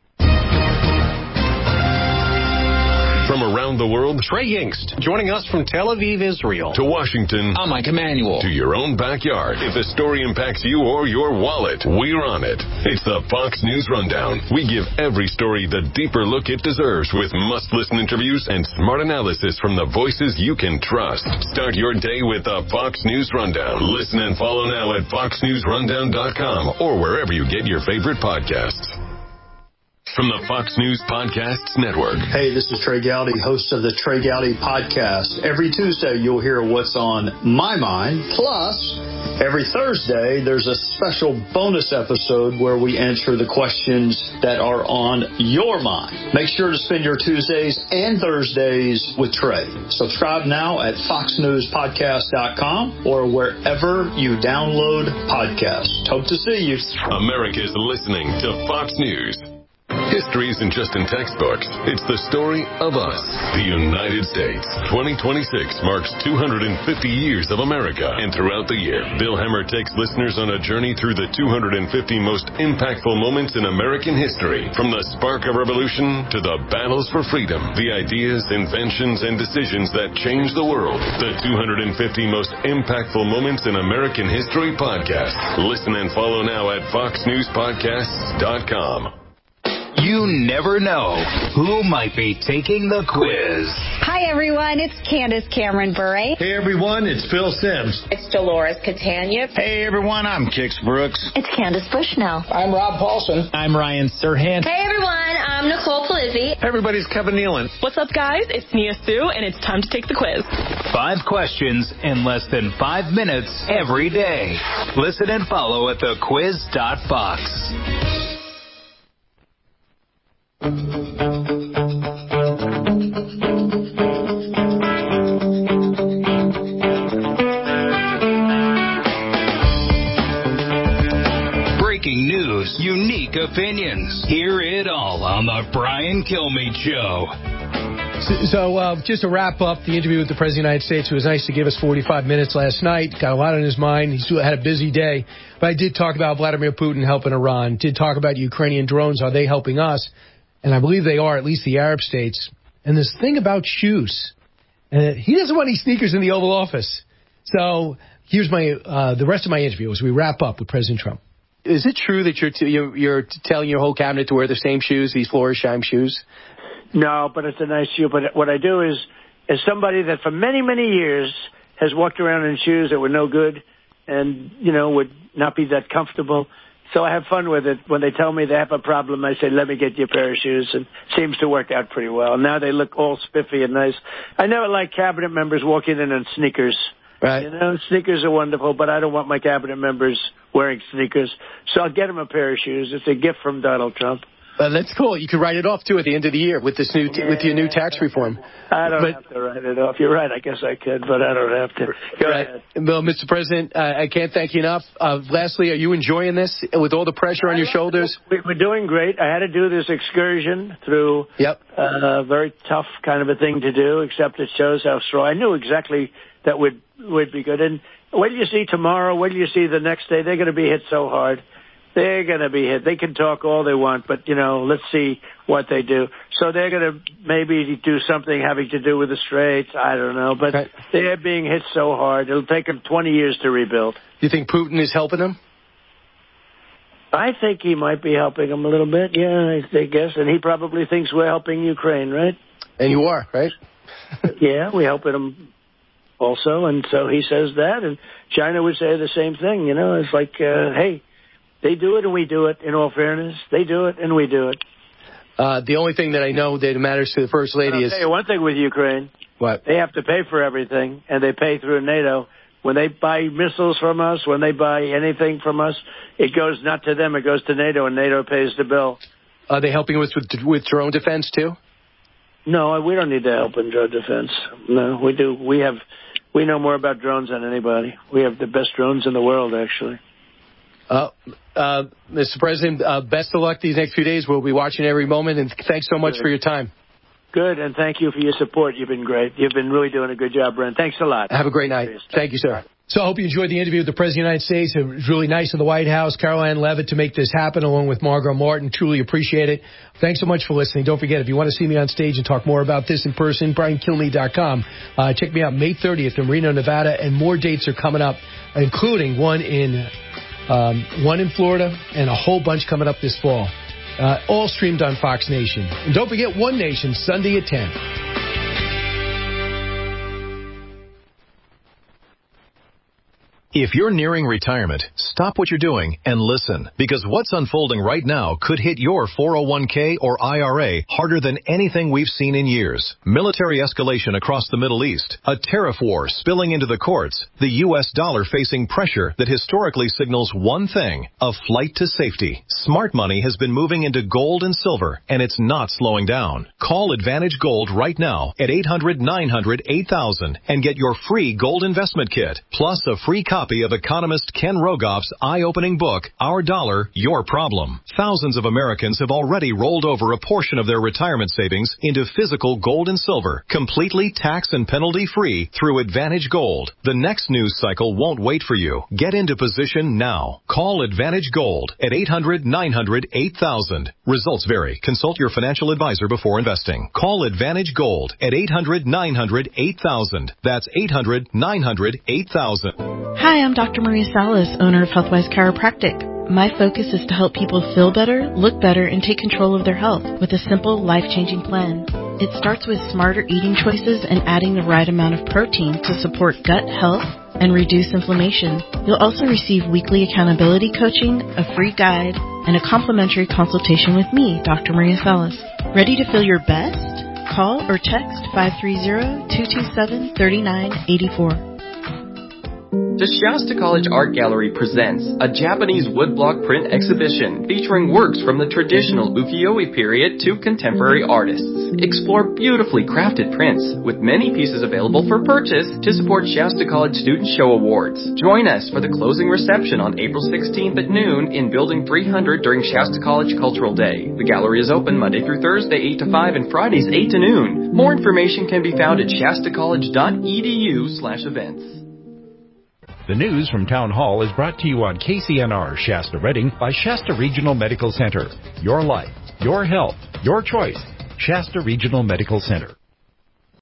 From around the world, Trey Yingst, joining us from Tel Aviv, Israel. To Washington. I'm Mike Emanuel. To your own backyard. If a story impacts you or your wallet, we're on it. It's the Fox News Rundown. We give every story the deeper look it deserves with must-listen interviews and smart analysis from the voices you can trust. Start your day with the Fox News Rundown. Listen and follow now at fox news rundown dot com or wherever you get your favorite podcasts. From the Fox News Podcasts Network. Hey, this is Trey Gowdy, host of the Trey Gowdy Podcast. Every Tuesday, you'll hear what's on my mind. Plus, every Thursday, there's a special bonus episode where we answer the questions that are on your mind. Make sure to spend your Tuesdays and Thursdays with Trey. Subscribe now at fox news podcast dot com or wherever you download podcasts. Hope to see you. America's listening to Fox News. History isn't just in textbooks. It's the story of us, the United States. twenty twenty-six marks two hundred fifty years of America. And throughout the year, Bill Hemmer takes listeners on a journey through the two hundred fifty most impactful moments in American history. From the spark of revolution to the battles for freedom, the ideas, inventions, and decisions that changed the world. The two hundred fifty most impactful moments in American history podcast. Listen and follow now at fox news podcasts dot com. You never know who might be taking the quiz. Hi, everyone. It's Candace Cameron Bure. Hey, everyone. It's Phil Sims. It's Dolores Catania. Hey, everyone. I'm Kix Brooks. It's Candace Bushnell. I'm Rob Paulson. I'm Ryan Serhant. Hey, everyone. I'm Nicole Polizzi. Hey, everybody's Kevin Nealon. What's up, guys? It's Nia Sue, and it's time to take the quiz. Five questions in less than five minutes every day. Listen and follow at the quiz dot fox. Breaking news, unique opinions. Hear it all on the Brian Kilmeade Show. So, so uh, just to wrap up the interview with the President of the United States, it was nice to give us forty-five minutes last night. Got a lot on his mind. He had a busy day. But I did talk about Vladimir Putin helping Iran. Did talk about Ukrainian drones. Are they helping us? And I believe they are, at least the Arab states. And this thing about shoes. Uh, he doesn't want any sneakers in the Oval Office. So here's my uh, the rest of my interview as we wrap up with President Trump. Is it true that you're, t- you're you're telling your whole cabinet to wear the same shoes, these Florsheim shoes? No, but it's a nice shoe. But what I do is, as somebody that for many, many years has walked around in shoes that were no good and, you know, would not be that comfortable, So I have fun with it. When they tell me they have a problem, I say, let me get you a pair of shoes, and it seems to work out pretty well. Now they look all spiffy and nice. I never like cabinet members walking in in sneakers. Right. You know, sneakers are wonderful, but I don't want my cabinet members wearing sneakers. So I'll get them a pair of shoes. It's a gift from Donald Trump. Uh, that's cool. You can write it off, too, at the end of the year with this new t- yeah. with your new tax reform. I don't but, have to write it off. You're right. I guess I could, but I don't have to. Go right. ahead. Well, Mister President, uh, I can't thank you enough. Uh, lastly, are you enjoying this with all the pressure on your shoulders? We're doing great. I had to do this excursion through yep. a uh, very tough kind of a thing to do, except it shows how strong. I knew exactly that would, would be good. And what do you see tomorrow? What do you see the next day? They're going to be hit so hard. They're going to be hit. They can talk all they want, but, you know, let's see what they do. So they're going to maybe do something having to do with the Straits. I don't know. But right. they're being hit so hard. It'll take them twenty years to rebuild. You think Putin is helping them? I think he might be helping them a little bit, yeah, I guess. And he probably thinks we're helping Ukraine, right? And you are, right? Yeah, we're helping them also. And so he says that. And China would say the same thing. You know, it's like, uh, hey, they do it and we do it, in all fairness. They do it and we do it. Uh, the only thing that I know that matters to the First Lady I'll is... I'll tell you one thing with Ukraine. What? They have to pay for everything, and they pay through NATO. When they buy missiles from us, when they buy anything from us, it goes not to them, it goes to NATO, and NATO pays the bill. Are they helping us with, with drone defense, too? No, we don't need the help in drone defense. No, we do. We have... We know more about drones than anybody. We have the best drones in the world, actually. Uh, uh, Mister President, uh, best of luck these next few days. We'll be watching every moment, and thanks so much Good. for your time. Good, and thank you for your support. You've been great. You've been really doing a good job, Brent. Thanks a lot. Have a great night. Thank you, sir. So I hope you enjoyed the interview with the President of the United States. It was really nice in the White House. Caroline Leavitt to make this happen, along with Margot Martin. Truly appreciate it. Thanks so much for listening. Don't forget, if you want to see me on stage and talk more about this in person, brian kilmeade dot com. Uh, check me out May thirtieth in Reno, Nevada, and more dates are coming up, including one in um, one in Florida and a whole bunch coming up this fall. Uh, all streamed on Fox Nation. And don't forget One Nation, Sunday at ten. If you're nearing retirement, stop what you're doing and listen, because what's unfolding right now could hit your four oh one k or I R A harder than anything we've seen in years. Military escalation across the Middle East, a tariff war spilling into the courts, the U S dollar facing pressure that historically signals one thing, a flight to safety. Smart money has been moving into gold and silver, and it's not slowing down. Call Advantage Gold right now at eight hundred nine hundred eight thousand and get your free gold investment kit, plus a free copy of economist Ken Rogoff's eye-opening book, Our Dollar, Your Problem. Thousands of Americans have already rolled over a portion of their retirement savings into physical gold and silver, completely tax and penalty-free through Advantage Gold. The next news cycle won't wait for you. Get into position now. Call Advantage Gold at eight hundred nine hundred eight thousand. Results vary. Consult your financial advisor before investing. Call Advantage Gold at eight hundred nine hundred eight thousand. That's eight hundred nine hundred eight thousand. Hi, I'm Doctor Maria Salas, owner of Healthwise Chiropractic. My focus is to help people feel better, look better, and take control of their health with a simple, life-changing plan. It starts with smarter eating choices and adding the right amount of protein to support gut health and reduce inflammation. You'll also receive weekly accountability coaching, a free guide, and a complimentary consultation with me, Doctor Maria Salas. Ready to feel your best? Call or text five three zero, two two seven, three nine eight four. The Shasta College Art Gallery presents a Japanese woodblock print exhibition featuring works from the traditional ukiyo-e period to contemporary artists. Explore beautifully crafted prints with many pieces available for purchase to support Shasta College Student Show Awards. Join us for the closing reception on April sixteenth at noon in Building three hundred during Shasta College Cultural Day. The gallery is open Monday through Thursday eight to five and Fridays eight to noon. More information can be found at shasta college dot e d u slash events. The news from Town Hall is brought to you on K C N R Shasta Redding by Shasta Regional Medical Center. Your life, your health, your choice. Shasta Regional Medical Center.